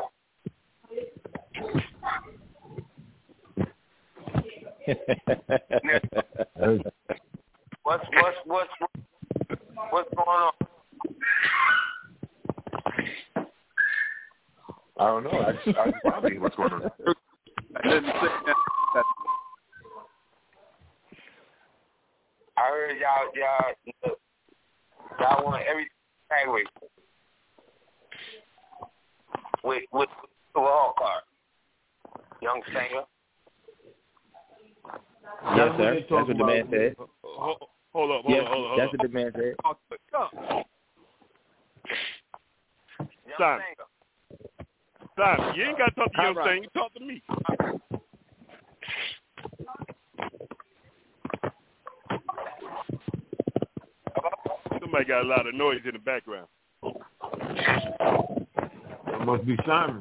What's going on? I don't know. I just wondering what's going on. I heard y'all want everything tag racing with a hall car. Young Sanger. Yes, sir. That's what the man said. Hold up. That's what the man said. Simon, you ain't got to talk to Young Sanger. Talk to me. Somebody got a lot of noise in the background. It must be Simon.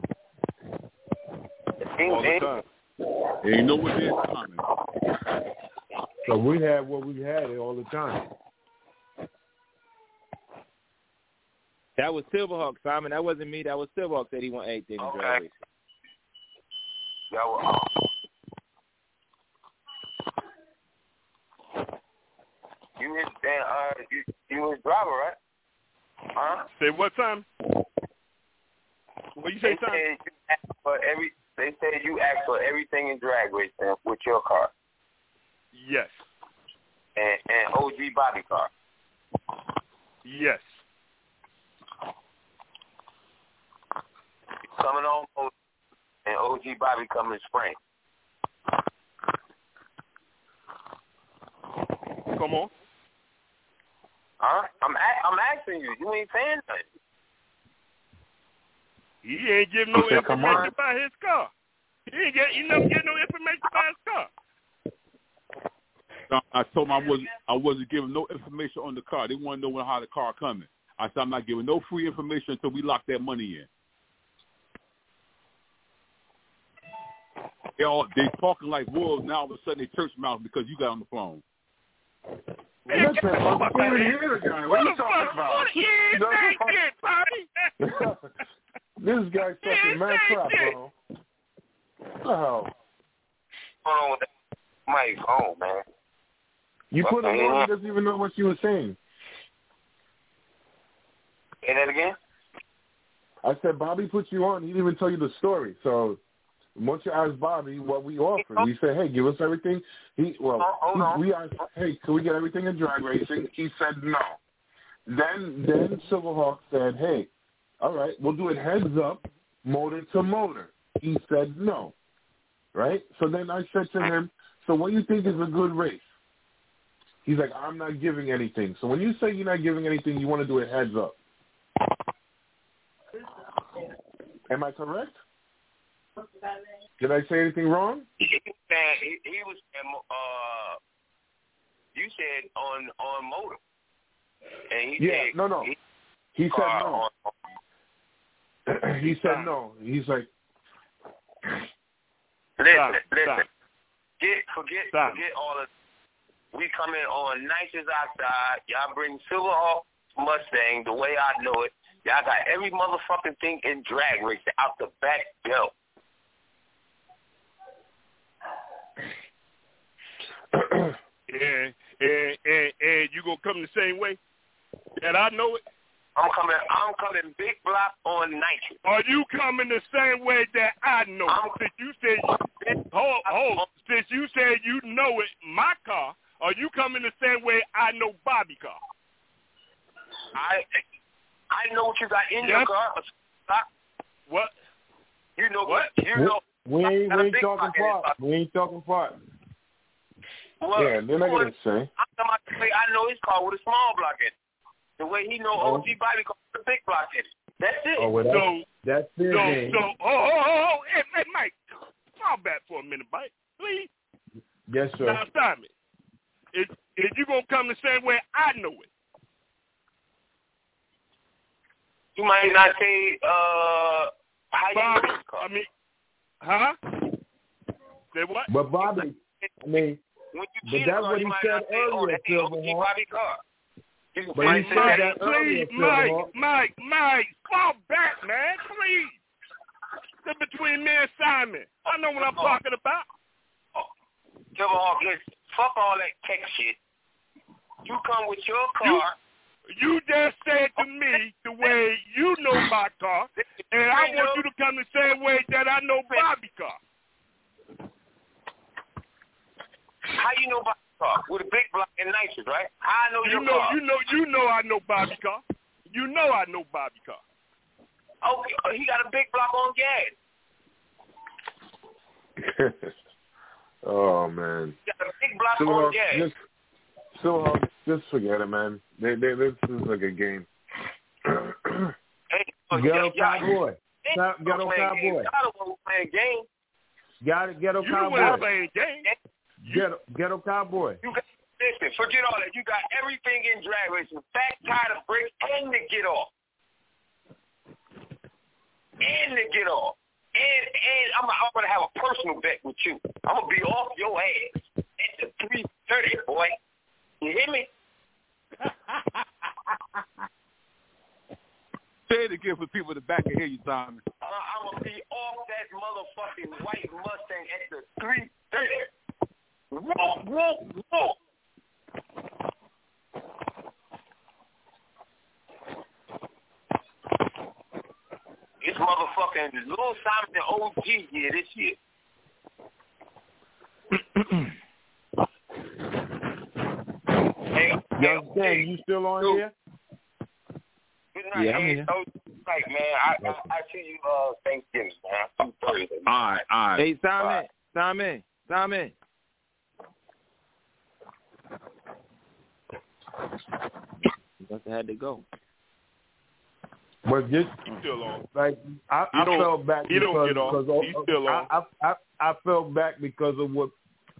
All the time. Ain't no one there, Simon. So we had what we had all the time. That was Silverhawk, Simon. That wasn't me. That was Silverhawk that he won anything in drag racing. That was. You was driver, right? Huh? Say what time? What you say, Simon? They said you asked for everything in drag racing with your car. Yes. And OG Bobby car. Yes. Coming on, and OG Bobby coming spring. Come on. Huh? I'm asking you. You ain't saying nothing. He ain't giving no information about his car. He never get no information about his car. No, I told him I wasn't giving no information on the car. They want to know how the car coming. I said I'm not giving no free information until we lock that money in. They talking like wolves now. All of a sudden they church mouth because you got on the phone. Listen, I'm going to hear the guy. What are you talking about? This guy's talking mad crap, bro. What the hell? What's on with that mic phone, man? You put him on, he doesn't even know what you were saying. Say that again? I said Bobby put you on. He didn't even tell you the story. So once you asked Bobby what we offered, we said, hey, give us everything. We asked, hey, can we get everything in drag racing? He said no. Then Silverhawk said, hey, all right, we'll do it heads up, motor to motor. He said no, right? So then I said to him, so what do you think is a good race? He's like, I'm not giving anything. So when you say you're not giving anything, you want to do it heads up. Am I correct? Did I say anything wrong? He was you said on motor. And he said, no. He said no. He said no. He's like, listen. Forget all of. We come in on nitrous oxide. Y'all bring Silverhawk Mustang the way I know it. Y'all got every motherfucking thing in drag racing out the back belt. And you gonna come the same way that I know it? I'm coming big block on nitrous. Are you coming the same way that I know it? Since you said you know it, my car, are you coming the same way I know Bobby car? I know what you got in your car. What? You know what? You know. We ain't talking part. We ain't talking part. Well, yeah, they're not going to say. I know his car with a small block in it. The way he know OG Bobby car with a big block in it. That's it. Oh, well, that's it. Hey, Mike, fall back for a minute, Mike, please. Yes, sir. Now, Simon, is you going to come the same way I know it? You might not say, how Bobby, you know his car. I mean, huh? Say what? But Bobby, I mean, but that's what he said earlier, Silverhawk. But he said that earlier, Silverhawk. Mike, fall back, man, please. Sit between me and Simon. I know what I'm talking about. Silverhawk, listen, fuck all that tech shit. You come with your car. You just said to me the way you know my car, and I want you to come the same way that I know Bobby car. How you know Bobby car? With a big block and nitrous, right? I know your car. You know I know Bobby car. You know I know Bobby car. Oh, he got a big block on gas. Oh man. He got a big block on gas. Just forget it, man. This is like a game. Ghetto Cowboy. Ghetto Cowboy. Ghetto Cowboy. Ghetto Cowboy. Listen, forget all that. You got everything in drag racing. Back, tire, brake, and the get off. And I'm gonna have a personal bet with you. I'm gonna be off your ass at the 3:30, boy. You hear me? Say it again for people in the back can hear you, Simon. I'm gonna be off that motherfucking white Mustang at the 3:30. Walk. It's motherfucking Lil Simon and OG year this year. Young Stan, you still on here? Good night, yeah, I'm here. Night, man. I see you Thanksgiving, man. Thursday. All right. Hey, Simon. You must have had to go. But just still on. Like I fell back he because don't get off. He's still on. I fell back because of what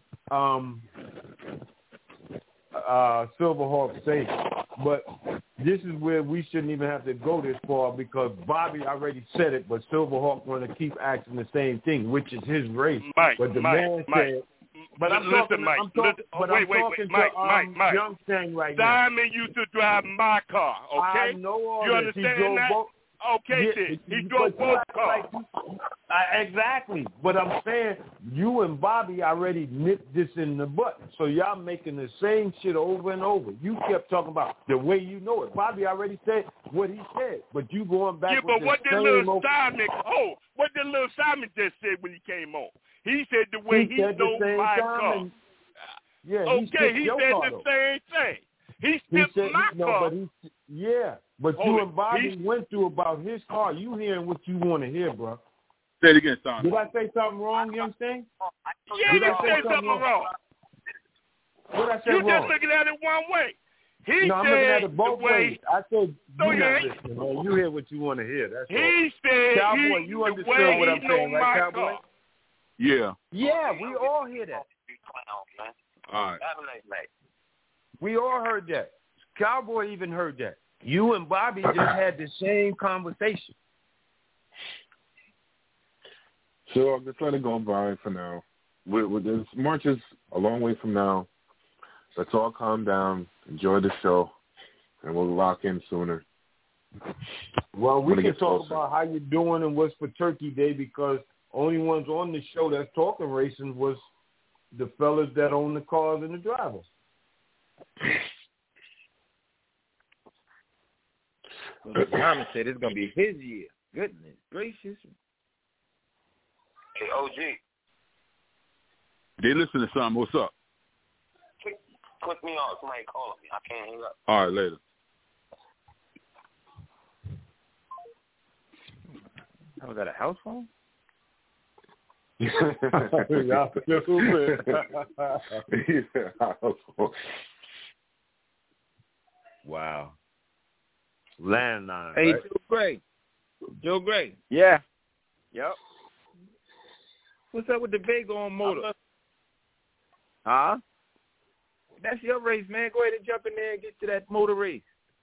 Silverhawk said. But this is where we shouldn't even have to go this far because Bobby already said it, but Silverhawk want to keep asking the same thing, which is his race. Mike, but the Mike, man Mike. said. But I'm listen, talking, Mike. I'm talking Mike, to Young Stan right now. Simon used to drive my car, okay? I know all you this. understand that? Okay, then. He drove both cars. Exactly. But I'm saying you and Bobby already nipped this in the butt. So y'all making the same shit over and over. You kept talking about the way you know it. Bobby already said what he said. But you going back with but the what did same little Simon just say when he came on? He said the way he knows my car. Yeah, okay, he said car, the same thing. He skipped my car. But you and Bobby went through about his car. You hearing what you want to hear, bro. Say it again, Simon. Did I say something wrong, Young Stan? Yeah, you said something wrong. What did I say you wrong? just looking at it one way. I'm looking at it both ways. I said you not listening, man. You hear what you want to hear. That's all. He said Cowboy, you understood what I'm saying, right, Cowboy? Car. Yeah. Yeah, we all hear that. All right. Have a nice night. We all heard that. Cowboy even heard that. You and Bobby just had the same conversation. So I'm just letting it go by for now. This March is a long way from now. Let's all calm down, enjoy the show, and we'll lock in sooner. Well, we can talk about how you're doing and what's for Turkey Day because only ones on the show that's talking racing was the fellas that own the cars and the drivers. Thomas said it's going to be his year. Goodness gracious. Hey, OG. They listen to something. What's up? Click me off. Somebody calling me. I can't hang up. All right, later. Oh, was that a house phone? Wow. Landline. Hey, right? Joe Gray. Yeah. Yep. What's up with the Vega on motor? Huh? That's your race, man. Go ahead and jump in there and get to that motor race.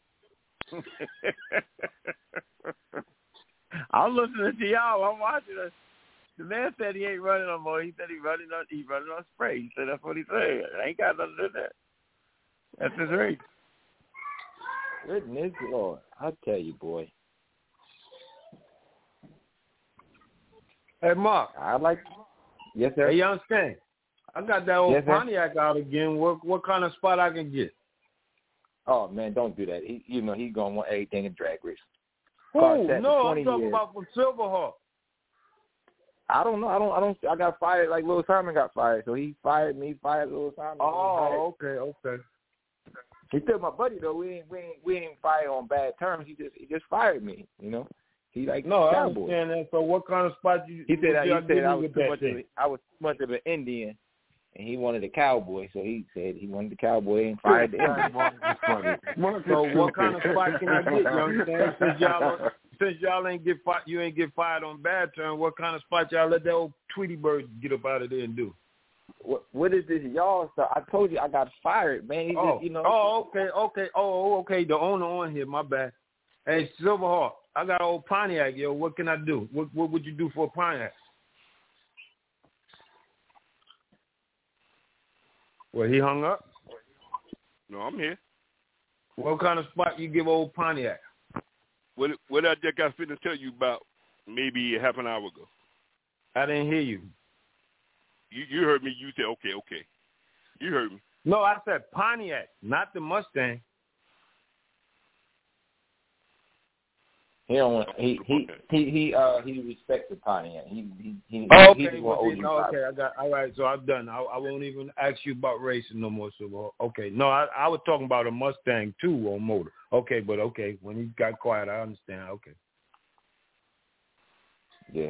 I'm listening to y'all. I'm watching us. The man said he ain't running no more. He said he's running on spray. He said that's what he said. I ain't got nothing to do with that. That's his race. Goodness Lord. I tell you, boy. Hey, Mark. Yes, sir. Hey, Young Stan. I got that old Pontiac out again. What kind of spot I can get? Oh, man, don't do that. He's going to want everything in drag racing. Oh, no, I'm talking about from Silverhawk. I don't know. I got fired like Lil Simon got fired. So he fired me, fired Lil Simon. Oh, okay. He's still my buddy though. We ain't fired on bad terms. He just fired me. You know. He like no, Cowboy. I understand that. So what kind of spot you? He said I was too much of an Indian, and he wanted a Cowboy. So he said he wanted the Cowboy and fired the Indian. So what kind of spot can I get? You understand? Since y'all ain't get fired, you ain't get fired on bad terms. What kind of spot y'all let that old Tweety Bird get up out of there and do? What is this y'all stuff? I told you I got fired, man. He just, you know. Oh, okay. Okay. The owner on here. My bad. Hey, Silverhawk, I got old Pontiac, yo. What can I do? What would you do for a Pontiac? Well, he hung up? No, I'm here. What kind of spot you give old Pontiac? What I just got finished tell you about maybe half an hour ago. I didn't hear you. You heard me. You said, okay. You heard me. No, I said Pontiac, not the Mustang. He don't want. He respects the Pontiac. He okay. I got. All right, so I'm done. I won't even ask you about racing no more. So okay, no, I was talking about a Mustang too on motor. Okay, but okay, when he got quiet, I understand. Okay. Yeah.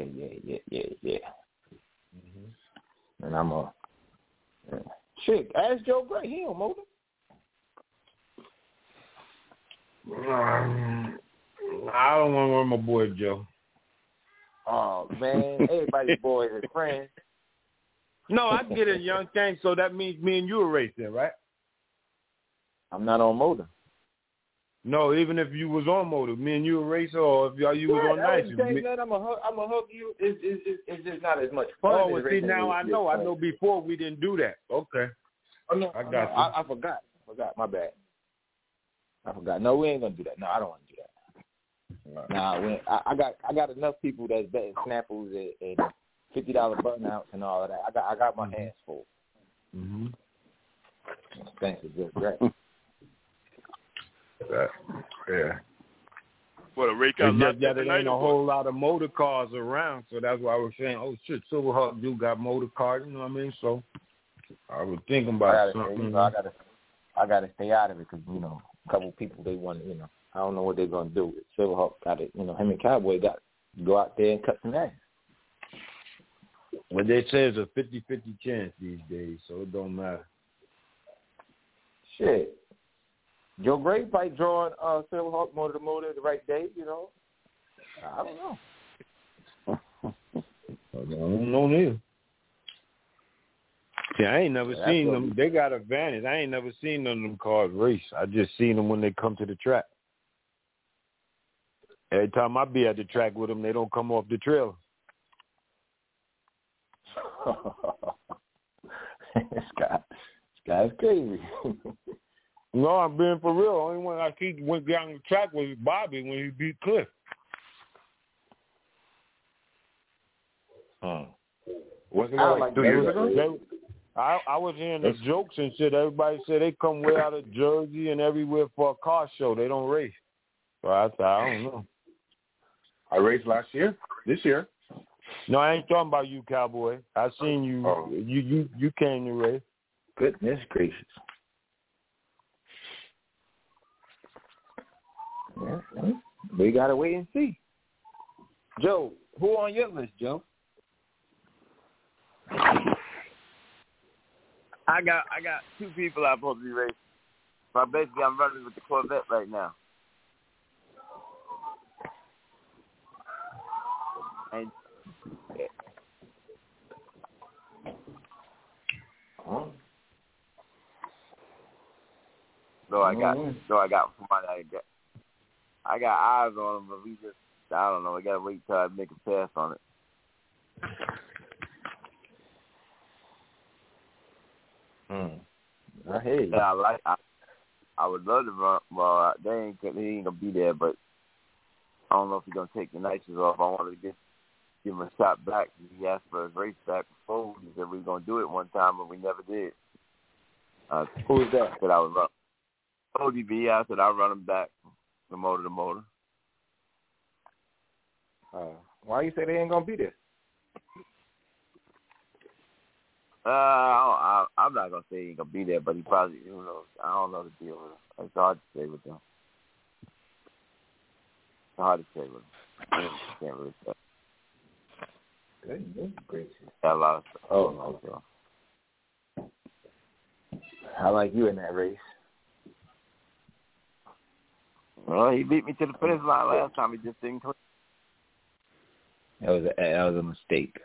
Mm-hmm. And I'm shit. Ask Joe Gray. He on motor. I don't want to run my boy Joe. Oh man, everybody's boys and friends. No, I get it, young thing. So that means me and you are racing, right? I'm not on motor. No, even if you was on motor, me and you a racer, or if you was on night. I'm gonna hug you. It's just not as much fun. Oh, well, see, now I know. I know before we didn't do that. Okay. Oh, no, I got you. I forgot. My bad. I forgot. No, we ain't gonna do that. No, I don't want to do that. Nah, I got enough people that's betting snapples and $50 burnouts and all of that. I got my hands full. Mm-hmm. Thanks for just great. Yeah. What a rake out there ain't a whole lot of motor cars around, so that's why I was saying, oh shit, Silverhawk do got motor cars, you know what I mean? So I was thinking about something. I gotta stay out of it because a couple people they want I don't know what they're gonna do. Silverhawk got it, him and Cowboy got to go out there and cut some ass. Well, they say it's a 50-50 chance these days, so it don't matter. Shit. Joe Gray probably drawing Silverhawk motor to motor the right day, I don't know. I don't know neither. See, I ain't never seen them. They got advantage. I ain't never seen none of them cars race. I just seen them when they come to the track. Every time I be at the track with them, they don't come off the trail. This guy's crazy. No, I'm being for real. Only one I see went down the track was Bobby when he beat Cliff. Wasn't that like 2 years ago? I was hearing the jokes and shit. Everybody said they come way out of Jersey and everywhere for a car show. They don't race. So I said, I don't know. I raced last year. This year. No, I ain't talking about you, Cowboy. I seen you. Oh. You came to race. Goodness gracious. Yeah, we gotta wait and see. Joe, who on your list, Joe? I got two people I'm supposed to be racing. So basically I'm running with the Corvette right now. And I got somebody I got eyes on him, but I don't know, we gotta wait till I make a pass on it. I hear you. Yeah, I would love to run. Well, he ain't gonna be there, but I don't know if he's gonna take the nights off. I wanted to give him a shot back. He asked for his race back before. He said we were gonna do it one time, but we never did. Who is that? Said I would run. ODB. I said I'll run him back from motor to motor. Why you say they ain't gonna be there? I'm not gonna say he ain't gonna be there, but he probably, who knows? I don't know the deal with him. It's hard to say with him. It's hard to say with him. Can't really say. Goodness gracious. Got a lot of stuff. Oh, no. I like you in that race. Well, he beat me to the finish line last time. He just didn't click. That was a mistake.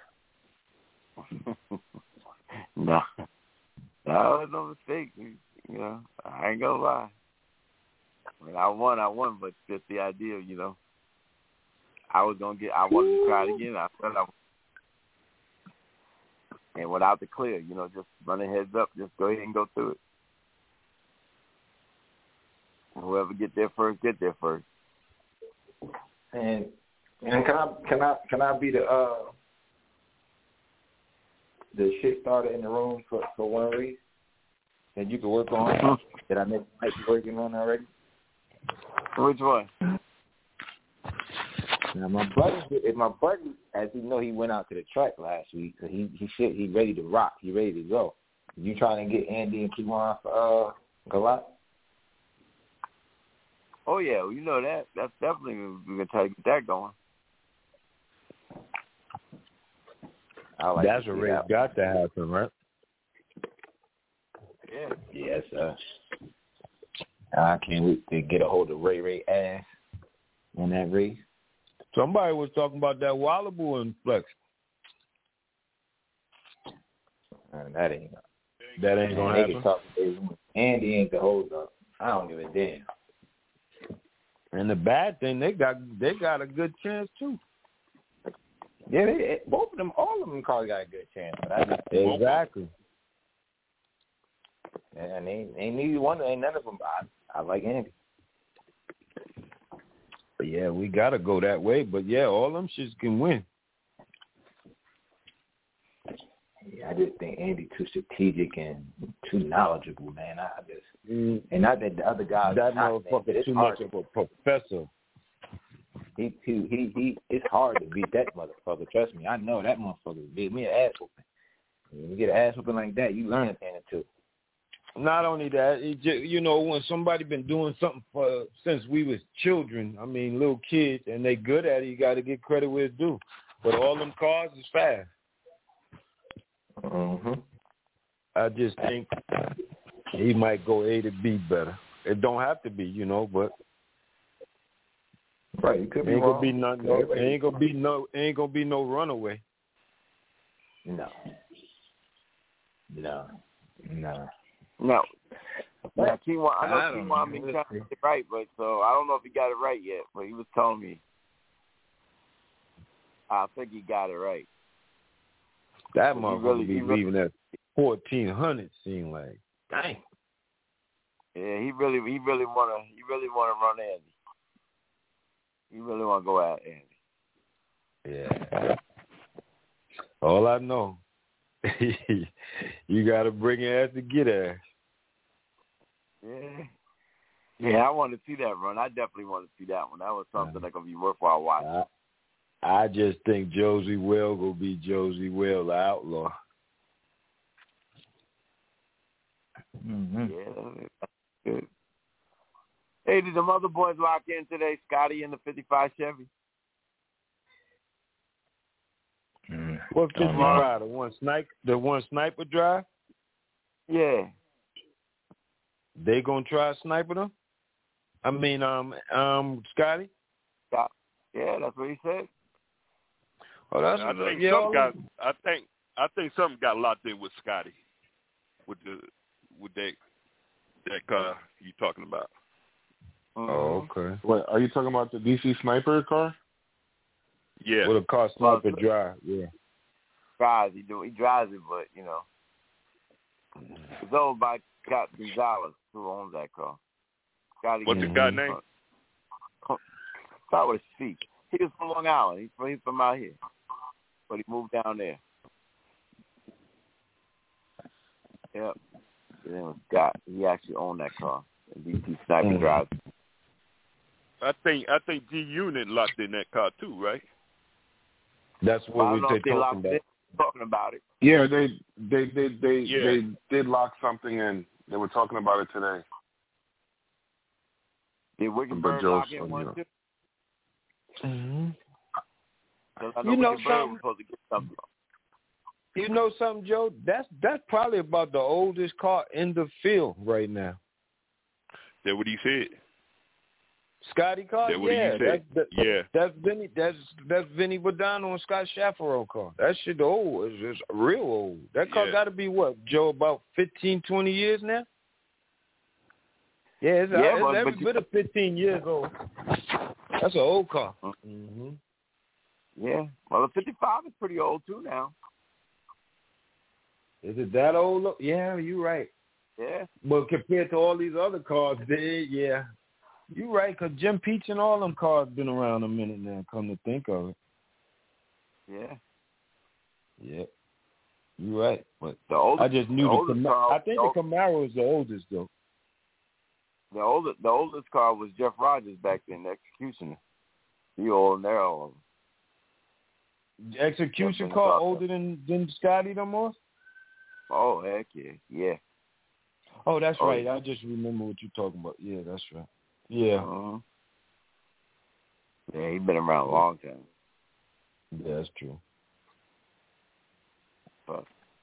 No, that was no mistake. You know, I ain't gonna lie. When I won, but just the idea, you know, I wanted to try it again. I felt and without the clear, you know, just running heads up, just go ahead and go through it. Whoever get there first, get there first. And can I be the shit starter in the room for one race that you could work on that I might be working on already? Which one? Now my buddy, as you know, he went out to the track last week, so he's ready to rock. He's ready to go. You trying to get Andy and Kiwan for Galat? Oh yeah, well, you know that. That's definitely we're gonna try to get that going. That's a race got to happen, right? Yeah. Yes, sir. I can't wait to get a hold of Ray ass in that race. Somebody was talking about that Wallaboo and Flex. That ain't gonna happen. Andy ain't the hold up. I don't give a damn. And the bad thing, they got a good chance too. Yeah, both of them, all of them probably got a good chance. But exactly. And ain't neither one, ain't none of them. I like Andy. But yeah, we gotta go that way. But yeah, all them shits can win. Yeah, I just think Andy too strategic and too knowledgeable, man. And not that the other guys. That motherfucker too much of a professor. He it's hard to beat that motherfucker. Trust me, I know that motherfucker beat me an ass whooping. When you get an ass whooping like that, you learn a thing or two. Not only that, you know, when somebody been doing something since we was children, I mean, little kids, and they good at it, you got to get credit where it's due. But all them cars is fast. Mm-hmm. I just think he might go A to B better. It don't have to be, you know, but right, it could be ain't wrong. Gonna be nothing. Ain't gonna be no runaway. No. No. Yeah, Kiwan, I know Kiwan been trying to get it right, but so I don't know if he got it right yet. But he was telling me, I think he got it right. That motherfucker be leaving at 1,400. Seem like, dang. Yeah, he really wanna run Andy. He really wanna go at Andy. Yeah. All I know, you gotta bring ass to get ass. Yeah, I want to see that run. I definitely want to see that one. That was something that gonna be worthwhile watching. I just think Josie Will will be Josie Will, the outlaw. Mm-hmm. Yeah, that's good. Hey, did the mother boys lock in today? Scotty in the 55 Chevy. What 55? The one sniper drive? Yeah. They gonna try sniper them? I mean, Scotty. Yeah, that's what he said. Oh, that's I think something got locked in with Scotty, with that car you talking about. Oh, okay. What are you talking about? The DC Sniper car? Yeah. With a car sniper drive. Yeah. He drives it, but you know, it's owned by Scott Gonzalez, who owns that car. Scotty. What's the guy name? Start with a C. He was from Long Island. He's from out here, but he moved down there. Yep. His name was Scott. He actually owned that car. DC Sniper drives. I think G Unit locked in that car too, right? That's what we talking about. talking about it. Yeah, they did lock something in. They were talking about it today. Did Wickenburg lock in one too? Mm-hmm. You know something? You know something, Joe? That's probably about the oldest car in the field right now. That what he said. Scotty car, that what he said. That's Vinny Badano and Scott Schafferow car. That shit old. It's real old. That car got to be what, Joe? About 15, 20 years now. Yeah, it's every bit of 15 years old. That's an old car. Mm-hmm. Yeah. Well, the 55 is pretty old, too, now. Is it that old? Yeah, you're right. Yeah. But compared to all these other cars, you're right, because Jim Peach and all them cars been around a minute now, come to think of it. Yeah. Yeah. You're right. But I just knew the Camaro. I think the Camaro is the oldest, though. The oldest car was Jeff Rogers back then, the Executioner. He old there, all of them. The Execution car older than Scotty no more? Oh, heck yeah. Oh, that's right. Yeah. I just remember what you're talking about. Yeah, that's right. Yeah. Uh-huh. Yeah, he's been around a long time. Yeah, that's true. But,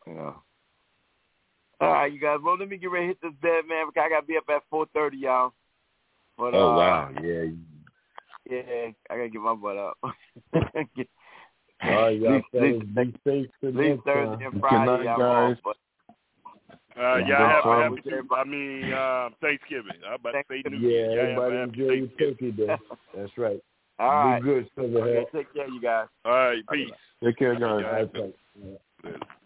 all right, you guys. Well, let me get ready to hit this bed, man, because I got to be up at 4:30, y'all. But, wow. Yeah. Yeah, I got to get my butt up. All right, y'all. Be safe for next Thursday time. and Friday, Good night, guys. Y'all have Thanksgiving. I'm about to say New Year. Yeah, everybody enjoy your turkey day. That's right. All right. Be good, Silverhead. Take care, you guys. All right, peace. Take care, guys. All right,